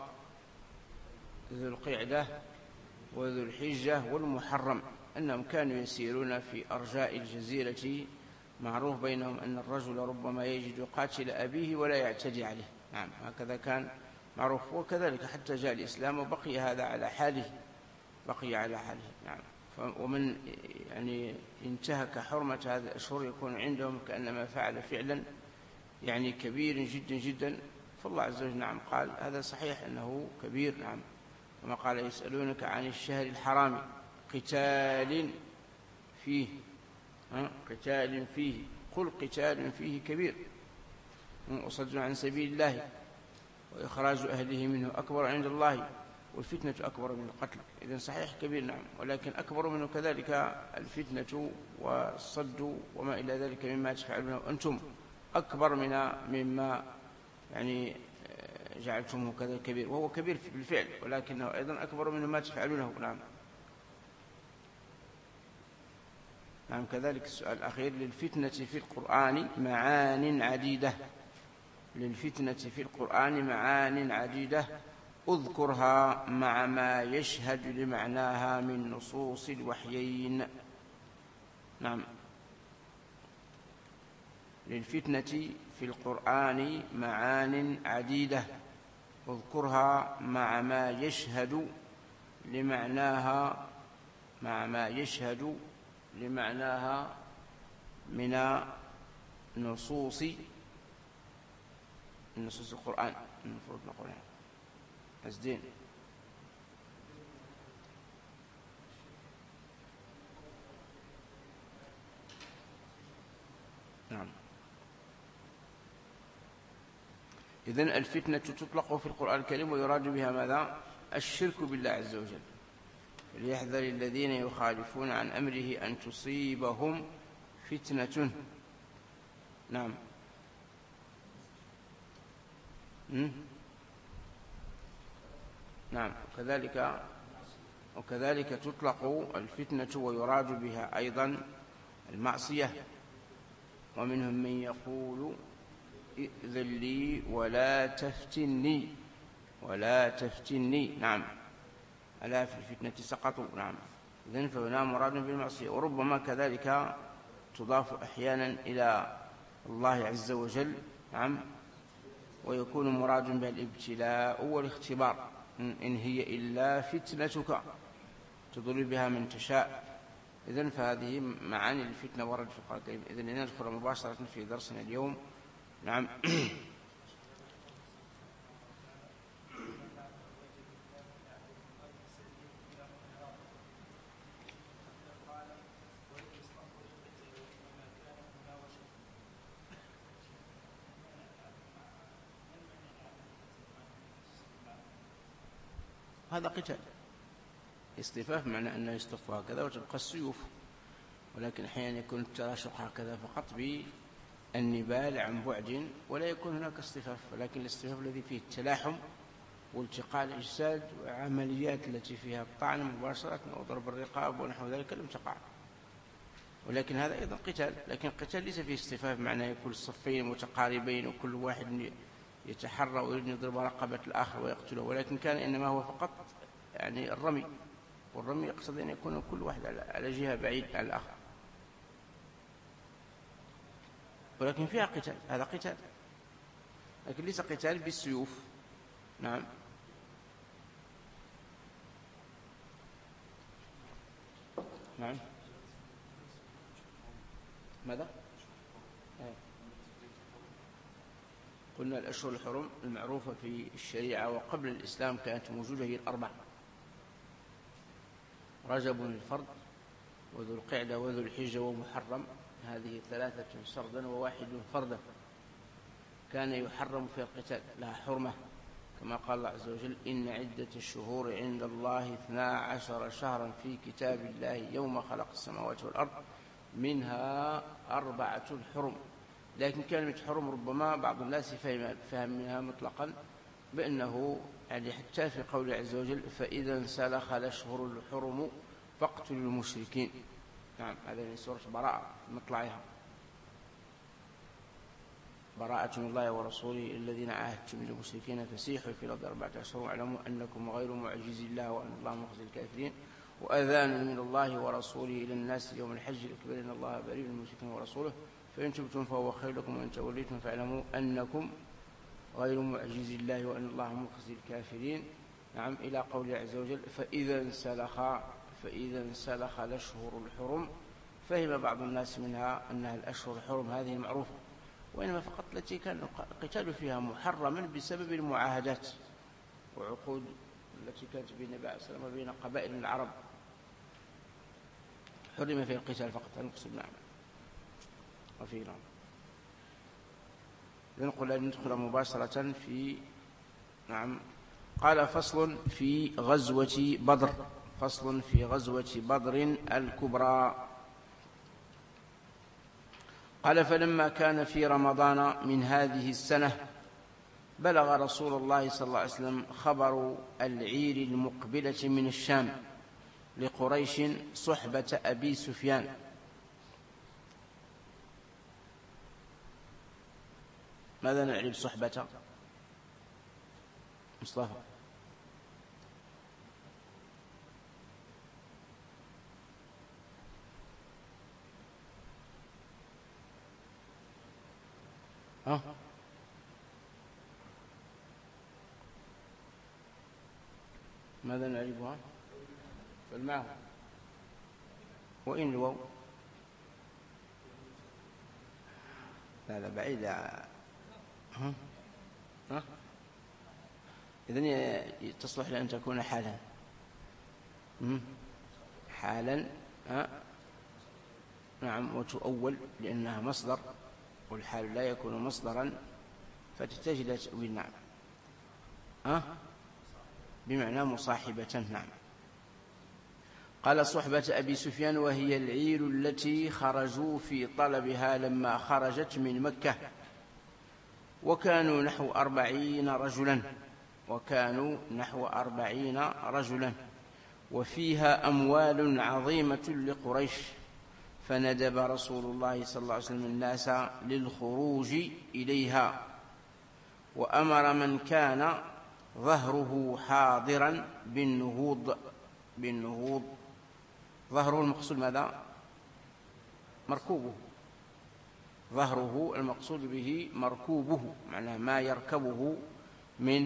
[SPEAKER 1] القعدة وذو الحجة والمحرم أنهم كانوا يسيرون في أرجاء الجزيرة معروف بينهم أن الرجل ربما يجد قاتل أبيه ولا يعتدي عليه. نعم هكذا كان معروف. وكذلك حتى جاء الإسلام وبقي هذا على حاله بقي على حاله. نعم. ومن يعني انتهك حرمة هذه الأشهر يكون عندهم كأنما فعل فعلا يعني كبير جدا جدا. فالله عز وجل نعم قال هذا صحيح أنه كبير، نعم، كما قال يسألونك عن الشهر الحرام قتال فيه، قتال فيه قل قتال فيه كبير وصد عن سبيل الله وإخراج أهله منه أكبر عند الله والفتنة أكبر من القتل. إذن صحيح كبير نعم، ولكن أكبر منه كذلك الفتنة والصد وما إلى ذلك مما تفعلونه أنتم، أكبر من مما يعني جعلتمه كذا كبير، وهو كبير بالفعل ولكنه أيضا أكبر من ما تفعلونه. نعم. نعم. كذلك السؤال الأخير: للفتنة في القرآن معان عديدة، للفتنة في القرآن معان عديدة أذكرها مع ما يشهد لمعناها من نصوص الوحيين. نعم. للفتنة في القرآن معان عديدة اذكرها مع ما يشهد لمعناها مع ما يشهد لمعناها من نصوص نصوص القرآن. المفروض نقول أزدين. نعم. إذن الفتنة تطلق في القرآن الكريم ويراد بها ماذا؟ الشرك بالله عز وجل. فليحذر الذين يخالفون عن أمره أن تصيبهم فتنة. نعم. م? نعم. وكذلك وكذلك تطلق الفتنة ويراد بها أيضا المعصية. ومنهم من يقول ائذن لي ولا تفتني ولا تفتني. نعم. ألا في الفتنة سقطوا. نعم. إذن فهنا مراد بالمعصية. وربما كذلك تضاف أحيانا إلى الله عز وجل. نعم. ويكون مراد بها الابتلاء والاختبار. إن هي إلا فتنتك تضل بها من تشاء. إذن فهذه معاني الفتنة ورد في القرآن الكريم. إذن ندخل مباشرة في درسنا اليوم. نعم. هذا قتال اصطفاف، معنى أنه يصطف هكذا وتبقى السيوف، ولكن أحيانا يكون التراشق هكذا فقط بالنبال عن بعد ولا يكون هناك اصطفاف، ولكن الاصطفاف الذي فيه التلاحم والتقاء الأجساد وعمليات التي فيها الطعن مباشرة أو ضرب الرقاب ونحو ذلك لم تقع. ولكن هذا أيضا قتال، لكن القتال ليس فيه اصطفاف معناه يكون الصفين متقاربين وكل واحد يتحرى ويريد أن يضرب رقبة الآخر ويقتله، ولكن كان إنما هو فقط يعني الرمي، والرمي يقصد أن يكون كل واحد على جهة بعيد عن الآخر، ولكن فيها قتال. هذا قتال لكن ليس قتال بالسيوف. نعم. نعم. ماذا؟ قلنا الأشهر الحرم المعروفة في الشريعة وقبل الإسلام كانت موجودة هي الأربع: رجب الفرد وذو القعدة وذو الحجة ومحرم. هذه ثلاثة سردا وواحد فردا. كان يحرم في القتال، لها حرمة، كما قال الله عز وجل: إن عدة الشهور عند الله اثنا عشر شهرا في كتاب الله يوم خلق السماوات والأرض منها أربعة حرم. لكن كلمة حرم ربما بعض الناس فهم منها مطلقا بأنه يعني حتى في قوله عز وجل: فإذا انسلخ الأشهر الحرم فاقتلوا المشركين. نعم. هذا من سورة براءة مطلعها: براءة من الله ورسوله الذين عاهدتم من المشركين فسيحوا في الأرض أربعة أشهر واعلموا أنكم غير معجزي الله وأن الله مخزي الكافرين وأذان من الله ورسوله إلى الناس يوم الحج الأكبر إن الله بريء من المشركين ورسوله فإن تبتم فهو خير لكم وإن توليتم فاعلموا أنكم غير معجزي الله وأن الله مخزي الكافرين. نعم. إلى قوله عز وجل: فإذا انسلخ فإذا انسلخ الأشهر الحرم. فهم بعض الناس منها أنها الأشهر الحرم هذه المعروفة، وإنما فقط التي كان القتال فيها محرما بسبب المعاهدات وعقود التي كانت بين النبي عليه الصلاة والسلام وبين قبائل العرب، حرم فيها القتال فقط. نقصد نعم وفي نعم ننقل أن ندخل مباشرة في نعم. قال فصل في غزوة بدر. فصل في غزوة بدر الكبرى. قال فلما كان في رمضان من هذه السنة بلغ رسول الله صلى الله عليه وسلم خبر العير المقبلة من الشام لقريش صحبة أبي سفيان. ماذا نعني بصحبة مصطفى؟ ها ماذا نعرفها؟ فالماء وإن الواو لا لا بعيد. ها ها إذن تصلح لأن تكون حالا حالا ها نعم وتؤول لأنها مصدر والحال لا يكون مصدرا فتحتاج إلى تأويل. نعم ها بمعنى مصاحبة. نعم. قال صحبة أبي سفيان وهي العير التي خرجوا في طلبها لما خرجت من مكة، وكانوا نحو أربعين رجلا وكانوا نحو أربعين رجلا وفيها أموال عظيمة لقريش، فندب رسول الله صلى الله عليه وسلم الناس للخروج إليها، وأمر من كان ظهره حاضرا بالنهوض. بالنهوض ظهره المقصود ماذا؟ مركوبه. ظهره المقصود به مركوبه، معناه ما يركبه من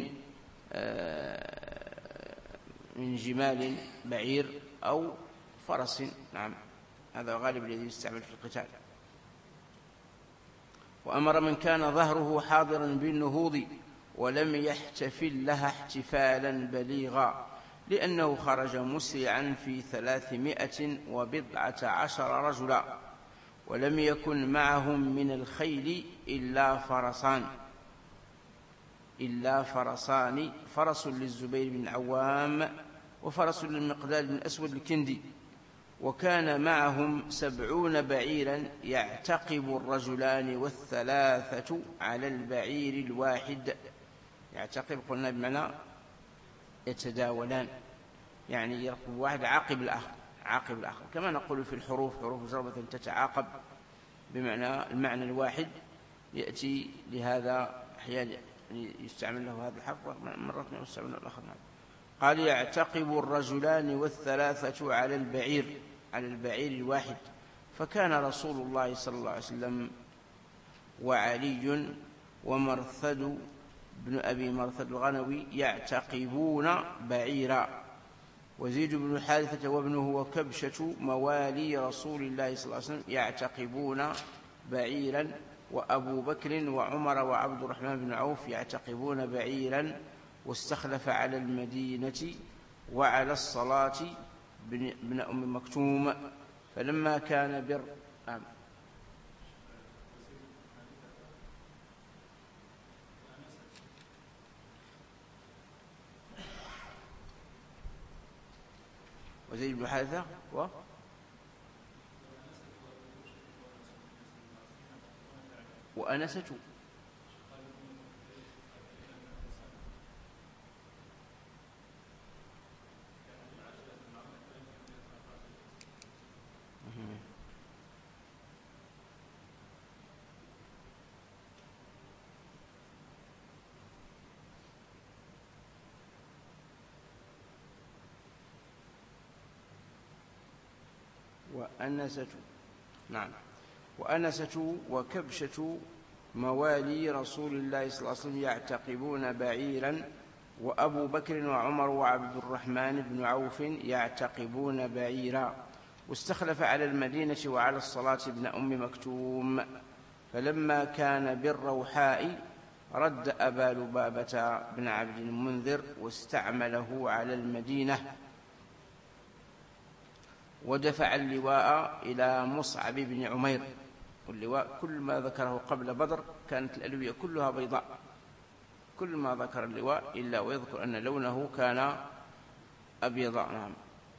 [SPEAKER 1] من جمال بعير أو فرس. نعم هذا غالب الذي يستعمل في القتال. وأمر من كان ظهره حاضرا بالنهوض ولم يحتفل لها احتفالا بليغا، لأنه خرج مسرعا في ثلاثمائة وبضعة عشر رجلا، ولم يكن معهم من الخيل إلا فرسان إلا فرسان فرس للزبير بن عوام وفرس للمقداد بن أسود الكندي، وكان معهم سبعون بعيرا يعتقب الرجلان والثلاثة على البعير الواحد. يعتقب قلنا بمعنى يتداولان، يعني يركب واحد عاقب الآخر عاقب الآخر كما نقول في الحروف، حروف ضربة تتعاقب بمعنى المعنى الواحد يأتي لهذا أحيانا يستعمل له هذا الحرف مرات ما يستعمل الآخر. قال يعتقب الرجلان والثلاثة على البعير على البعير الواحد، فكان رسول الله صلى الله عليه وسلم وعلي ومرثد بن أبي مرثد الغنوي يعتقبون بعيرا، وزيد بن حارثة وابنه وكبشة موالي رسول الله صلى الله عليه وسلم يعتقبون بعيرا، وأبو بكر وعمر وعبد الرحمن بن عوف يعتقبون بعيرا، واستخلف على المدينة وعلى الصلاة بن أم مكتوم. فلما كان بر آم. وزيد بن حارثة و وأنسة وأنسة. نعم وأنسة وكبشة موالي رسول الله صلى الله عليه وسلم يعتقبون بعيرا، وأبو بكر وعمر وعبد الرحمن بن عوف يعتقبون بعيرا، واستخلف على المدينة وعلى الصلاة ابن أم مكتوم. فلما كان بالروحاء رد أبا لبابة بن عبد المنذر واستعمله على المدينة، ودفع اللواء إلى مصعب بن عمير. واللواء كل ما ذكره قبل بدر كانت الألوية كلها بيضاء، كل ما ذكر اللواء إلا ويذكر أن لونه كان أبيض. نعم.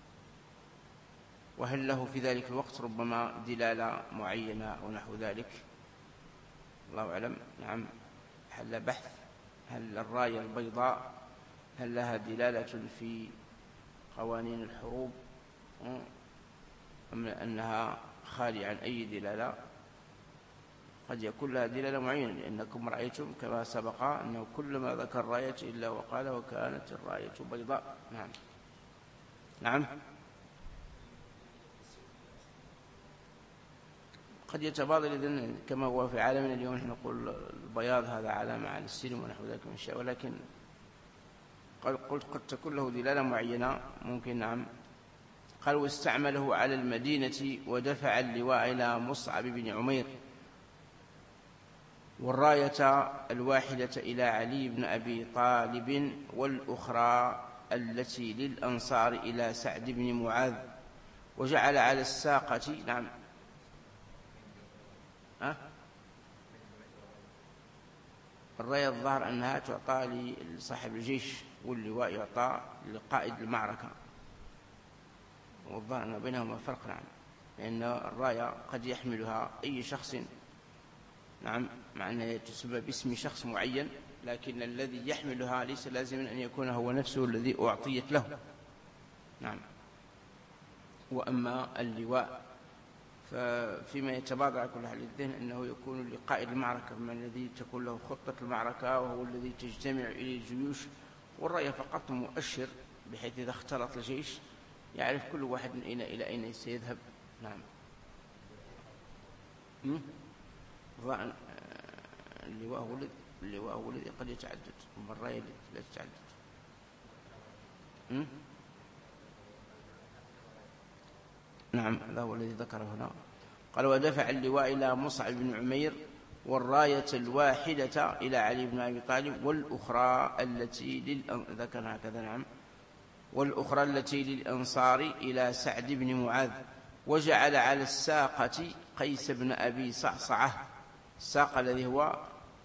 [SPEAKER 1] وهل له في ذلك الوقت ربما دلالة معينة أو نحو ذلك، الله أعلم. نعم. هل بحث هل الراية البيضاء هل لها دلالة في قوانين الحروب أم أنها خالية عن أي دلالة؟ قد يكون لها دلالة معينة، لأنكم رأيتم كما سبق أنه كل ما ذكر الراية إلا وقال وكانت الراية بيضاء. نعم. نعم. قد يتبادل إذن كما هو في عالمنا اليوم نحن نقول البياض هذا علامة على السلم ونحو ذلك من الشيء، ولكن قد قلت قد تكون له دلالة معينة ممكن. نعم. قال واستعمله على المدينة ودفع اللواء إلى مصعب بن عمير، والراية الواحدة إلى علي بن أبي طالب، والأخرى التي للأنصار إلى سعد بن معاذ، وجعل على الساقة. نعم. أه؟ الراية الظاهر أنها تعطى لصاحب الجيش، واللواء يعطى لقائد المعركة، والظاهر أن بينهما فرق. نعم. لأن الراية قد يحملها أي شخص، نعم، مع أنها تسمى باسم شخص معين، لكن الذي يحملها ليس لازم أن يكون هو نفسه الذي أعطيت له. نعم. وأما اللواء ففيما يتبادر على كل حال الذهن أنه يكون لقائد المعركة، من الذي تكون له خطة المعركة وهو الذي تجتمع إليه الجيوش، والراية فقط مؤشر بحيث إذا اختلط الجيش يعرف كل واحد من أين إلى أين سيذهب. نعم. اللواء هو الذي اللواء هو الذي قد يتعدد، والراية لا تتعدد. نعم. هذا هو الذي ذكره هنا. قال ودفع اللواء إلى مصعب بن عمير، والراية الواحدة إلى علي بن أبي طالب، والأخرى التي للأن... ذكر هكذا. نعم. والأخرى التي للأنصار إلى سعد بن معاذ، وجعل على الساقة قيس بن أبي صعصعة، الساقة الذي هو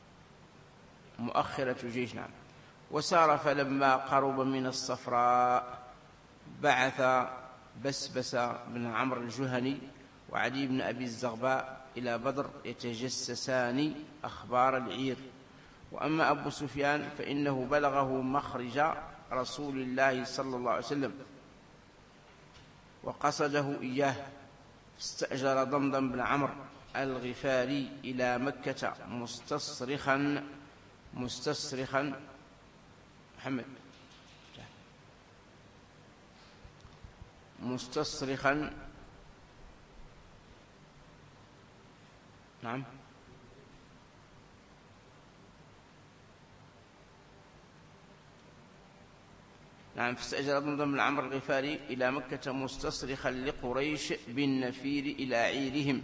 [SPEAKER 1] مؤخرة جيش. نعم. وسار فلما قرب من الصفراء بعث بسبس بن عمرو الجهني وعلي بن أبي الزغباء إلى بدر يتجسسان أخبار العير. وأما أبو سفيان فإنه بلغه مخرج رسول الله صلى الله عليه وسلم وقصده إياه، استأجر ضمضم بن عمرو الغفاري إلى مكة مستصرخا مستصرخا محمد مستصرخا نعم نعم فاستأجر ضمضم بن عمرو الغفاري إلى مكة مستصرخا لقريش بالنفير إلى عيرهم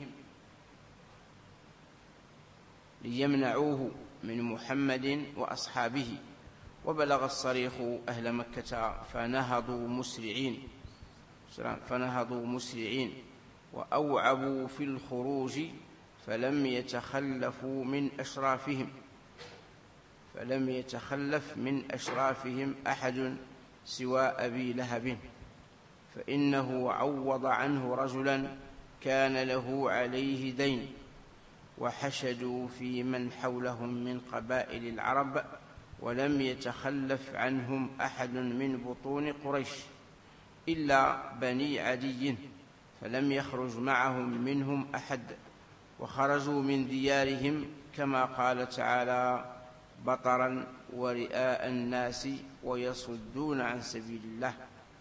[SPEAKER 1] ليمنعوه من محمد وأصحابه. وبلغ الصريخ أهل مكة فنهضوا مسرعين فنهضوا مسرعين وأوعبوا في الخروج، فلم يتخلفوا من أشرافهم فلم يتخلف من أشرافهم أحد سوى أبي لهب، فإنه عوض عنه رجلا كان له عليه دين، وحشدوا في من حولهم من قبائل العرب، ولم يتخلف عنهم أحد من بطون قريش إلا بني عدي، فلم يخرج معهم منهم أحد، وخرجوا من ديارهم كما قال تعالى: بطرا ورئاء الناس ويصدون عن سبيل الله.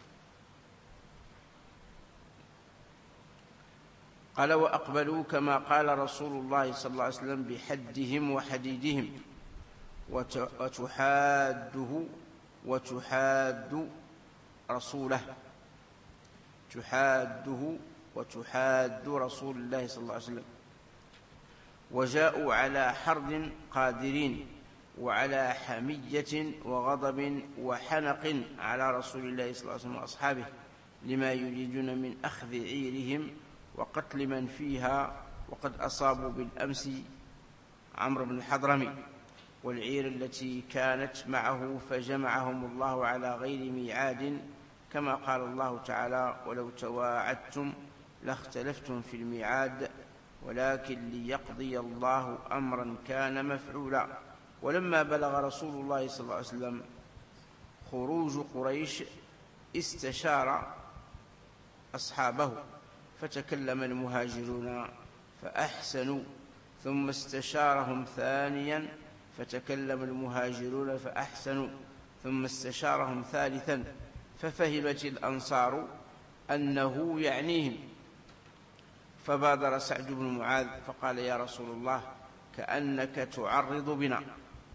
[SPEAKER 1] قال: وأقبلوا كما قال رسول الله صلى الله عليه وسلم بحدهم وحديدهم، وتحاده وتحاد رسوله تحاده وتحاد رسول الله صلى الله عليه وسلم، وجاءوا على حرد قادرين وعلى حمية وغضب وحنق على رسول الله صلى الله عليه وسلم وأصحابه لما يريدون من أخذ عيرهم وقتل من فيها، وقد أصابوا بالأمس عمرو بن الحضرمي والعير التي كانت معه، فجمعهم الله على غير ميعاد كما قال الله تعالى: ولو تواعدتم لاختلفتم في الميعاد ولكن ليقضي الله أمرا كان مفعولا. ولما بلغ رسول الله صلى الله عليه وسلم خروج قريش استشار أصحابه، فتكلم المهاجرون فأحسنوا، ثم استشارهم ثانيا فتكلم المهاجرون فأحسنوا، ثم استشارهم ثالثا ففهمت الأنصار أنه يعنيهم، فبادر سعد بن معاذ فقال: يا رسول الله كأنك تعرض بنا.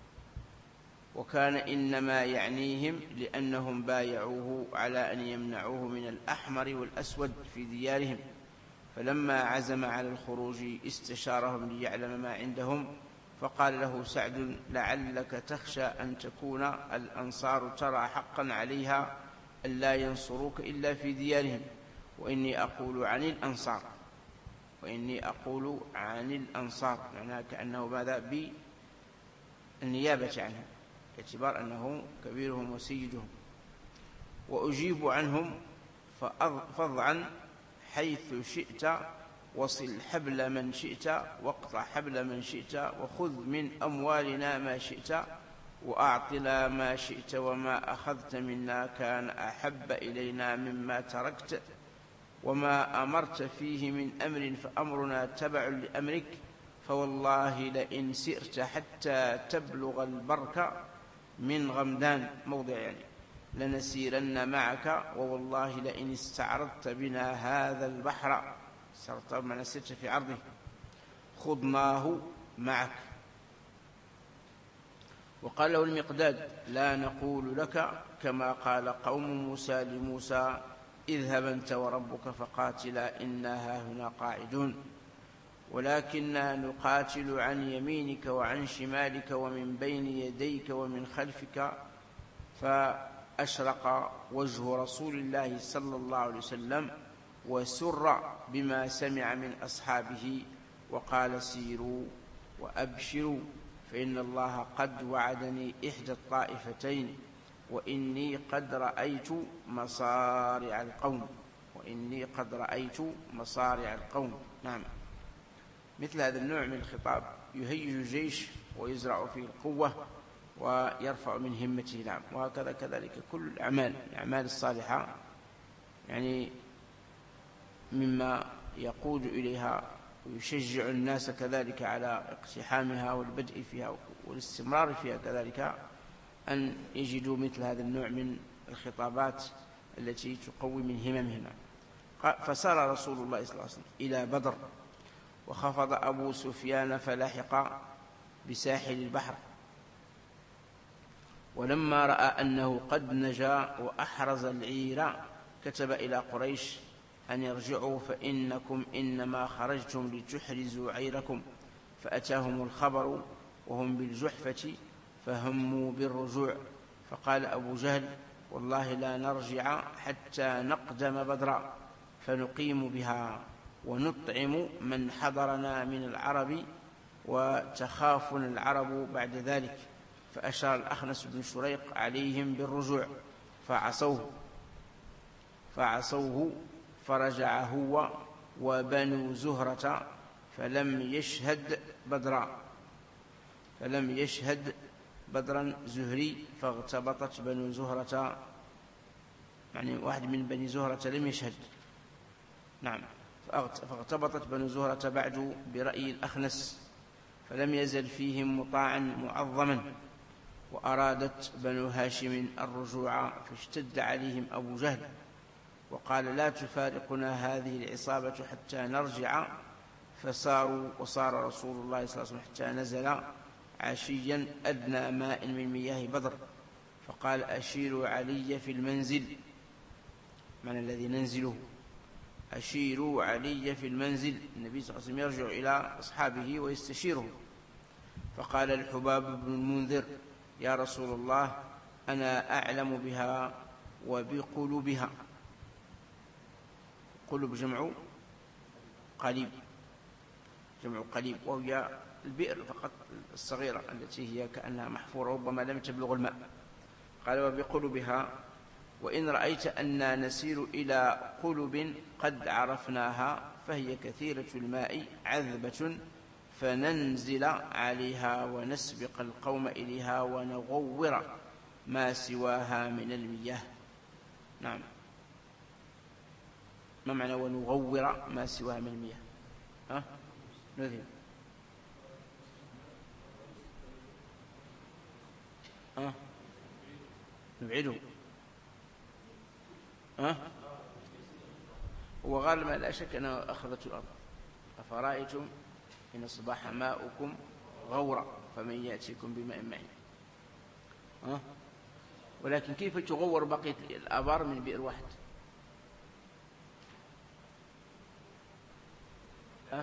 [SPEAKER 1] وكان إنما يعنيهم لأنهم بايعوه على أن يمنعوه من الأحمر والأسود في ديارهم، فلما عزم على الخروج استشارهم ليعلم ما عندهم، فقال له سعد: لعلك تخشى أن تكون الأنصار ترى حقا عليها أن لا ينصروك إلا في ديارهم، وإني أقول عن الأنصار وإني أقول عن الأنصار معناها كأنه ماذا بالنيابة عنهم، باعتبار أنه كبيرهم وسيدهم. وأجيب عنهم فاضعا حيث شئت، وصل حبل من شئت، واقطع حبل من شئت، وخذ من أموالنا ما شئت، وأعطنا ما شئت، وما أخذت منا كان أحب إلينا مما تركت، وما أمرت فيه من أمر فأمرنا تبع لأمرك، فوالله لئن سئرت حتى تبلغ البرك من غمدان موضع يعني لنسيرن معك، ووالله لئن استعرضت بنا هذا البحر، استعرضت ما نسيت في عرضه، خضناه معك. وقال له المقداد: لا نقول لك كما قال قوم موسى لموسى: اذهب أنت وربك فقاتلا إنا هاهنا قاعدون، ولكننا نقاتل عن يمينك وعن شمالك ومن بين يديك ومن خلفك. فأشرق وجه رسول الله صلى الله عليه وسلم وسر بما سمع من أصحابه، وقال: سيروا وأبشروا، فإن الله قد وعدني إحدى الطائفتين، وإني قد رأيت مصارع القوم وإني قد رأيت مصارع القوم. نعم، مثل هذا النوع من الخطاب يهيج الجيش ويزرع فيه القوة ويرفع من همته. نعم، وهكذا كذلك كل الأعمال الأعمال الصالحة يعني مما يقود إليها ويشجع الناس كذلك على اقتحامها والبدء فيها والاستمرار فيها، كذلك أن يجدوا مثل هذا النوع من الخطابات التي تقوي من هممهم. فسار رسول الله صلى الله عليه وسلم إلى بدر، وخفض أبو سفيان فلحق بساحل البحر، ولما رأى أنه قد نجا وأحرز العير كتب إلى قريش أن يرجعوا، فإنكم إنما خرجتم لتحرزوا عيركم. فأتاهم الخبر وهم بالجحفة فهموا بالرجوع، فقال أبو جهل: والله لا نرجع حتى نقدم بدرا فنقيم بها ونطعم من حضرنا من العرب وتخافنا العرب بعد ذلك. فأشار الأخنس بن شريق عليهم بالرجوع فعصوه فعصوه فرجع هو وبنو زهرة فلم يشهد بدرا فلم يشهد بدرا زهري، فاغتبطت بنو زهرة، يعني واحد من بني زهرة لم يشهد. نعم، فاغتبطت بنو زهرة بعد برأي الأخنس، فلم يزل فيهم مطاعا معظما. وأرادت بنو هاشم الرجوع، فاشتد عليهم أبو جهل وقال: لا تفارقنا هذه العصابة حتى نرجع. فساروا، وصار رسول الله صلى الله عليه وسلم حتى نزل عشيا أدنى ماء من مياه بدر، فقال: أشيروا علي في المنزل، من الذي ننزله، أشيروا علي في المنزل. النبي صلى الله عليه وسلم يرجع إلى أصحابه ويستشيره. فقال الحباب بن المنذر: يا رسول الله، أنا أعلم بها وبقلوبها. قلوب جمع قليب، جمع قليب، وهي البئر فقط الصغيرة التي هي كأنها محفورة ربما لم تبلغ الماء. قال: وبقلوبها، وإن رأيت أننا نسير إلى قلب قد عرفناها فهي كثيرة الماء عذبة، فننزل عليها ونسبق القوم إليها ونغور ما سواها من المياه. نعم، ما معنى ونغور ما سواها من المياه؟ ها؟ نذهب. ها؟ نبعده. ها؟ وغالبا لا شك أنه أخذته الأرض. أفرأيتم إن أصبح ماؤكم غورا فمن يأتيكم بماء معين. ها؟ ولكن كيف تغور بقية الآبار من بئر واحد؟ ها؟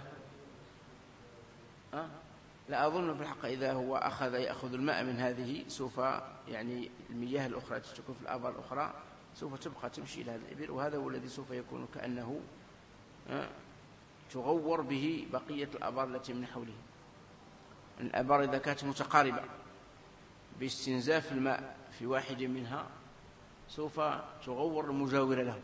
[SPEAKER 1] ها؟ لا أظن في الحق إذا هو أخذ يأخذ الماء من هذه سوف يعني المياه الأخرى تكون في الآبار الأخرى سوف تبقى تمشي إلى هذا الإبر، وهذا هو الذي سوف يكون كأنه تغور به بقية الآبار التي من حوله. الآبار إذا كانت متقاربة باستنزاف الماء في واحد منها سوف تغور المجاور له.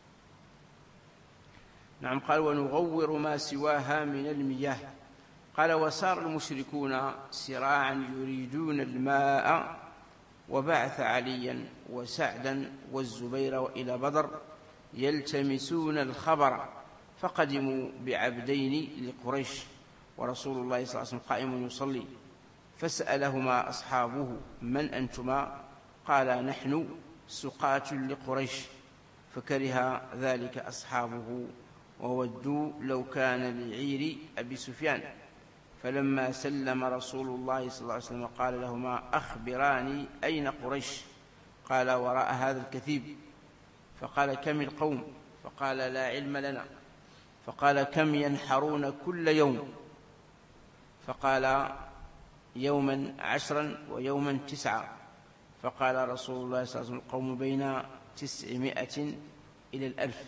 [SPEAKER 1] نعم. قال: ونغور ما سواها من المياه. قال: وسار المشركون سراعا يريدون الماء، وبعث عليا وسعدا والزبير إلى بدر يلتمسون الخبر، فقدموا بعبدين لقريش ورسول الله صلى الله عليه وسلم قائم يصلي، فسألهما أصحابه: من أنتما؟ قال: نحن سقاة لقريش. فكره ذلك أصحابه وودوا لو كان لعير أبي سفيان. فلما سلم رسول الله صلى الله عليه وسلم قال لهما: أخبراني أين قريش؟ قال: وراء هذا الكثيب. فقال: كم القوم؟ فقال: لا علم لنا. فقال: كم ينحرون كل يوم؟ فقال: يوما عشرا ويوما تسعة. فقال رسول الله صلى الله عليه وسلم: القوم بين تسعمائة إلى الألف،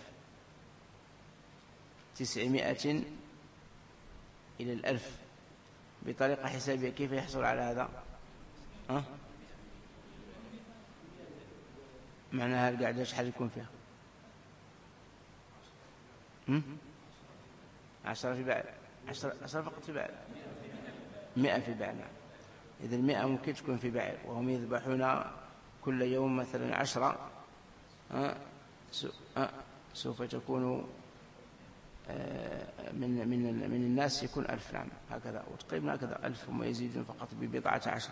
[SPEAKER 1] تسعمائة إلى الألف. بطريقة حسابية كيف يحصل على هذا؟ أه؟ معناها القاعدة ايش حال يكون فيها؟ هم؟ عشرة في بعد، عشرة, عشرة فقط في بعد، مئة في بعد. إذا المئة ممكن تكون في بعير، وهم يذبحون كل يوم مثلا عشرة، أه؟ سوف تكون من من من الناس يكون ألف. نعم، هكذا وتقريبا هكذا ألف، وما يزيدون فقط ببضعة عشر.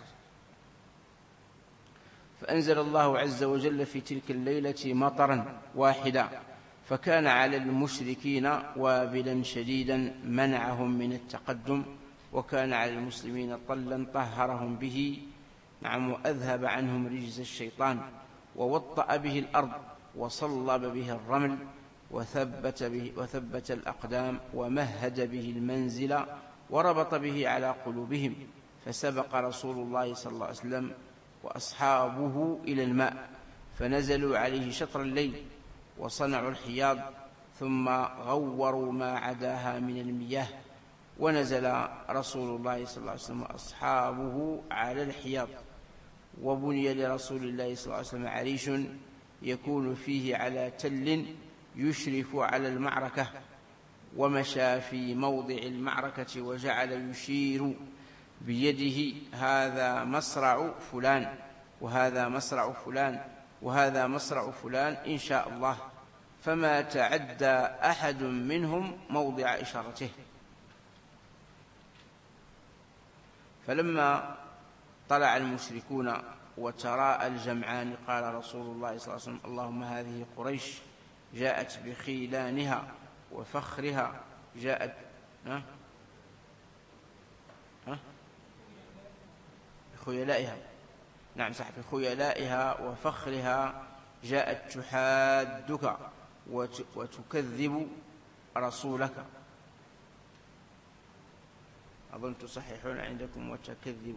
[SPEAKER 1] فأنزل الله عز وجل في تلك الليلة مطرا واحدا، فكان على المشركين وابلا شديدا منعهم من التقدم، وكان على المسلمين طلا طهرهم به. نعم. وأذهب عنهم رجز الشيطان، ووطأ به الأرض، وصلب به الرمل، وثبت به وثبت الأقدام، ومهد به المنزل، وربط به على قلوبهم. فسبق رسول الله صلى الله عليه وسلم وأصحابه إلى الماء، فنزلوا عليه شطر الليل، وصنعوا الحياض، ثم غوروا ما عداها من المياه. ونزل رسول الله صلى الله عليه وسلم وأصحابه على الحياض، وبني لرسول الله صلى الله عليه وسلم عريش يكون فيه على تل يشرف على المعركة، ومشى في موضع المعركة وجعل يشير بيده: هذا مصرع فلان، وهذا مصرع فلان، وهذا مصرع فلان إن شاء الله. فما تعدى أحد منهم موضع إشارته. فلما طلع المشركون وتراءى الجمعان قال رسول الله صلى الله عليه وسلم: اللهم هذه قريش جاءت بخيلانها وفخرها، جاءت ها ها بخيلائها. نعم صح، بخيلائها وفخرها جاءت تحادك وتكذب رسولك. أظن تصححون عندكم وتكذب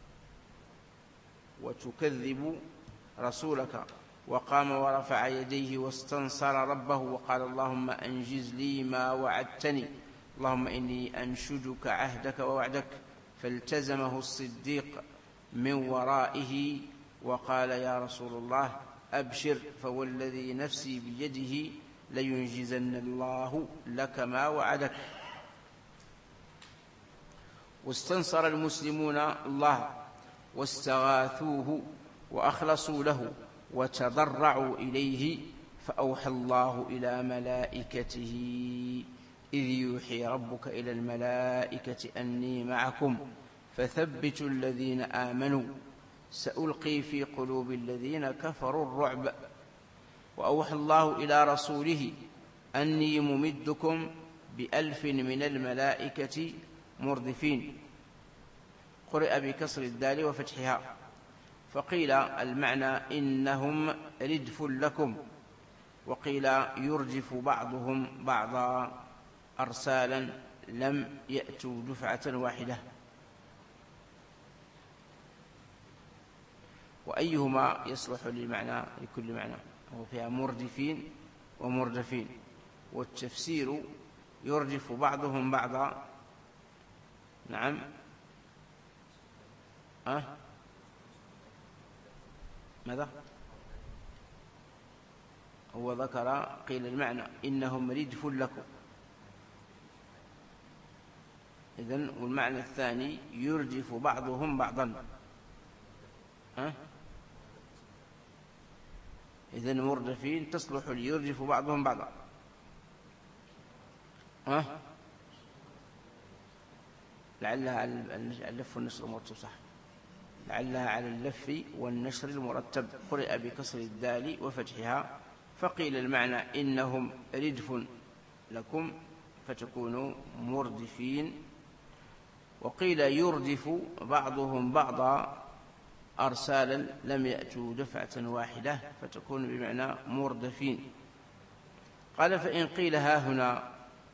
[SPEAKER 1] وتكذب رسولك. وقام ورفع يديه واستنصر ربه وقال اللهم أنجز لي ما وعدتني، اللهم إني أنشدك عهدك ووعدك. فالتزمه الصديق من ورائه وقال يا رسول الله أبشر، فوالذي نفسي بيده لينجزن الله لك ما وعدك. واستنصر المسلمون الله واستغاثوه وأخلصوا له وتضرعوا إليه، فأوحى الله إلى ملائكته إذ يوحي ربك إلى الملائكة أني معكم فثبتوا الذين آمنوا سألقي في قلوب الذين كفروا الرعب. وأوحى الله إلى رسوله أني ممدكم بألف من الملائكة مردفين. قرئ بكسر الدال وفتحها. فقيل المعنى إنهم ردف لكم، وقيل يرجف بعضهم بعضا أرسالا لم يأتوا دفعة واحدة. وأيهما يصلح للمعنى لكل معنى؟ وفيها مردفين ومردفين. والتفسير يرجف بعضهم بعضا. نعم. أه؟ ماذا؟ هو ذكر قيل المعنى إنهم ردف لكم، إذن والمعنى الثاني يرجف بعضهم بعضا. أه؟ إذن مردفين تصلح ليرجف بعضهم بعضا. أه؟ لعلها على اللف والنشر المرتب. صح، لعلها على اللف والنشر المرتب. قرئ بكسر الدال وفتحها. فقيل المعنى إنهم ردف لكم فتكونوا مردفين. وقيل يردف بعضهم بعضا أرسالا لم يأتوا دفعة واحدة فتكون بمعنى مردفين. قال فإن قيل ها هنا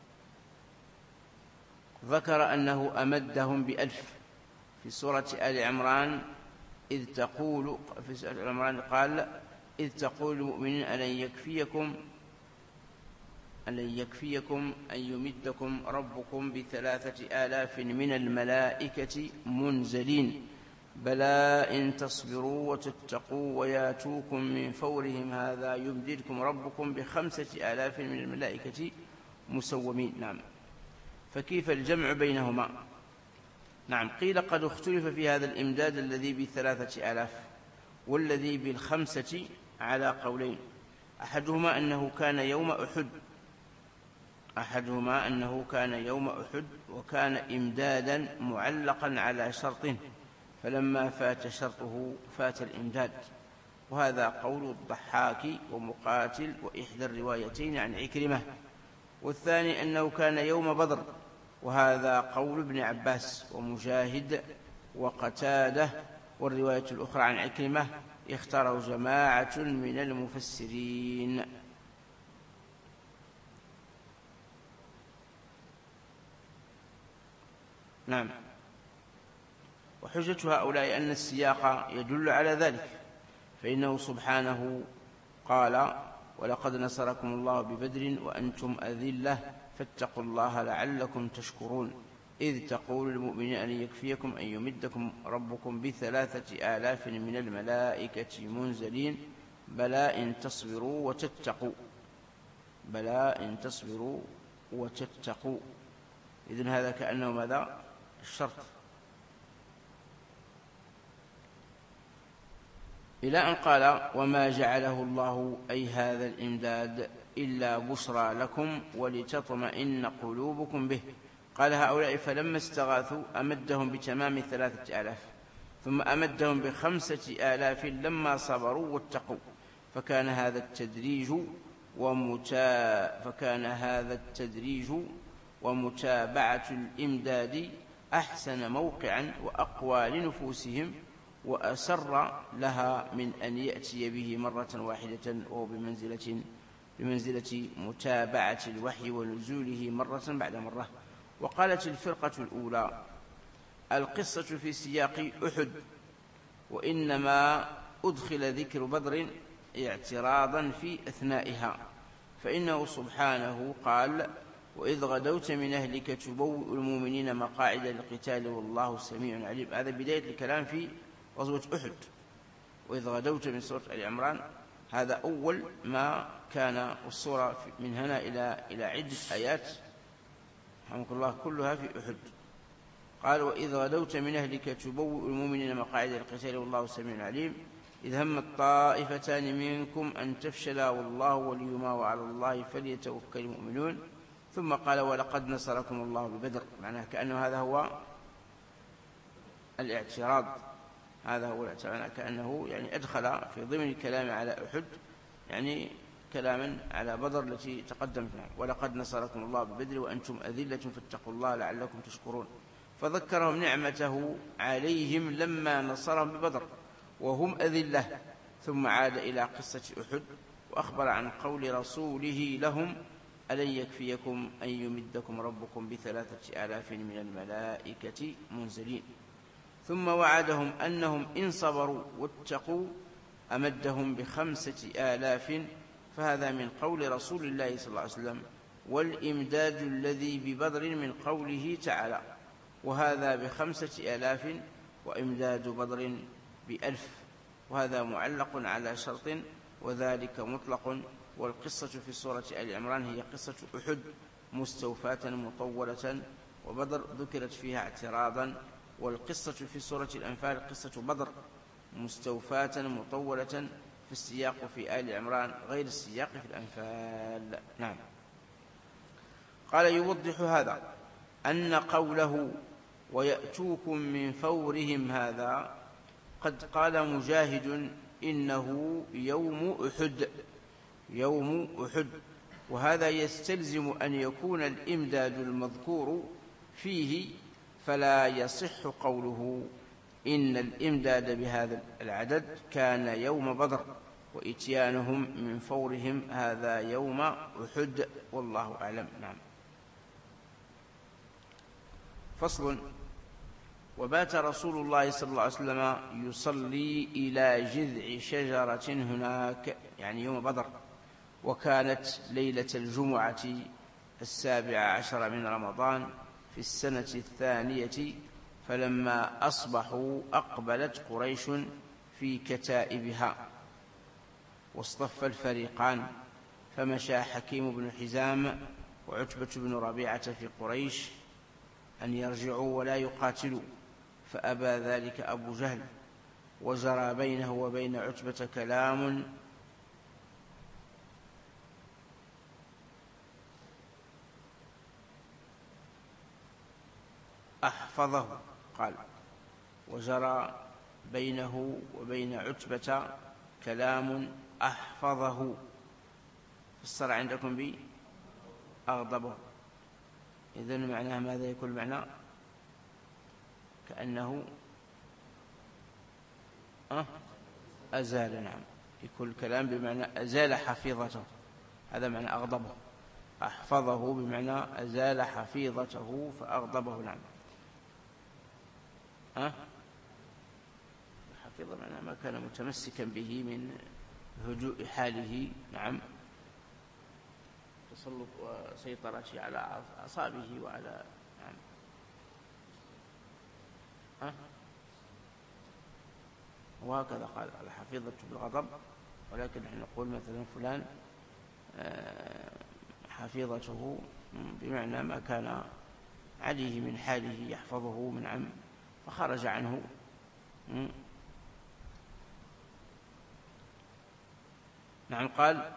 [SPEAKER 1] ذكر أنه أمدهم بألف في سورة آل عمران، إذ تقول في سورة آل عمران قال إذ تقول المؤمنين ألن يكفيكم ألن يكفيكم أن يمدكم ربكم بثلاثة آلاف من الملائكة منزلين بلى إن تصبروا وتتقوا وياتوكم من فورهم هذا يمددكم ربكم بخمسة آلاف من الملائكة مسومين. نعم. فكيف الجمع بينهما؟ نعم. قيل قد اختلف في هذا الإمداد الذي بثلاثة آلاف والذي بالخمسة على قولين. أحدهما أنه كان يوم أحد أحدهما أنه كان يوم أحد وكان إمدادا معلقا على شرط، فلما فات شرطه فات الإمداد. وهذا قول الضحاك ومقاتل وإحدى الروايتين عن عكرمة. والثاني أنه كان يوم بدر، وهذا قول ابن عباس ومجاهد وقتادة. والرواية الأخرى عن عكرمة اختاره جماعة من المفسرين. نعم. وحجة هؤلاء أن السياق يدل على ذلك، فإنه سبحانه قال ولقد نصركم الله ببدر وأنتم أذلة فاتقوا الله لعلكم تشكرون إذ تقول المؤمنين أن يكفيكم أن يمدكم ربكم بثلاثة آلاف من الملائكة منزلين بلى إن تصبروا وتتقوا بلى إن تصبروا وتتقوا. إذن هذا كأنه ماذا؟ الشرط. إلى أن قال وما جعله الله أي هذا الإمداد إلا بشرى لكم ولتطمئن قلوبكم به. قال هؤلاء فلما استغاثوا أمدهم بتمام ثلاثة آلاف ثم أمدهم بخمسة آلاف لما صبروا واتقوا، فكان هذا التدريج ومتا فكان هذا التدريج ومتابعة الإمداد أحسن موقعا وأقوى لنفوسهم وأسر لها من أن يأتي به مرة واحدة وهو بمنزلة بمنزلة متابعة الوحي ونزوله مرة بعد مرة. وقالت الفرقة الأولى: القصة في سياق أحد، وإنما أدخل ذكر بدر اعتراضا في أثنائها، فإنه سبحانه قال: وإذ غدوت من أهلك تبوئ المؤمنين مقاعد للقتال والله سميع عليم. هذا بداية الكلام في غزوة أحد. وإذ غدوت من سورة آل عمران، هذا أول ما كان، والصورة من هنا إلى إلى عدة آيات رحمك الله كلها في أحد. قال: وإذ غدوت من أهلك تبوئ المؤمنين مقاعد للقتال والله سميع عليم، إذ همت طائفتان منكم أن تفشلا والله وليهما وعلى الله فليتوكل المؤمنون. ثم قال: ولقد نصركم الله ببدر. معناه كأنه هذا هو الاعتراض، هذا هو الاعتراض، كأنه يعني أدخل في ضمن الكلام على أحد يعني كلاما على بدر التي تقدمت. ولقد نصركم الله ببدر وأنتم أذلة فاتقوا الله لعلكم تشكرون. فذكرهم نعمته عليهم لما نصرهم ببدر وهم أذلة، ثم عاد إلى قصة أحد وأخبر عن قول رسوله لهم: ألن يكفيكم أن يمدكم ربكم بثلاثة آلاف من الملائكة منزلين. ثم وعدهم أنهم إن صبروا واتقوا أمدهم بخمسة آلاف، فهذا من قول رسول الله صلى الله عليه وسلم، والإمداد الذي ببدر من قوله تعالى، وهذا بخمسة آلاف وإمداد بدر بألف، وهذا معلق على شرط وذلك مطلق. والقصة في سورة آل عمران هي قصة أحد مستوفاة مطولة، وبدر ذكرت فيها اعتراضا. والقصة في سورة الأنفال قصة بدر مستوفاة مطولة في السياق في آل عمران غير السياق في الأنفال. نعم. قال: يوضح هذا أن قوله ويأتوكم من فورهم هذا قد قال مجاهد إنه يوم أحد، يوم أحد، وهذا يستلزم أن يكون الإمداد المذكور فيه، فلا يصح قوله إن الإمداد بهذا العدد كان يوم بدر وإتيانهم من فورهم هذا يوم أحد، والله أعلم. نعم. فصل. وبات رسول الله صلى الله عليه وسلم يصلي إلى جذع شجرة هناك، يعني يوم بدر، وكانت ليلة الجمعة السابعة عشر من رمضان في السنة الثانية. فلما أصبحوا أقبلت قريش في كتائبها واصطف الفريقان، فمشى حكيم بن حزام وعتبة بن ربيعة في قريش أن يرجعوا ولا يقاتلوا، فأبى ذلك أبو جهل، وجرى بينه وبين عتبة كلام أحفظه. قال: وجرى بينه وبين عتبة كلام أحفظه، فسر عندكم بي أغضبه. إذن معناه ماذا يكون معناه؟ كأنه أه أزال. نعم، يكون الكلام بمعنى أزال حفيظته، هذا معنى أغضبه. أحفظه بمعنى أزال حفيظته فأغضبه. نعم. أه؟ حفظ معنى ما كان متمسكا به من هدوء حاله. نعم. تسلط وسيطرته على أعصابه وعلى نعم. أه؟ وهكذا قال على حفيظته بالغضب، ولكن نحن نقول مثلا فلان حفيظته بمعنى ما كان عليه من حاله يحفظه من عم فخرج عنه. نعم. قال: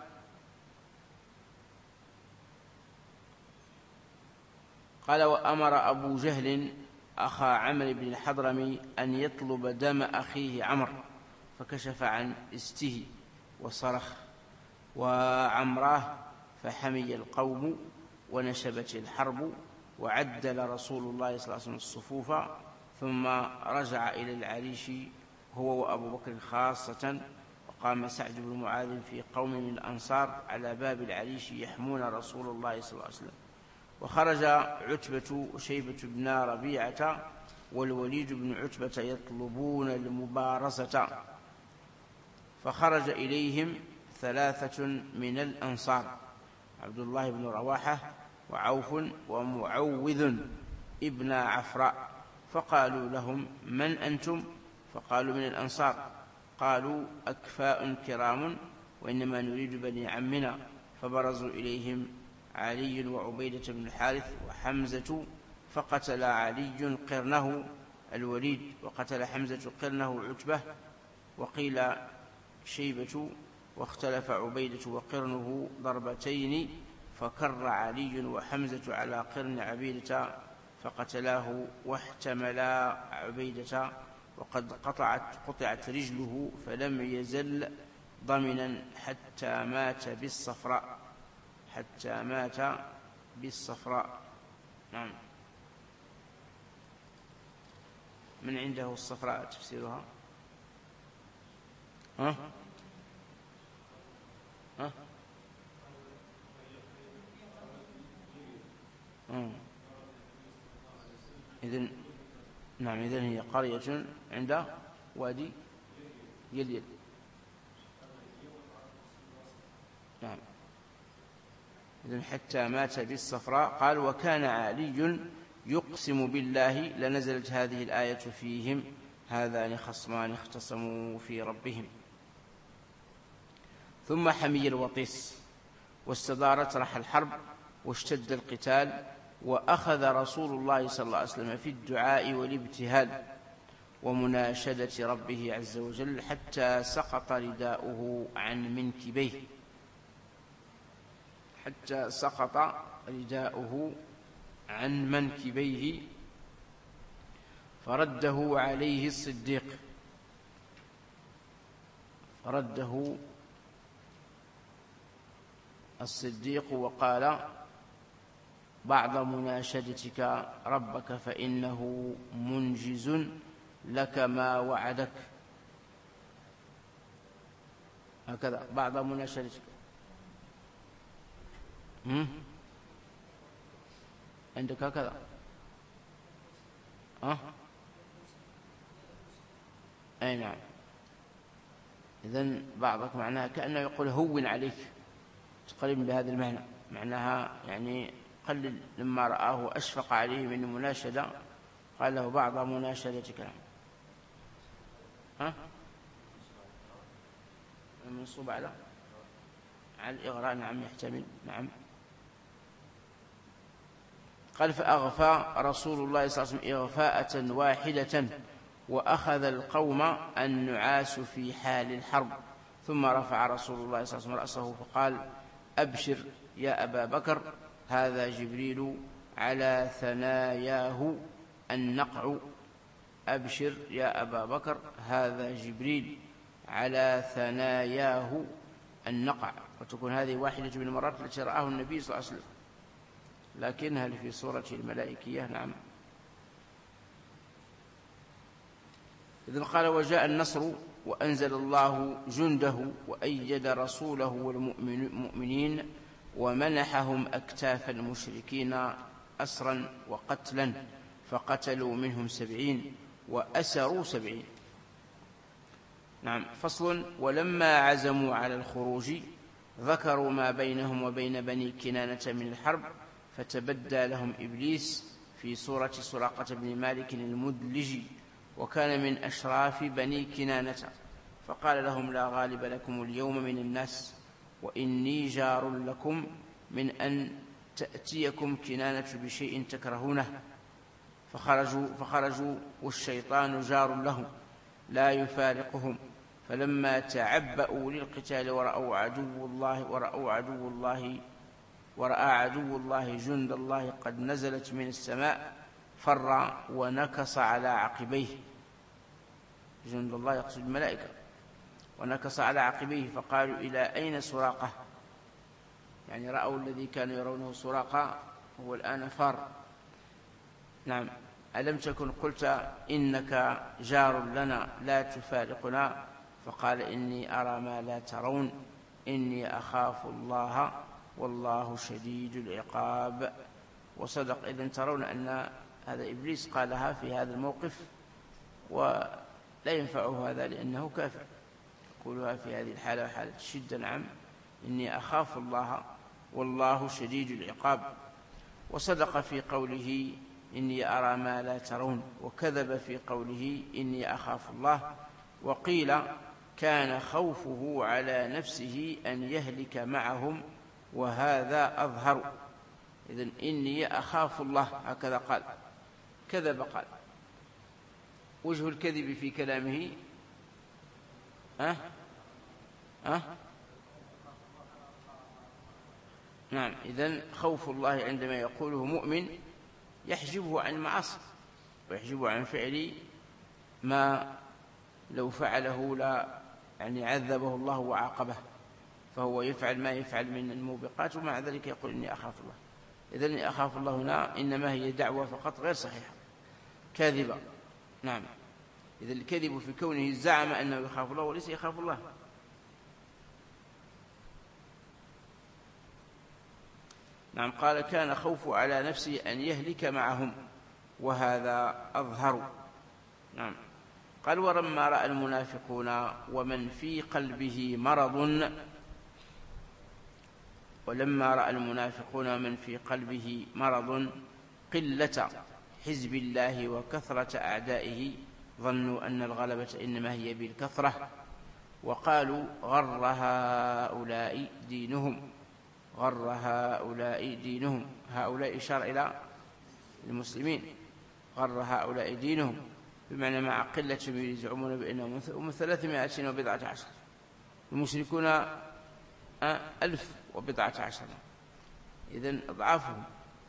[SPEAKER 1] قال: وأمر أبو جهل أخا عمرو بن الحضرمي أن يطلب دم أخيه عمرو، فكشف عن استه وصرخ وعمراه، فحمي القوم ونشبت الحرب، وعدل رسول الله صلى الله عليه وسلم الصفوف، ثم رجع إلى العريش هو وأبو بكر خاصة، فقام سعد بن معاذ في قوم من الأنصار على باب العريش يحمون رسول الله صلى الله عليه وسلم، وخرج عتبة وشيبة بن ربيعة والوليد بن عتبة يطلبون المبارزة، فخرج إليهم ثلاثة من الأنصار عبد الله بن رواحة وعوف ومعوذ ابن عفراء، فقالوا لهم: من أنتم؟ فقالوا: من الأنصار. قالوا: أكفاء كرام وإنما نريد بني عمنا. فبرزوا إليهم علي وعبيدة بن الحارث وحمزة، فقتل علي قرنه الوليد، وقتل حمزة قرنه عتبة، وقيل شيبة، واختلف عبيدة وقرنه ضربتين، فكر علي وحمزة على قرن عبيدة فقتلاه، واحتملا عبيدة، وقد قطعت, قطعت رجله، فلم يزل ضمنا حتى مات بالصفراء حتى مات بالصفراء. نعم. من عنده الصفراء تفسيرها؟ ها؟ ها؟ إذن نعم إذن هي قرية عند وادي يليل. نعم. إذن حتى مات بالصفراء. قال: وكان علي يقسم بالله لنزلت هذه الآية فيهم هذان خصمان اختصموا في ربهم. ثم حمي الوطيس، واستدارت رح الحرب، واشتد القتال، وأخذ رسول الله صلى الله عليه وسلم في الدعاء والابتهال ومناشدة ربه عز وجل حتى سقط رداؤه عن منكبيه حتى سقط رداؤه عن منكبيه فرده عليه الصديق فرده الصديق وقال: بعد مناشدتك ربك فإنه منجز لك ما وعدك. هكذا بعد مناشدتك. عندك هكذا؟ أه؟ أي نعم. إذن بعضك معناها كأنه يقول هون عليك، تقريبا بهذا المعنى، معناها يعني قلل لما رآه أشفق عليه من المناشدة، قال له: بعض مناشدتك. ها؟ منصوب على على الإغراء. نعم يحتمل. نعم. قال: فأغفى رسول الله صلى الله عليه وسلم إغفاءة واحدة، وأخذ القوم النعاس في حال الحرب، ثم رفع رسول الله صلى الله عليه وسلم رأسه فقال: أبشر يا أبا بكر، هذا جبريل على ثناياه النقع. أبشر يا أبا بكر، هذا جبريل على ثناياه النقع. وتكون هذه واحدة من المرات التي رآه النبي صلى الله عليه وسلم، لكنها في صورة الملائكية. نعم. إذن قال: وجاء النصر وأنزل الله جنده وأيد رسوله والمؤمنين ومنحهم أكتاف المشركين أسرا وقتلا، فقتلوا منهم سبعين وأسروا سبعين. نعم. فصل: ولما عزموا على الخروج ذكروا ما بينهم وبين بني كنانة من الحرب، فتبدى لهم إبليس في صورة سراقة بن مالك المدلجي، وكان من أشراف بني كنانة، فقال لهم: لا غالب لكم اليوم من الناس، وإني جار لكم من أن تأتيكم كنانة بشيء تكرهونه. فخرجوا, فخرجوا والشيطان جار لهم لا يفارقهم، فلما تعبأوا للقتال ورأوا عدو الله ورأوا عدو الله ورأى عدو الله جند الله قد نزلت من السماء، فر ونكص على عقبيه. جند الله يقصد الملائكة. ونكص على عقبيه، فقالوا: إلى أين سراقة؟ يعني رأوا الذي كانوا يرونه سراقة هو الآن فار. نعم. ألم تكن قلت إنك جار لنا لا تفارقنا؟ فقال إني أرى ما لا ترون إني أخاف الله والله شديد العقاب. وصدق. إذن ترون أن هذا إبليس قالها في هذا الموقف ولا ينفعه هذا لأنه كافر، يقولها في هذه الحالة حالة الشدة. نعم، إني أخاف الله والله شديد العقاب. وصدق في قوله إني أرى ما لا ترون، وكذب في قوله إني أخاف الله. وقيل كان خوفه على نفسه أن يهلك معهم وهذا أظهر. إذن إني أخاف الله هكذا قال، كذب قال. وجه الكذب في كلامه أه؟ أه؟ نعم. إذن خوف الله عندما يقوله مؤمن يحجبه عن المعاصي ويحجبه عن فعل ما لو فعله لا يعني عذبه الله وعاقبه، فهو يفعل ما يفعل من الموبقات ومع ذلك يقول إني أخاف الله. إذن إني أخاف الله هنا إنما هي دعوة فقط غير صحيحة كاذبة. نعم. إذن الكذب في كونه زعم أنه يخاف الله وليس يخاف الله. نعم. قال كان خوف على نفسه أن يهلك معهم وهذا أظهر. نعم. قال ولما رأى المنافقون ومن في قلبه مرض ولما رأى المنافقون ومن في قلبه مرض قلة حزب الله وكثرة أعدائه ظنوا أن الغلبة إنما هي بالكثرة وقالوا غر هؤلاء دينهم. غر هؤلاء دينهم، هؤلاء إشار إلى المسلمين. غر هؤلاء دينهم بمعنى مع قلة يزعمون بأنهم هم ثلاثمائة وبضعة عشر، المشركون ألف وبضعة عشر، إذن أضعافهم.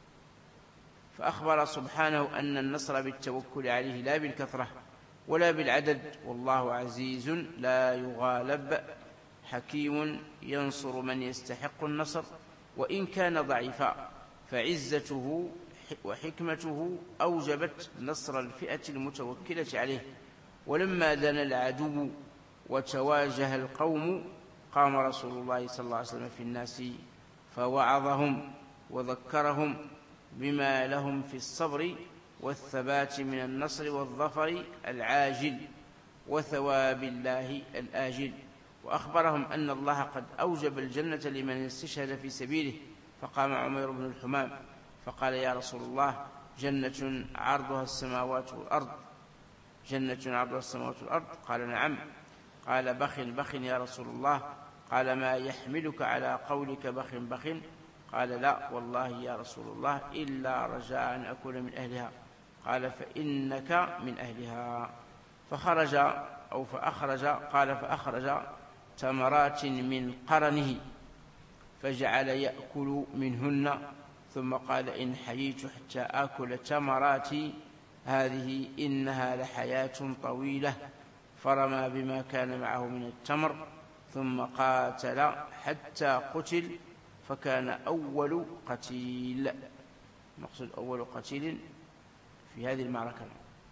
[SPEAKER 1] فأخبر سبحانه أن النصر بالتوكل عليه لا بالكثرة ولا بالعدد، والله عزيز لا يغالب حكيم ينصر من يستحق النصر وإن كان ضعيفا، فعزته وحكمته أوجبت نصر الفئة المتوكلة عليه. ولما دنا العدو وتواجه القوم قام رسول الله صلى الله عليه وسلم في الناس فوعظهم وذكرهم بما لهم في الصبر والثبات من النصر والظفر العاجل وثواب الله الآجل، وأخبرهم أن الله قد أوجب الجنة لمن استشهد في سبيله. فقام عمير بن الحمام فقال يا رسول الله جنة عرضها السماوات والأرض، جنة عرضها السماوات والأرض؟ قال نعم. قال بخ بخ يا رسول الله؟ قال ما يحملك على قولك بخ بخ؟ قال لا والله يا رسول الله إلا رجاء أن أكون من أهلها. قال فإنك من أهلها. فخرج أو فأخرج قال فأخرج تمرات من قرنه فجعل يأكل منهن، ثم قال إن حييت حتى آكل تمرات هذه إنها لحياة طويلة، فرمى بما كان معه من التمر ثم قاتل حتى قتل فكان أول قتيل. مقصود أول قتيل في هذه المعركة.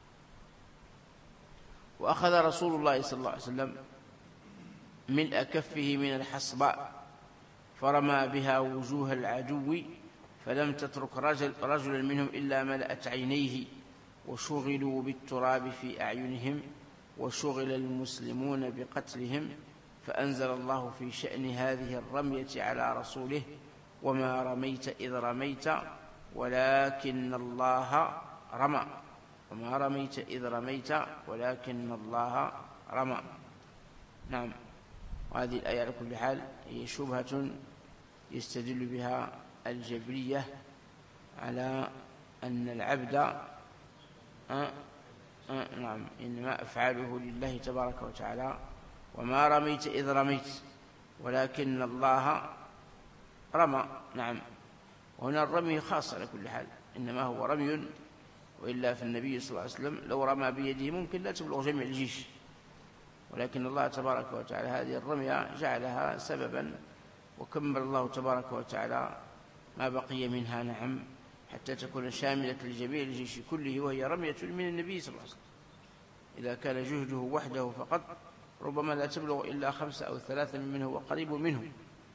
[SPEAKER 1] وأخذ رسول الله صلى الله عليه وسلم ملء كفه من الحصباء فرمى بها وجوه العدو فلم تترك رجل رجلا منهم إلا ملأت عينيه، وشغلوا بالتراب في أعينهم وشغل المسلمون بقتلهم. فأنزل الله في شأن هذه الرمية على رسوله وما رميت إذ رميت ولكن الله رمى، وما رميت إذ رميت ولكن الله رمى. نعم. وهذه الآية على كل حال هي شبهة يستدل بها الجبرية على أن العبد أه أه نعم إنما أفعاله لله تبارك وتعالى، وما رميت إذ رميت ولكن الله رمى. نعم. وهنا الرمي خاص على كل حال، إنما هو رمي، وإلا في النبي صلى الله عليه وسلم لو رمى بيده ممكن لا تبلغ جميع الجيش، ولكن الله تبارك وتعالى هذه الرمية جعلها سببا وكمل الله تبارك وتعالى ما بقي منها. نعم. حتى تكون شاملة لجميع الجيش كله، وهي رمية من النبي صلى الله عليه وسلم. إذا كان جهده وحده فقط ربما لا تبلغ إلا خمسة أو ثلاثة منه وقريب منه.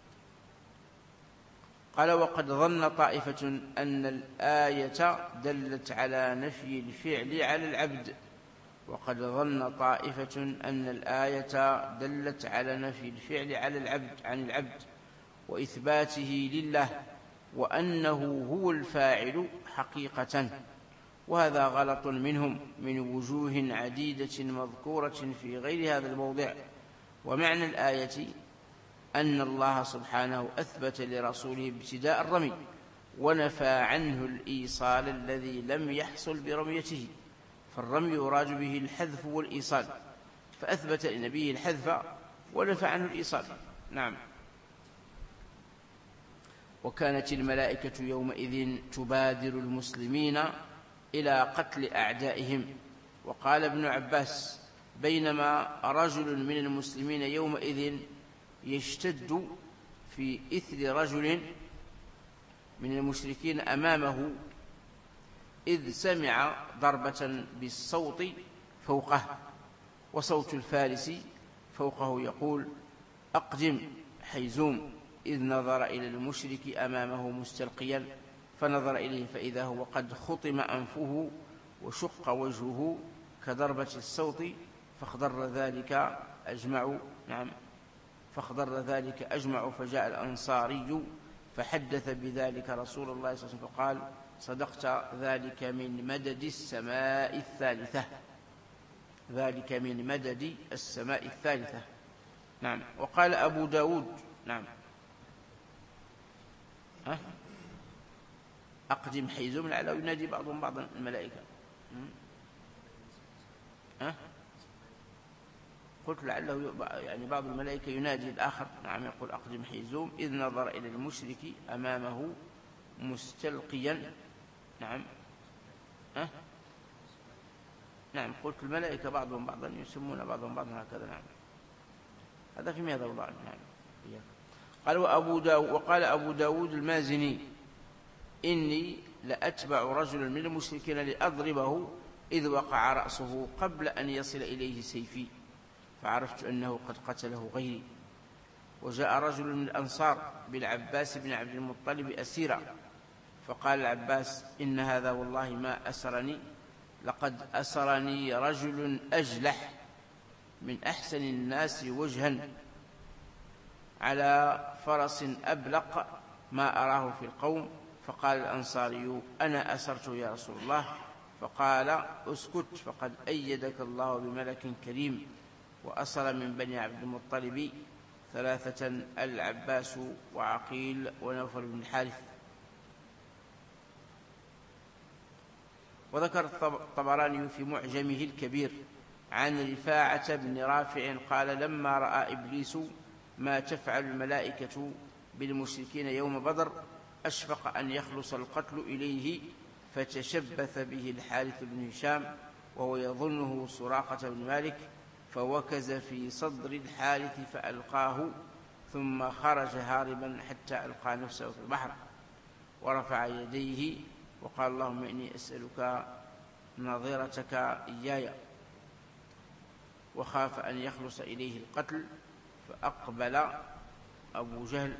[SPEAKER 1] قال وقد ظن طائفة أن الآية دلت على نفي الفعل على العبد وقد ظن طائفة أن الآية دلت على نفي الفعل على العبد عن العبد وإثباته لله وأنه هو الفاعل حقيقة، وهذا غلط منهم من وجوه عديدة مذكورة في غير هذا الموضع. ومعنى الآية أن الله سبحانه أثبت لرسوله ابتداء الرمي ونفى عنه الإيصال الذي لم يحصل برميته، فالرمي يراد به الحذف والإيصال، فأثبت لنبيه الحذف ونفى عنه الإيصال. نعم. وكانت الملائكة يومئذ تبادر المسلمين إلى قتل أعدائهم. وقال ابن عباس بينما رجل من المسلمين يومئذ يشتد في إثر رجل من المشركين أمامه إذ سمع ضربة بالصوت فوقه وصوت الفارس فوقه يقول أقدم حيزوم، إذ نظر إلى المشرك أمامه مستلقيا فنظر إليه فإذا هو قد خطم أنفه وشق وجهه كضربة الصوت فاخضر ذلك أجمع. نعم فاخضر ذلك أجمع فجاء الأنصاري فحدث بذلك رسول الله صلى الله عليه وسلم فقال صدقت، ذلك من مدد السماء الثالثة، ذلك من مدد السماء الثالثة. نعم. وقال أبو داود نعم ها أقدم حيزوم لعله ينادي بعضهم بعضا الملائكة. ها قلت لعله يعني بعض الملائكة ينادي الآخر. نعم يقول أقدم حيزوم إذ نظر إلى المشرك أمامه مستلقيا. نعم ها نعم قلت الملائكة بعضهم بعضا يسمون بعضهم بعضا هكذا. نعم هذا في ماذا والله. نعم قال وأبو داود وقال أبو داود المازني إني لأتبع رجلا من المشركين لأضربه إذ وقع رأسه قبل أن يصل إليه سيفي فعرفت أنه قد قتله غيري. وجاء رجل من الأنصار بالعباس بن عبد المطلب أسيرا فقال العباس إن هذا والله ما أسرني، لقد أسرني رجل أجلح من أحسن الناس وجها على فرس أبلق ما أراه في القوم. فقال الأنصاري أنا أسرت يا رسول الله، فقال اسكت فقد أيدك الله بملك كريم. وأسر من بني عبد المطلب ثلاثة العباس وعقيل ونوفل بن الحارث. وذكر الطبراني في معجمه الكبير عن رفاعة بن رافع قال لما رأى إبليس ما تفعل الملائكة بالمشركين يوم بدر أشفق أن يخلص القتل إليه فتشبث به الحارث بن هشام وهو يظنه سراقة بن مالك فوكز في صدر الحارث فألقاه ثم خرج هاربا حتى ألقى نفسه في البحر ورفع يديه وقال اللهم إني أسألك نظيرتك إياي، وخاف أن يخلص إليه القتل فأقبل أبو جهل.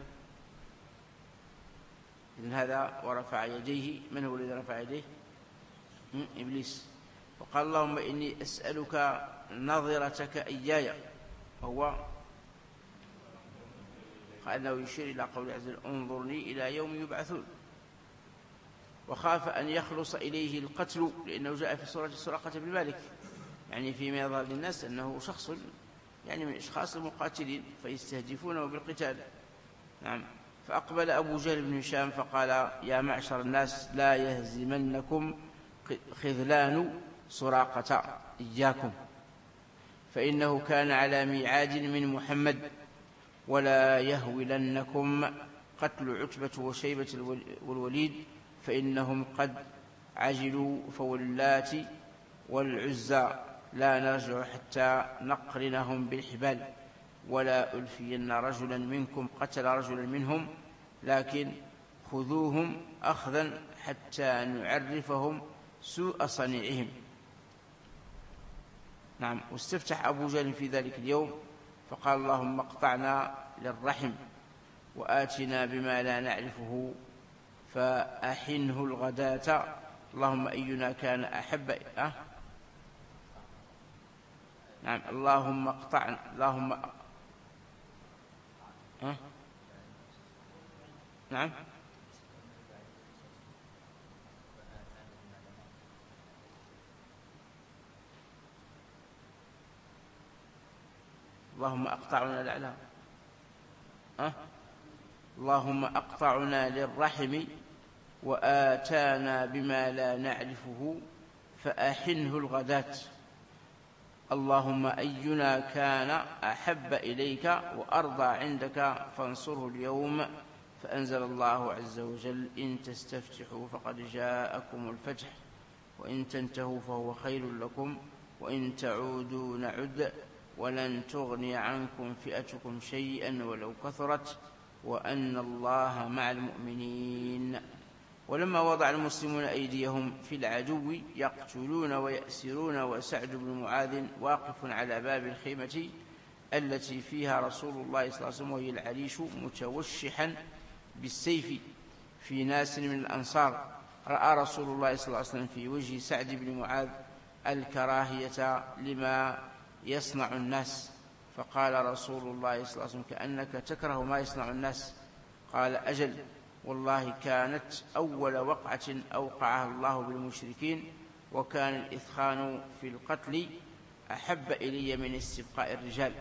[SPEAKER 1] إذن هذا ورفع يديه. من هو الذي رفع يديه؟ إبليس. وقال اللهم إني أسألك نظرتك إياي، وهو قال أنه يشير إلى قول عز وجل انظرني إلى يوم يبعثون. وخاف أن يخلص إليه القتل لأنه جاء في سورة سراقة بن مالك يعني فيما يظهر للناس أنه شخص يعني من أشخاص المقاتلين فيستهدفونه بالقتال. نعم. فأقبل أبو جهل بن هشام فقال يا معشر الناس لا يهزمنكم خذلان سراقة إياكم، فإنه كان على ميعاد من محمد، ولا يهولنكم قتل عتبة وشيبة والوليد فإنهم قد عجلوا، فواللات والعزى لا نرجع حتى نقرنهم بالحبال، ولا ألفين رجلا منكم قتل رجلا منهم، لكن خذوهم أخذا حتى نعرفهم سوء صنيعهم. نعم. واستفتح أبو جهل في ذلك اليوم فقال اللهم اقطعنا للرحم وآتنا بما لا نعرفه فأحنه الغداة اللهم أينا كان أحب أه؟ نعم. اللهم اقطعنا اللهم أه؟ نعم. اللهم أقطعنا الأعلام أه؟ اللهم أقطعنا للرحم وآتانا بما لا نعرفه فأحنه الغداة اللهم أينا كان أحب إليك وأرضى عندك فانصره اليوم فأنزل الله عز وجل إن تستفتحوا فقد جاءكم الفتح وإن تنتهوا فهو خير لكم وإن تعودوا نعد ولن تغني عنكم فئتكم شيئا ولو كثرت وأن الله مع المؤمنين. ولما وضع المسلمون أيديهم في العدو يقتلون ويأسرون وسعد بن معاذ واقف على باب الخيمة التي فيها رسول الله صلى الله عليه وسلم وهي العريش متوشحا بالسيف في ناس من الأنصار رأى رسول الله صلى الله عليه وسلم في وجه سعد بن معاذ الكراهية لما يصنع الناس فقال رسول الله صلى الله عليه وسلم كأنك تكره ما يصنع الناس قال أجل والله كانت أول وقعة أوقعها الله بالمشركين وكان الإثخان في القتل أحب إلي من استبقاء الرجال.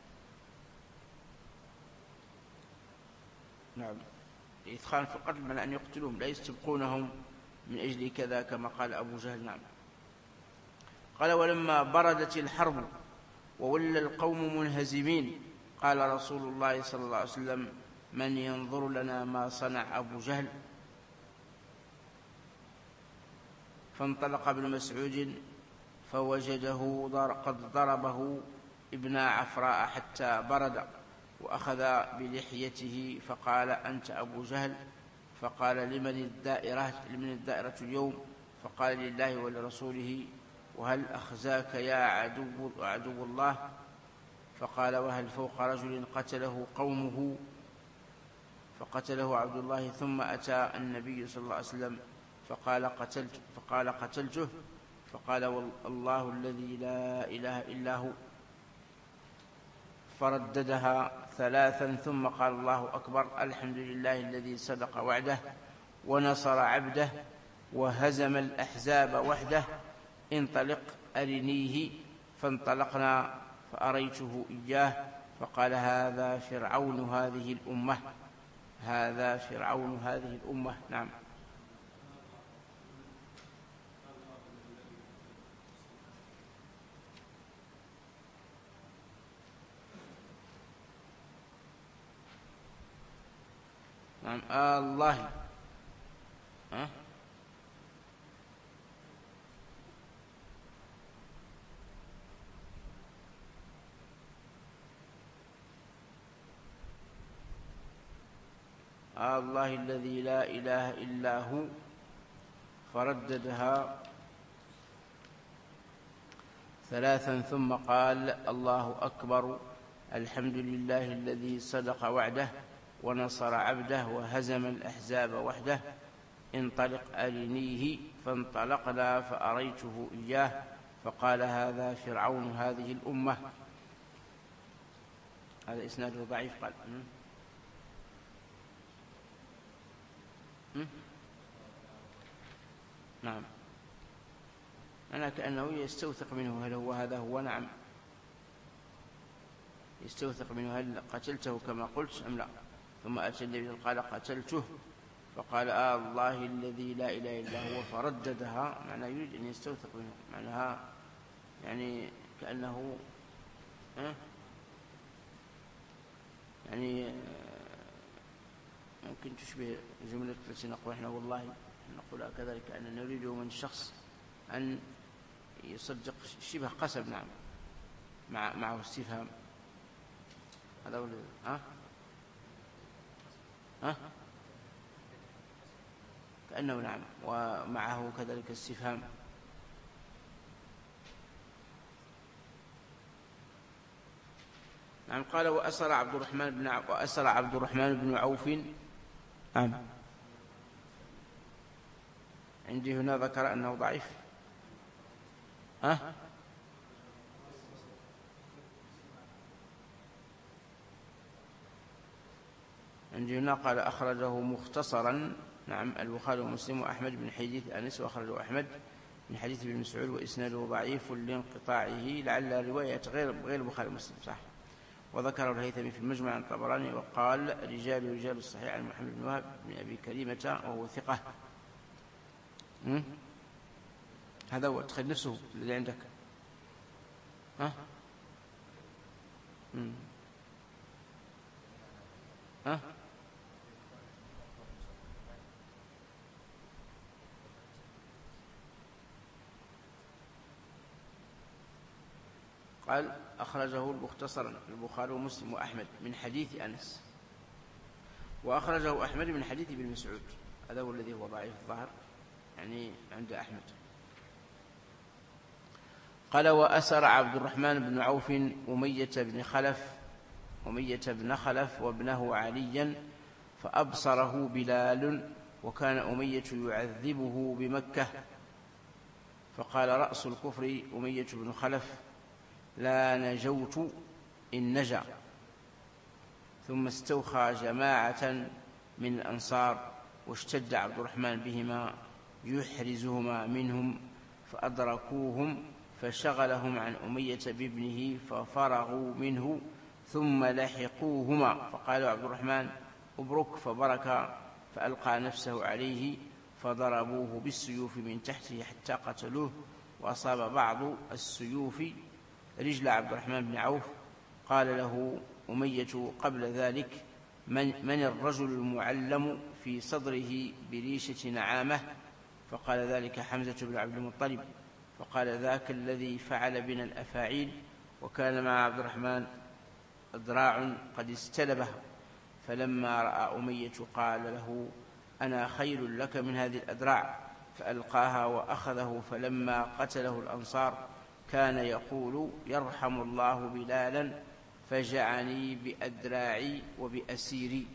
[SPEAKER 1] نعم. الإثخان في القتل من أن يقتلوهم لا يستبقونهم من أجل كذا كما قال أبو جهل. نعم. قال ولما بردت الحرب وولى القوم منهزمين قال رسول الله صلى الله عليه وسلم من ينظر لنا ما صنع أبو جهل فانطلق ابن مسعود فوجده قد ضربه ابن عفراء حتى برد وأخذ بلحيته فقال أنت أبو جهل فقال لمن الدائرة, لمن الدائرة اليوم فقال لله ولرسوله وهل أخزاك يا عدو, عدو الله فقال وهل فوق رجل قتله قومه فقتله عبد الله ثم أتى النبي صلى الله عليه وسلم فقال قتلت فقال قتلته فقال والله الذي لا إله إلا هو فرددها ثلاثا ثم قال الله أكبر الحمد لله الذي صدق وعده ونصر عبده وهزم الأحزاب وحده انطلق أرنيه فانطلقنا فأريته إياه فقال هذا فرعون هذه الأمة هذا فرعون هذه الأمة. نعم. نعم. آه الله أه؟ آه الله الذي لا إله إلا هو فرددها ثلاثا ثم قال الله أكبر الحمد لله الذي صدق وعده ونصر عبده وهزم الأحزاب وحده انطلق أرنيه فانطلقنا فأريته إياه فقال هذا فرعون هذه الأمة. هذا إسناده ضعيف. قال نعم أنا كأنه يستوثق منه هل هو هذا هو. نعم يستوثق منه هل قتلته كما قلت أم لا. ثم أتى النبي قال قتلته فقال آه الله الذي لا إله إلا هو فرددها معنى يريد أن يستوثق منه معناها يعني كأنه أه؟ يعني ممكن تشبه جملة التي نقول احنا والله نقول كذلك أننا نريد من الشخص أن يصدق شبه قسم. نعم مع معه استفهام. هذا هو ها ها كأنه نعم ومعه كذلك استفهام. نعم. قال وأسر عبد الرحمن بن ع... وأسر عبد الرحمن بن عوف. نعم. عندي هنا ذكر أنه ضعيف. ها؟ عندي هنا قال أخرجه مختصرا. نعم. البخاري ومسلم وأحمد بن حديث أنس، وأخرجه أحمد من حديث ابن مسعود وإسناده ضعيف لانقطاعه، لعل رواية غير غير البخاري ومسلم. صح. وذكره الهيثمي في المجمع عن الطبراني وقال رجال رجال الصحيح عن محمد بن وهب بن أبي كريمة وهو ثقة. م? هذا هو. تخيل نفسه الذي عندك. ها؟ م? ها؟ قال أخرجه مختصرا البخاري ومسلم وأحمد من حديث أنس، وأخرجه أحمد من حديث ابن مسعود. هذا هو الذي هو ضعيف الظاهر يعني عند أحمد. قال وأسر عبد الرحمن بن عوف أمية بن خلف أمية بن خلف وابنه عليا فأبصره بلال، وكان أمية يعذبه بمكة، فقال رأس الكفر أمية بن خلف لا نجوت إن نجا. ثم استوخى جماعة من الأنصار واشتد عبد الرحمن بهما يحرزهما منهم، فأدركوهم فشغلهم عن أمية بابنه ففرغوا منه، ثم لحقوهما فقال عبد الرحمن أبرك، فبرك فألقى نفسه عليه فضربوه بالسيوف من تحته حتى قتلوه، وأصاب بعض السيوف رجل عبد الرحمن بن عوف. قال له أمية قبل ذلك من, من الرجل المعلم في صدره بريشة نعامة؟ فقال ذلك حمزة بن عبد المطلب. فقال ذاك الذي فعل بنا الأفاعيل. وكان مع عبد الرحمن أذراع قد استلبه، فلما رأى أمية قال له أنا خير لك من هذه الأذراع، فألقاها وأخذه. فلما قتله الأنصار كان يقول يرحم الله بلالا فجعني بأذراعي وبأسيري.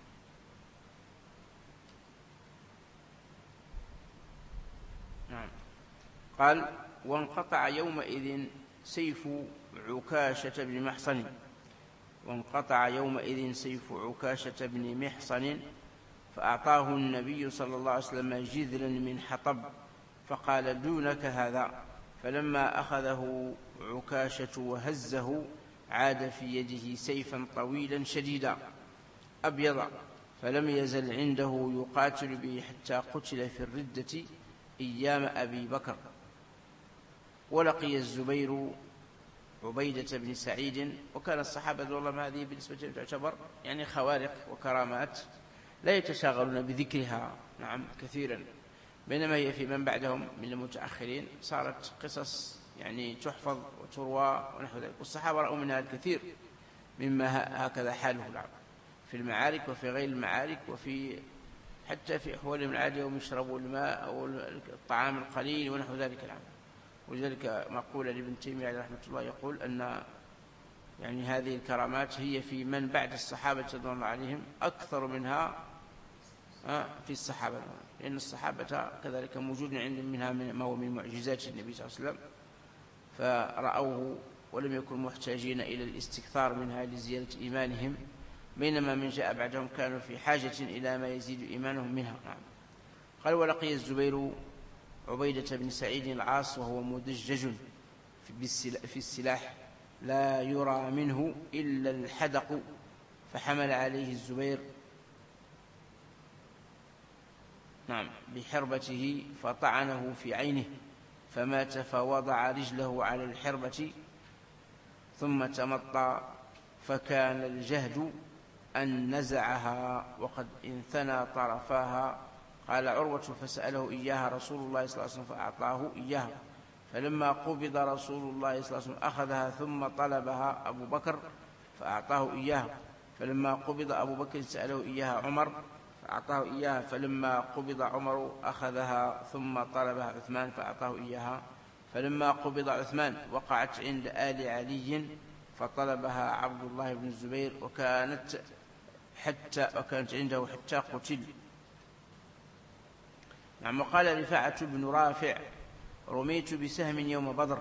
[SPEAKER 1] نعم. قال وانقطع يومئذ سيف عكاشة بن محصن وانقطع يومئذ سيف عكاشة بن محصن فأعطاه النبي صلى الله عليه وسلم جذلا من حطب، فقال دونك هذا. فلما أخذه عكاشة وهزه عاد في يده سيفا طويلا شديدا أبيض، فلم يزل عنده يقاتل به حتى قتل في الردة أيام أبي بكر. ولقي الزبير عبيدة بن سعيد. وكان الصحابة والله هذه بالنسبة لهم تعتبر يعني خوارق وكرامات لا يتشاغلون بذكرها نعم كثيرا، بينما هي في من بعدهم من المتأخرين صارت قصص يعني تحفظ وتروى ونحو ذلك. والصحابة رأوا منها الكثير مما هكذا حاله العرب في المعارك وفي غير المعارك، وفي حتى في أحوالهم العادية وهم يشربوا الماء أو الطعام القليل ونحو ذلك العام. ولذلك مقولة لابن تيمية عليه رحمة الله يقول أن يعني هذه الكرامات هي في من بعد الصحابة رضي الله عليهم أكثر منها في الصحابة، لأن الصحابة كذلك موجود عندهم منها ما هو من معجزات النبي صلى الله عليه وسلم فرأوه ولم يكونوا محتاجين إلى الاستكثار منها لزيادة إيمانهم، بينما من جاء بعدهم كانوا في حاجة إلى ما يزيد إيمانهم منها. نعم. قال ولقي الزبير عبيدة بن سعيد العاص وهو مدجج في السلاح لا يرى منه إلا الحدق، فحمل عليه الزبير نعم بحربته فطعنه في عينه فمات، فوضع رجله على الحربة ثم تمطى، فكان الجهد أن نزعها وقد انثنى طرفاها. قال عروة فسأله إياها رسول الله صلى الله عليه وسلم فأعطاه إياها، فلما قبض رسول الله صلى الله عليه وسلم أخذها ثم طلبها أبو بكر فأعطاه إياها، فلما قبض أبو بكر سأله إياها عمر فأعطاه إياها، فلما قبض عمر أخذها ثم طلبها عثمان فأعطاه إياها، فلما قبض عثمان وقعت عند آل علي فطلبها عبد الله بن الزبير وكانت حتى وكانت عنده حتى قتل. نعم. وقال رفاعة بن رافع: رميت بسهم يوم بدر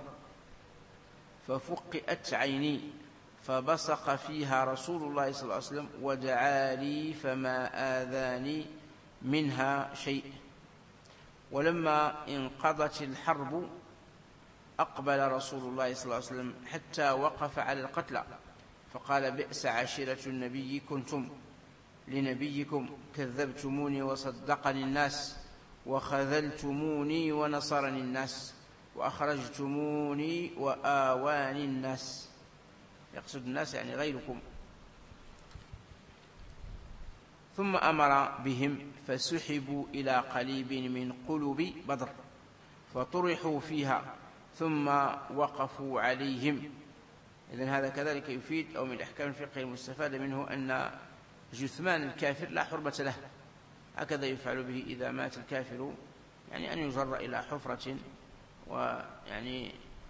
[SPEAKER 1] ففقئت عيني فبصق فيها رسول الله صلى الله عليه وسلم ودعا لي فما آذاني منها شيء. ولما انقضت الحرب أقبل رسول الله صلى الله عليه وسلم حتى وقف على القتلى فقال: بئس عشيرة النبي كنتم لنبيكم، كذبتموني وصدقني الناس، وخذلتموني ونصرني الناس، وأخرجتموني وآواني الناس. يقصد الناس يعني غيركم. ثم أمر بهم فسحبوا إلى قليب من قلوب بدر فطرحوا فيها ثم وقفوا عليهم. إذن هذا كذلك يفيد أو من أحكام الفقه المستفادة منه أن جثمان الكافر لا حرمة له، هكذا يفعل به إذا مات الكافر، يعني أن يجر إلى حفرة ويعني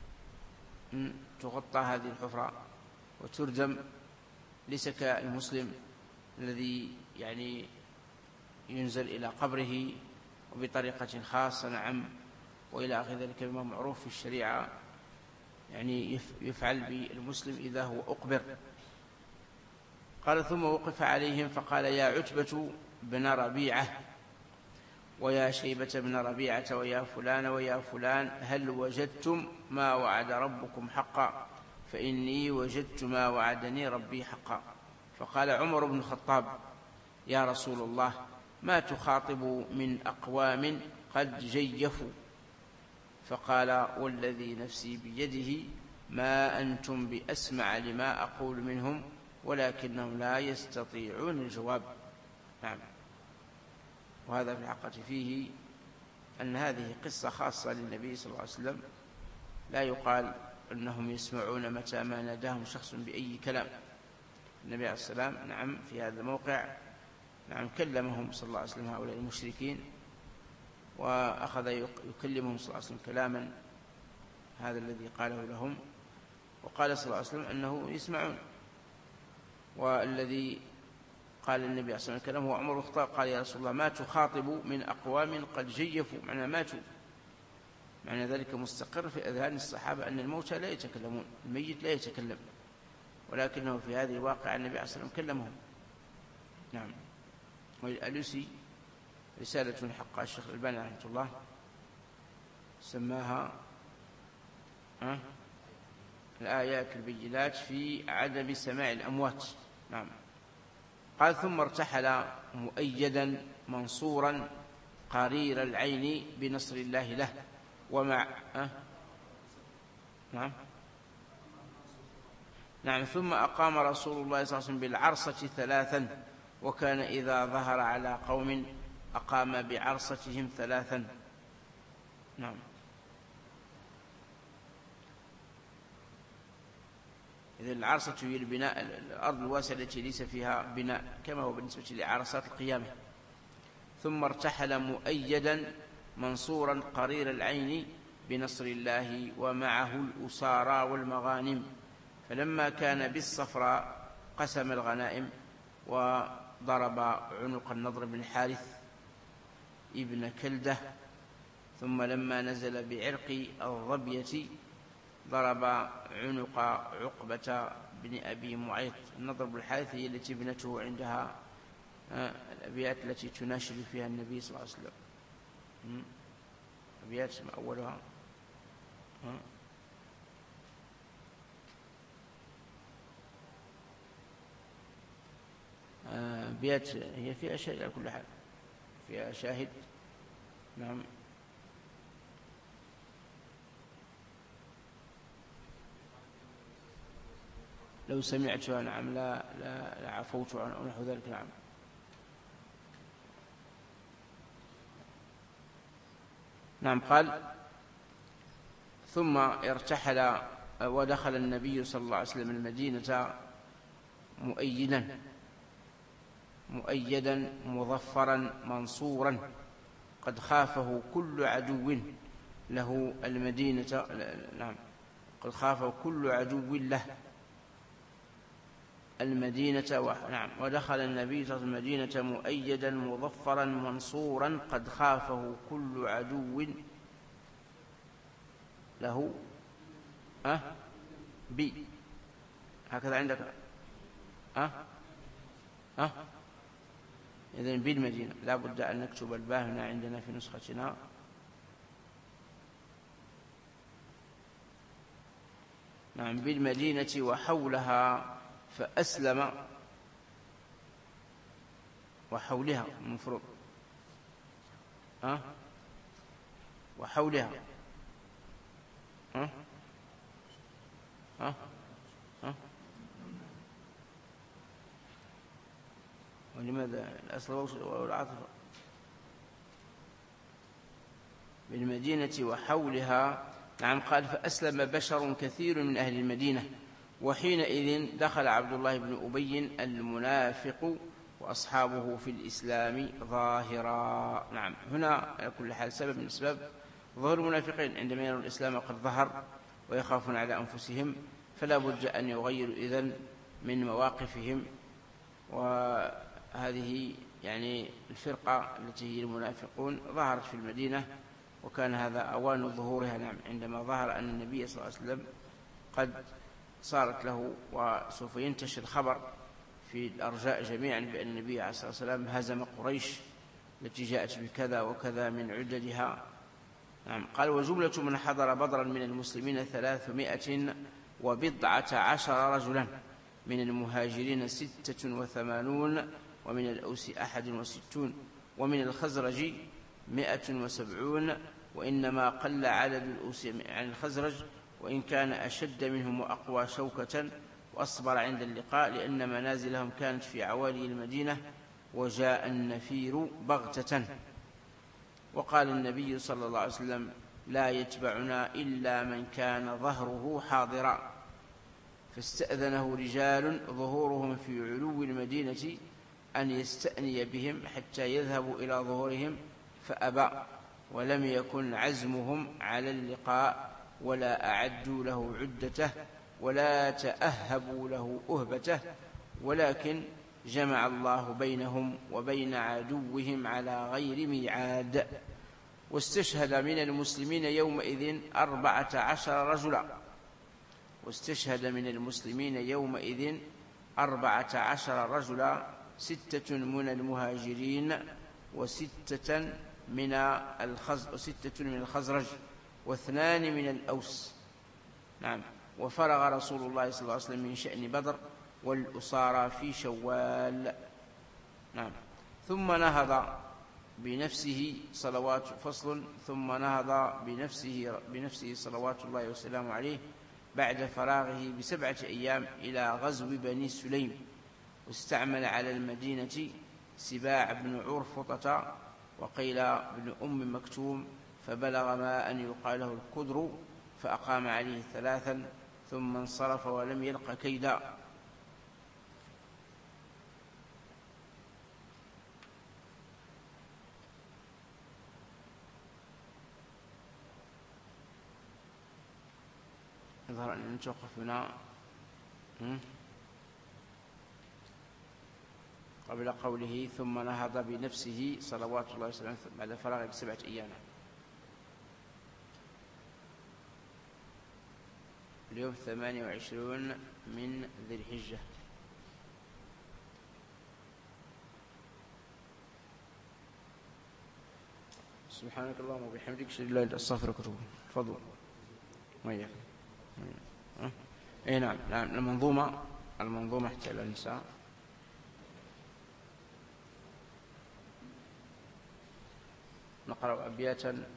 [SPEAKER 1] تغطى هذه الحفرة وتردم، ليس كالمسلم الذي يعني ينزل إلى قبره وبطريقة خاصة. نعم. وإلى آخر ذلك بما معروف في الشريعة يعني يفعل بالمسلم إذا هو أقبر. قال: ثم وقف عليهم فقال: يا عتبة بن ربيعة ويا شيبة بن ربيعة ويا فلان ويا فلان، هل وجدتم ما وعد ربكم حقا؟ فإني وجدت ما وعدني ربي حقا. فقال عمر بن الخطاب: يا رسول الله، ما تخاطب من أقوام قد جيفوا؟ فقال: والذي نفسي بيده ما أنتم بأسمع لما أقول منهم ولكنهم لا يستطيعون الجواب. نعم. وهذا في الحقيقة فيه أن هذه قصة خاصة للنبي صلى الله عليه وسلم، لا يقال أنهم يسمعون متى ما ناداهم شخص بأي كلام. النبي عليه السلام نعم في هذا الموقع نعم كلمهم صلى الله عليه وسلم هؤلاء المشركين، وأخذ يكلمهم صلى الله عليه وسلم كلاما هذا الذي قاله لهم، وقال صلى الله عليه وسلم أنه يسمعون. والذي قال النبي عليه الصلاة والسلام هو عمر الخطاب، قال: يا رسول الله، ما تخاطب من أقوام قد جيفوا، معنى ماتوا، معنى ذلك مستقر في أذهان الصحابة أن الموتى لا يتكلمون، الميت لا يتكلم، ولكنه في هذه الواقع النبي عليه الصلاة والسلام كلمهم. نعم. والألوسي رسالة حق الشيخ الألباني رحمه الله سماها أه؟ الآيات البينات في عدم سماع الأموات. نعم. قال: ثم ارتحل مؤيدا منصورا قرير العين بنصر الله له ومع أه؟ نعم نعم ثم أقام رسول الله صلى الله عليه وسلم بالعرصة ثلاثا، وكان إذا ظهر على قوم أقام بعرصتهم ثلاثا. نعم. إذن العرصة هي البناء، الأرض الواسعة التي ليس فيها بناء، كما هو بالنسبة لعرصات القيامة. ثم ارتحل مؤيدا منصورا قرير العين بنصر الله ومعه الأسارى والمغانم. فلما كان بالصفراء قسم الغنائم وضرب عنق النضر بن الحارث ابن كلدة. ثم لما نزل بعرق الظبية ضرب عنق عقبة بن أبي معيط. النضر بن الحارث هي التي ابنته عندها الأبيات التي تناشد فيها النبي صلى الله عليه وسلم. أبيات اسم أولها أبيات هي فيها شاهد على كل حال، فيها شاهد. نعم. لو سمعتها نعم لا لا لعفوت عن أو نحو ذلك. نعم. نعم. قال: ثم ارتحل ودخل النبي صلى الله عليه وسلم المدينة مؤيدا مؤيدا مظفرا منصورا قد خافه كل عدو له المدينة. نعم. قد خافه كل عدو له المدينة و... نعم ودخل النبي صلى الله عليه وسلم المدينة مؤيدا مظفرا منصورا قد خافه كل عدو له أه بي هكذا عندك أه أه إذن بالمدينة لا بد أن نكتب الباء هنا عندنا في نسختنا نعم بالمدينة وحولها فأسلم وحولها المفروض أه وحولها أه أه أه ولماذا الأصل والعاطفة بالمدينة وحولها نعم قال فأسلم بشر كثير من أهل المدينة وحينئذ دخل عبد الله بن أبي المنافق وأصحابه في الإسلام ظاهرا. نعم هنا على كل حال سبب من أسباب ظهور المنافقين عندما يرون الإسلام قد ظهر ويخافون على أنفسهم فلا بد أن يغيروا إذن من مواقفهم. وهذه يعني الفرقة التي هي المنافقون ظهرت في المدينة وكان هذا أوان ظهورها. نعم عندما ظهر أن النبي صلى الله عليه وسلم قد صارت له وسوف ينتشر الخبر في الأرجاء جميعا بأن النبي عليه الصلاة والسلام هزم قريش التي جاءت بكذا وكذا من عددها. نعم قال وجملة من حضر بدرا من المسلمين ثلاثمائة وبضعة عشر رجلا من المهاجرين ستة وثمانون ومن الأوس أحد وستون ومن الخزرج مائة وسبعون وإنما قل عدد الأوس عن الخزرج وإن كان أشد منهم وأقوى شوكة وأصبر عند اللقاء لأن منازلهم كانت في عوالي المدينة وجاء النفير بغتة. وقال النبي صلى الله عليه وسلم لا يتبعنا إلا من كان ظهره حاضرا فاستأذنه رجال ظهورهم في علو المدينة أن يستأني بهم حتى يذهبوا إلى ظهورهم فأبى ولم يكن عزمهم على اللقاء ولا أعدوا له عدته ولا تأهبوا له أهبته ولكن جمع الله بينهم وبين عدوهم على غير ميعاد. واستشهد من المسلمين يومئذ أربعة عشر رجلا واستشهد من المسلمين يومئذ أربعة عشر رجلا ستة من المهاجرين وستة من الخز وستة من الخزرج واثنان من الأوس. نعم وفرغ رسول الله صلى الله عليه وسلم من شأن بدر والأسارى في شوال. نعم ثم نهض بنفسه صلوات فصل ثم نهض بنفسه بنفسه صلوات الله وسلامه عليه بعد فراغه بسبعة أيام إلى غزو بني سليم واستعمل على المدينة سباع بن عرفطة وقيل ابن أم مكتوم فبلغ ما أن يقال له الكدر فأقام عليه ثلاثا ثم انصرف ولم يلق كيدا. يظهر أن نتوقف هنا قبل قوله ثم نهض بنفسه صلوات الله وسلامه بعد فراغ بسبعة أيام. اليوم ثمانية وعشرون من ذي الحجة. سبحانك اللهم وبحمدك أشهد أن لا إله إلا أنت أستغفرك وأتوب إليك. تفضل. وياك. اي نعم نعم المنظومة المنظومة حتى إلى النساء. نقرأ أبياتا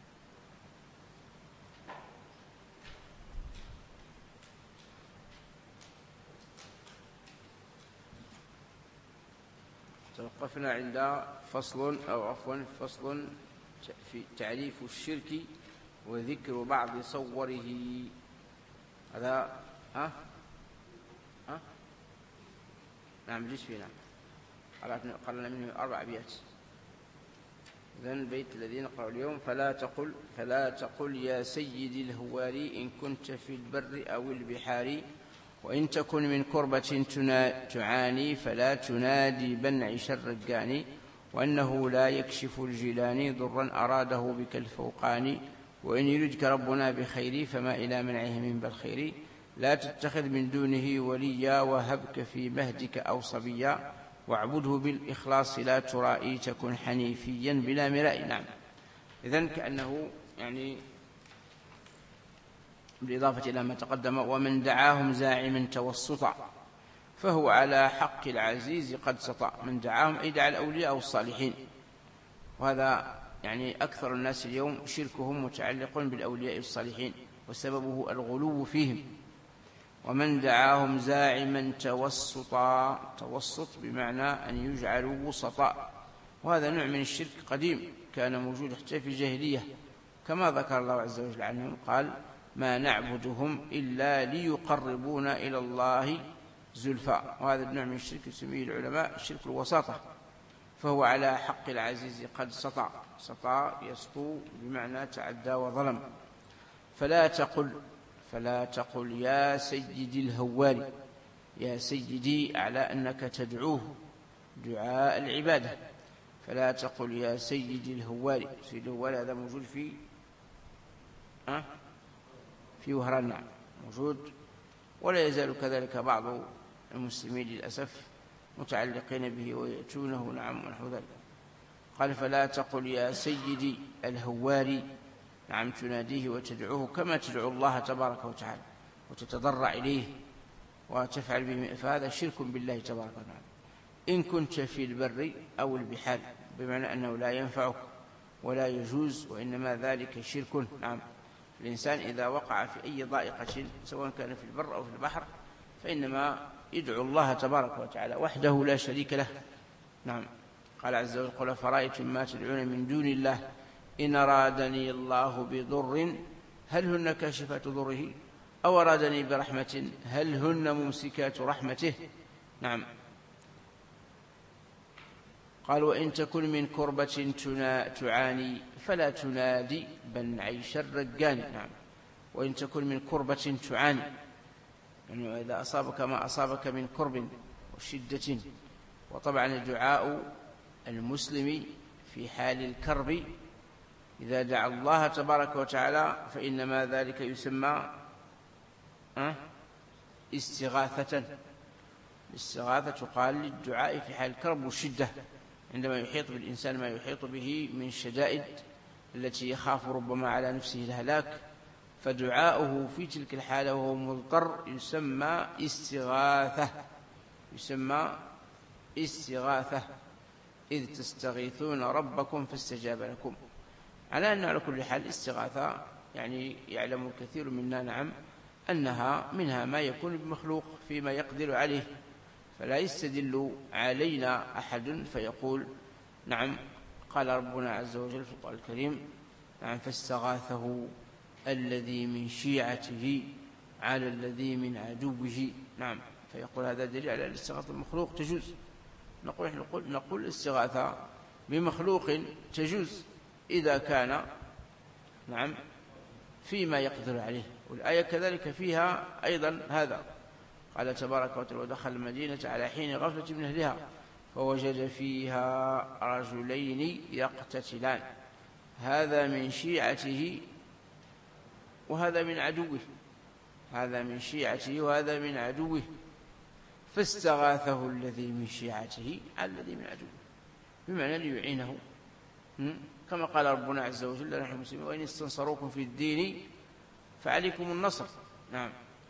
[SPEAKER 1] توقفنا عند فصل أو عفوا فصل في تعريف الشرك وذكر بعض صوره. هذا ها ها نعم ليش فينا قرأنا منه أربع أبيات. إذن البيت الذي نقرأ اليوم فلا تقل فلا تقل يا سيدي الهواري إن كنت في البر أو البحار وإن تكن من كربة تعاني فلا تنادي بن عيش الرقاني، وأنه لا يكشف الجيلاني ضرا أراده بك الفوقاني، وإن يردك ربنا بخير فما إلى منعه من بالخير، لا تتخذ من دونه وليا وهبك في مهدك أو صبيا، واعبده بالإخلاص لا ترائي تكن حنيفيا بلا مراء. نعم، إذن كأنه يعني بالإضافة إلى ما تقدم: ومن دعاهم زاعما توسطا فهو على حق العزيز قد سطع. من دعاهم أي دعا الأولياء والصالحين، وهذا يعني أكثر الناس اليوم شركهم متعلق بالأولياء والصالحين، وسببه الغلو فيهم. ومن دعاهم زاعما توسطا، توسط بمعنى أن يجعلوا وسطاء، وهذا نوع من الشرك قديم كان موجود حتى في الجاهلية، كما ذكر الله عز وجل عنهم قال: ما نعبدهم إلا ليقربونا إلى الله زلفى. وهذا النوع من الشرك يسميه العلماء شرك الوساطة، فهو على حق العزيز قد سطع. سطع يسطو بمعنى تعدى وظلم. فلا تقل فلا تقل يا سيدي الهواري، يا سيدي على أنك تدعوه دعاء العبادة. فلا تقل يا سيدي الهواري. سيدي الهواري هذا موجود في أه؟ في وهران، نعم موجود، ولا يزال كذلك بعض المسلمين للأسف متعلقين به ويأتونه، نعم ونحو ذلك. قال: فلا تقل يا سيدي الهواري، نعم تناديه وتدعوه كما تدعو الله تبارك وتعالى وتتضرع إليه وتفعل به، فهذا شرك بالله تبارك وتعالى. إن كنت في البر أو البحار، بمعنى أنه لا ينفعك ولا يجوز، وإنما ذلك شرك. نعم، الإنسان إذا وقع في أي ضائقة سواء كان في البر أو في البحر فإنما يدعو الله تبارك وتعالى وحده لا شريك له. نعم، قال عز وجل: قل فرأيتم ما تدعون من دون الله إن أرادني الله بضر هل هن كاشفات ضره أو أرادني برحمة هل هن ممسكات رحمته. نعم، قال: وإن تكن من كربة تعاني فلا تنادي بن عيش الرقاني. نعم، وإن تكن من كربة تعاني، يعني إذا أصابك ما أصابك من كرب وشدة. وطبعا دعاء المسلم في حال الكرب إذا دعا الله تبارك وتعالى فإنما ذلك يسمى استغاثة. الاستغاثة تقال للدعاء في حال الكرب والشدة، عندما يحيط بالإنسان ما يحيط به من شدائد التي يخاف ربما على نفسه الهلاك، فدعاؤه في تلك الحالة وهو مضطر يسمى استغاثة. يسمى استغاثة إذ تستغيثون ربكم فاستجاب لكم. على أن على كل حال استغاثة يعني يعلم الكثير منا، نعم، أنها منها ما يكون بمخلوق فيما يقدر عليه، فلا يستدل علينا أحد فيقول نعم قال ربنا عز وجل في القرآن الكريم: نعم فاستغاثه الذي من شيعته على الذي من عدوه. نعم، فيقول هذا دليل على الاستغاثة المخلوق تجوز. نقول نقول نقول الاستغاثة بمخلوق تجوز إذا كان نعم فيما يقدر عليه. والآية كذلك فيها أيضا هذا، قال تبارك وتعالى: ودخل المدينة على حين غفلة من أهلها فوجد فيها رجلين يقتتلان هذا من شيعته وهذا من عدوه. هذا من شيعته وهذا من عدوه فاستغاثه الذي من شيعته على الذي من عدوه، بمعنى ليعينه، كما قال ربنا عز وجل: نحن مسلمون وإن استنصروكم في الدين فعليكم النصر. نعم،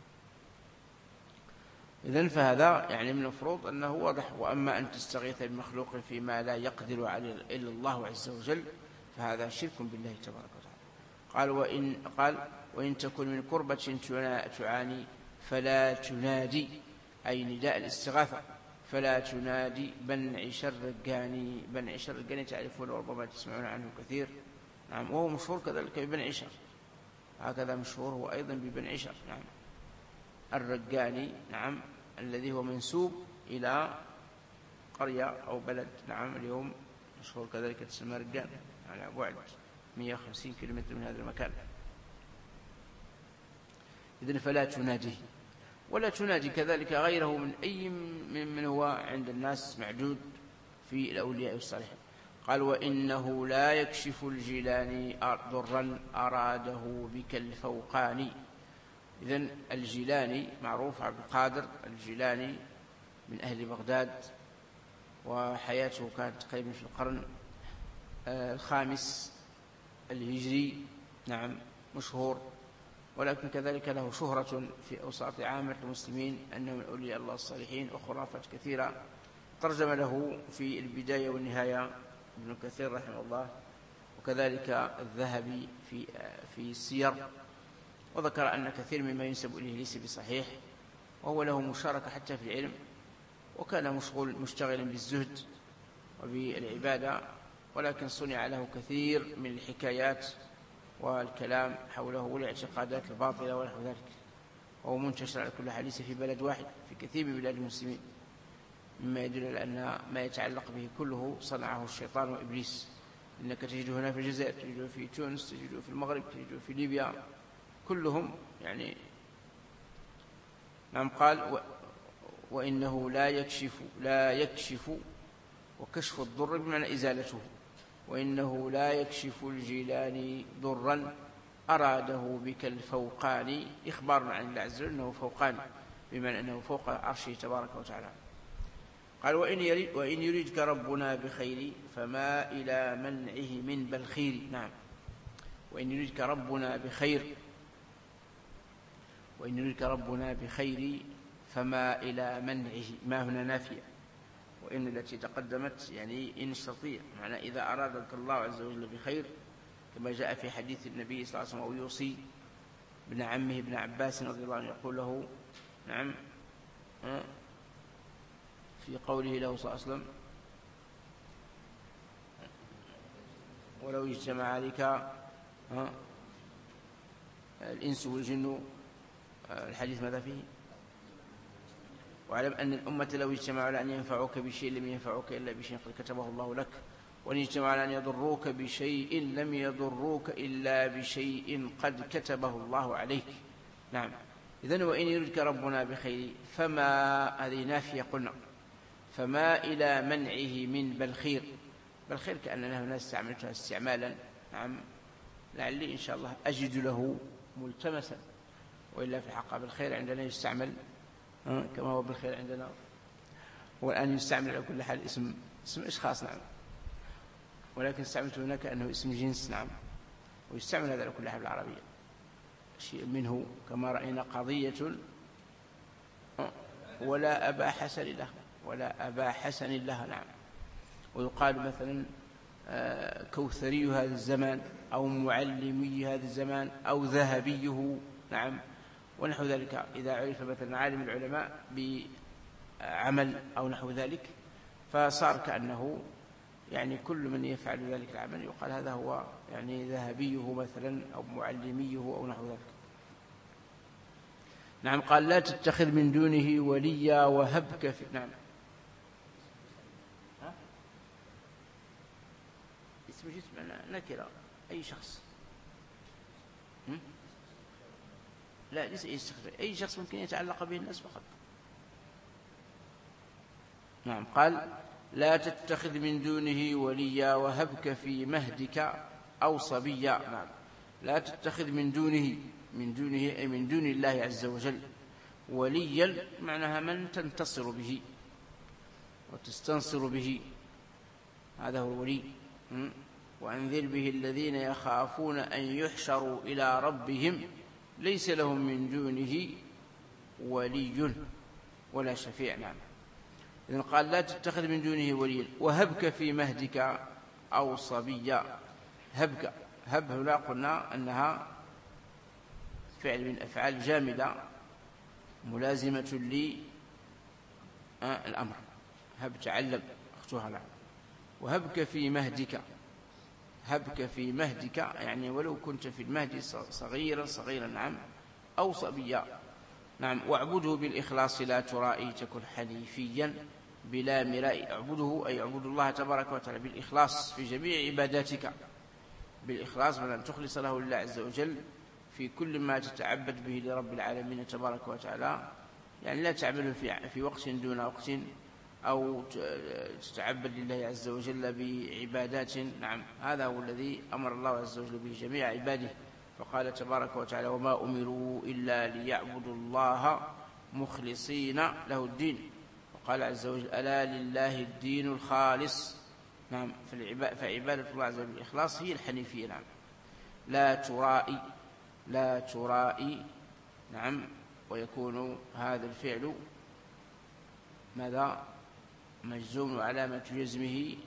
[SPEAKER 1] إذن فهذا يعني من المفروض أنه واضح. وأما أن تستغيث بمخلوق فيما لا يقدر عليه إلا الله عز وجل فهذا شرك بالله تبارك وتعالى. قال: وإن قال وإن تكن من كربة تعاني فلا تنادي، أي نداء الاستغاثة، فلا تنادي بن عيش الرقاني. بن عيش الرقاني تعرفون وربما تسمعون عنه كثير. نعم، وهو مشهور كذلك ببن عيشر، هكذا مشهور هو أيضا ببن عيشر. نعم، الرقاني، نعم، الذي هو منسوب إلى قرية أو بلد، نعم، اليوم مشهور كذلك تسمى رقان، على بعد مئة وخمسين كيلومتر من هذا المكان. إذن فلا تناديه، ولا تنادي كذلك غيره من أي من هو عند الناس معدود في الأولياء والصالحين. قال وإنه لا يكشف الجيلاني ضرا أراده بك الفوقاني. إذن الجيلاني معروف عبد القادر الجيلاني من أهل بغداد، وحياته كانت تقريبا في القرن الخامس الهجري. نعم مشهور، ولكن كذلك له شهرة في أوساط عامة المسلمين أنه من أولياء الله الصالحين، وخرافات كثيرة ترجم له في البداية والنهاية ابن كثير رحمه الله، وكذلك الذهبي في في السير، وذكر أن كثير مما ينسب إليه ليس بصحيح، وهو له مشاركة حتى في العلم، وكان مشغول مشتغلا بالزهد وبالعبادة، ولكن صنع له كثير من الحكايات والكلام حوله والاعتقادات الباطلة ونحو ذلك، وهو منتشر على كل حال ليس في بلد واحد، في كثير من بلاد المسلمين، مما يدل على أن ما يتعلق به كله صنعه الشيطان وإبليس. إنك تجده هنا في الجزائر، تجده في تونس، تجده في المغرب، تجده في ليبيا، كلهم يعني. نعم قال و... وإنه لا يكشف لا يكشف وكشف الضر بمعنى إزالته، وإنه لا يكشف الجيلاني ضرا أراده بك الفوقاني، إخبار عن الله عز وجل أنه فوقاني بمعنى أنه فوق عرشه تبارك وتعالى. قال وإن, يريد وإن يريدك ربنا بخير فما إلى منعه من بالخير. نعم وإن يريدك ربنا بخير وإن يريدك ربنا بخير فما إلى منعه، ما هنا نافية، وإن التي تقدمت يعني إن استطيع، معنى إذا أرادك الله عز وجل بخير، كما جاء في حديث النبي صلى الله عليه وسلم ويوصي ابن عمه ابن عباس رضي الله عنه يقول له نعم في قوله له صلى الله عليه وسلم ولو اجتمع عليك الإنس والجن، الحديث ماذا فيه؟ واعلم أن الأمة لو اجتمعوا على أن ينفعوك بشيء لم ينفعوك إلا بشيء قد كتبه الله لك، وإن اجتمعوا على أن يضروك بشيء لم يضروك إلا بشيء قد كتبه الله عليك. نعم إذن وإن يردك ربنا بخير فما، هذه نافية قلنا، فما إلى منعه من بالخير. بالخير كأننا هنا استعملتها استعمالا، نعم لعلي إن شاء الله أجد له ملتمسا، وإلا في الحق بالخير عندنا يستعمل كما هو بالخير عندنا، والآن يستعمل على كل حال اسم اسم إشخاص. نعم ولكن استعملته هنا كأنه اسم جنس. نعم ويستعمل هذا على كل حال بالعربية شيء منه، كما رأينا قضية ولا أبا حسن له ولا أبا حسن له. نعم ويقال مثلا كوثري هذا الزمان أو معلمي هذا الزمان أو ذهبيه. نعم ونحو ذلك، إذا عرف مثلا عالم العلماء بعمل أو نحو ذلك، فصار كأنه يعني كل من يفعل ذلك العمل يقال هذا هو يعني ذهبيه مثلا أو معلميه أو نحو ذلك. نعم قال لا تتخذ من دونه وليا وهبك في. نعم ها؟ اسم جسم نكرة أي شخص هم؟ لا ليس أي شخص، أي شخص ممكن يتعلق به الناس فقط. نعم قال لا تتخذ من دونه وليا وهبك في مهدك أو صبيا. نعم لا تتخذ من دونه، من دونه أي من دون الله عز وجل، وليا معناها من تنتصر به وتستنصر به، هذا هو الولي. وأنذر به الذين يخافون أن يحشروا إلى ربهم ليس لهم من دونه ولي ولا شفيع. نعم إذن قال لا تتخذ من دونه وليا وهبك في مهدك أو صبيا. هبك، هب هنا قلنا أنها فعل من أفعال جامدة ملازمة لي آه الأمر. هب تعلم أختها. نعم وهبك في مهدك، هبك في مهدك يعني ولو كنت في المهد صغيرا صغيرا. نعم أو صبيا. نعم واعبده بالإخلاص لا ترائي تكن حنيفيا بلا مراء. اعبده أي اعبد الله تبارك وتعالى بالإخلاص في جميع عباداتك، بالإخلاص من أن تخلص له لله عز وجل في كل ما تتعبد به لرب العالمين تبارك وتعالى، يعني لا تعمله في في وقت دون وقت، أو تتعبد لله عز وجل بعبادات. نعم، هذا هو الذي أمر الله عز وجل به جميع عباده، فقال تبارك وتعالى: وما أمروا إلا ليعبدوا الله مخلصين له الدين. وقال عز وجل: ألا لله الدين الخالص. نعم، فعبادة الله عز وجل بالإخلاص هي الحنيفية. نعم، لا ترائي، لا ترائي. نعم، ويكون هذا الفعل ماذا؟ مجزوم، وعلامة جزمه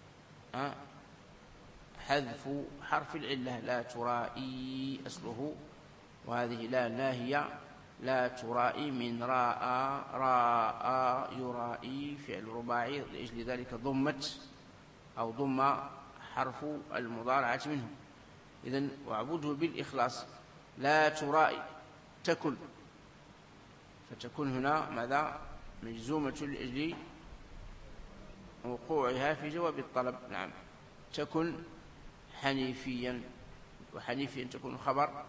[SPEAKER 1] حذف حرف العلة، لا ترائي أصله، وهذه لا ناهية، لا ترائي من راء، راء يرائي فعل رباعي، لأجل ذلك ضمت أو ضم حرف المضارعة منه. إذن واعبده بالإخلاص. لا ترائي تكن، فتكون هنا ماذا؟ مجزومة لأجل وقوعها في جواب الطلب. نعم، تكن حنيفيا، وحنيفيا تكون خبر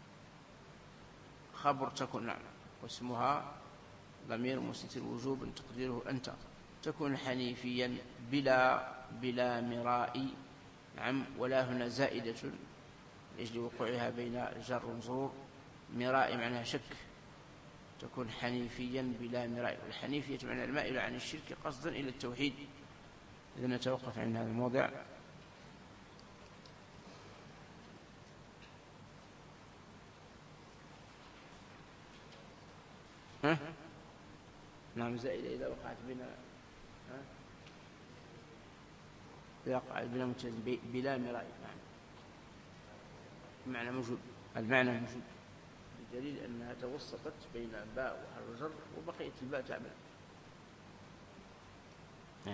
[SPEAKER 1] خبر تكن. نعم، واسمها ضمير مستتر وجوب تقديره أنت. تكن حنيفيا بلا بلا مراء. نعم، ولا هنا زائدة لأجل وقوعها بين جر ومجرور. مراء معناها شك. تكون حنيفيا بلا مراء، والحنيفية معنى المائل عن الشرك قصدا إلى التوحيد. إذا نتوقف عند هذا الموضع. ها؟ نعم، زائدة إذا وقعت بنا ها؟ إذا وقعت بنا متزن بلا مراء. نعم، المعنى موجود، المعنى موجود، بدليل أنها توسطت بين باء وحرف جر، وبقيت الباء تعمل. نعم.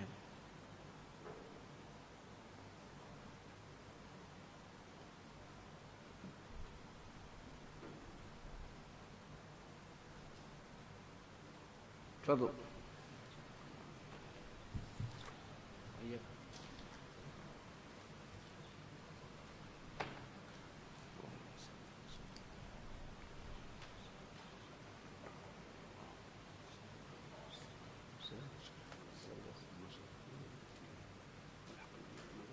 [SPEAKER 1] تفضل.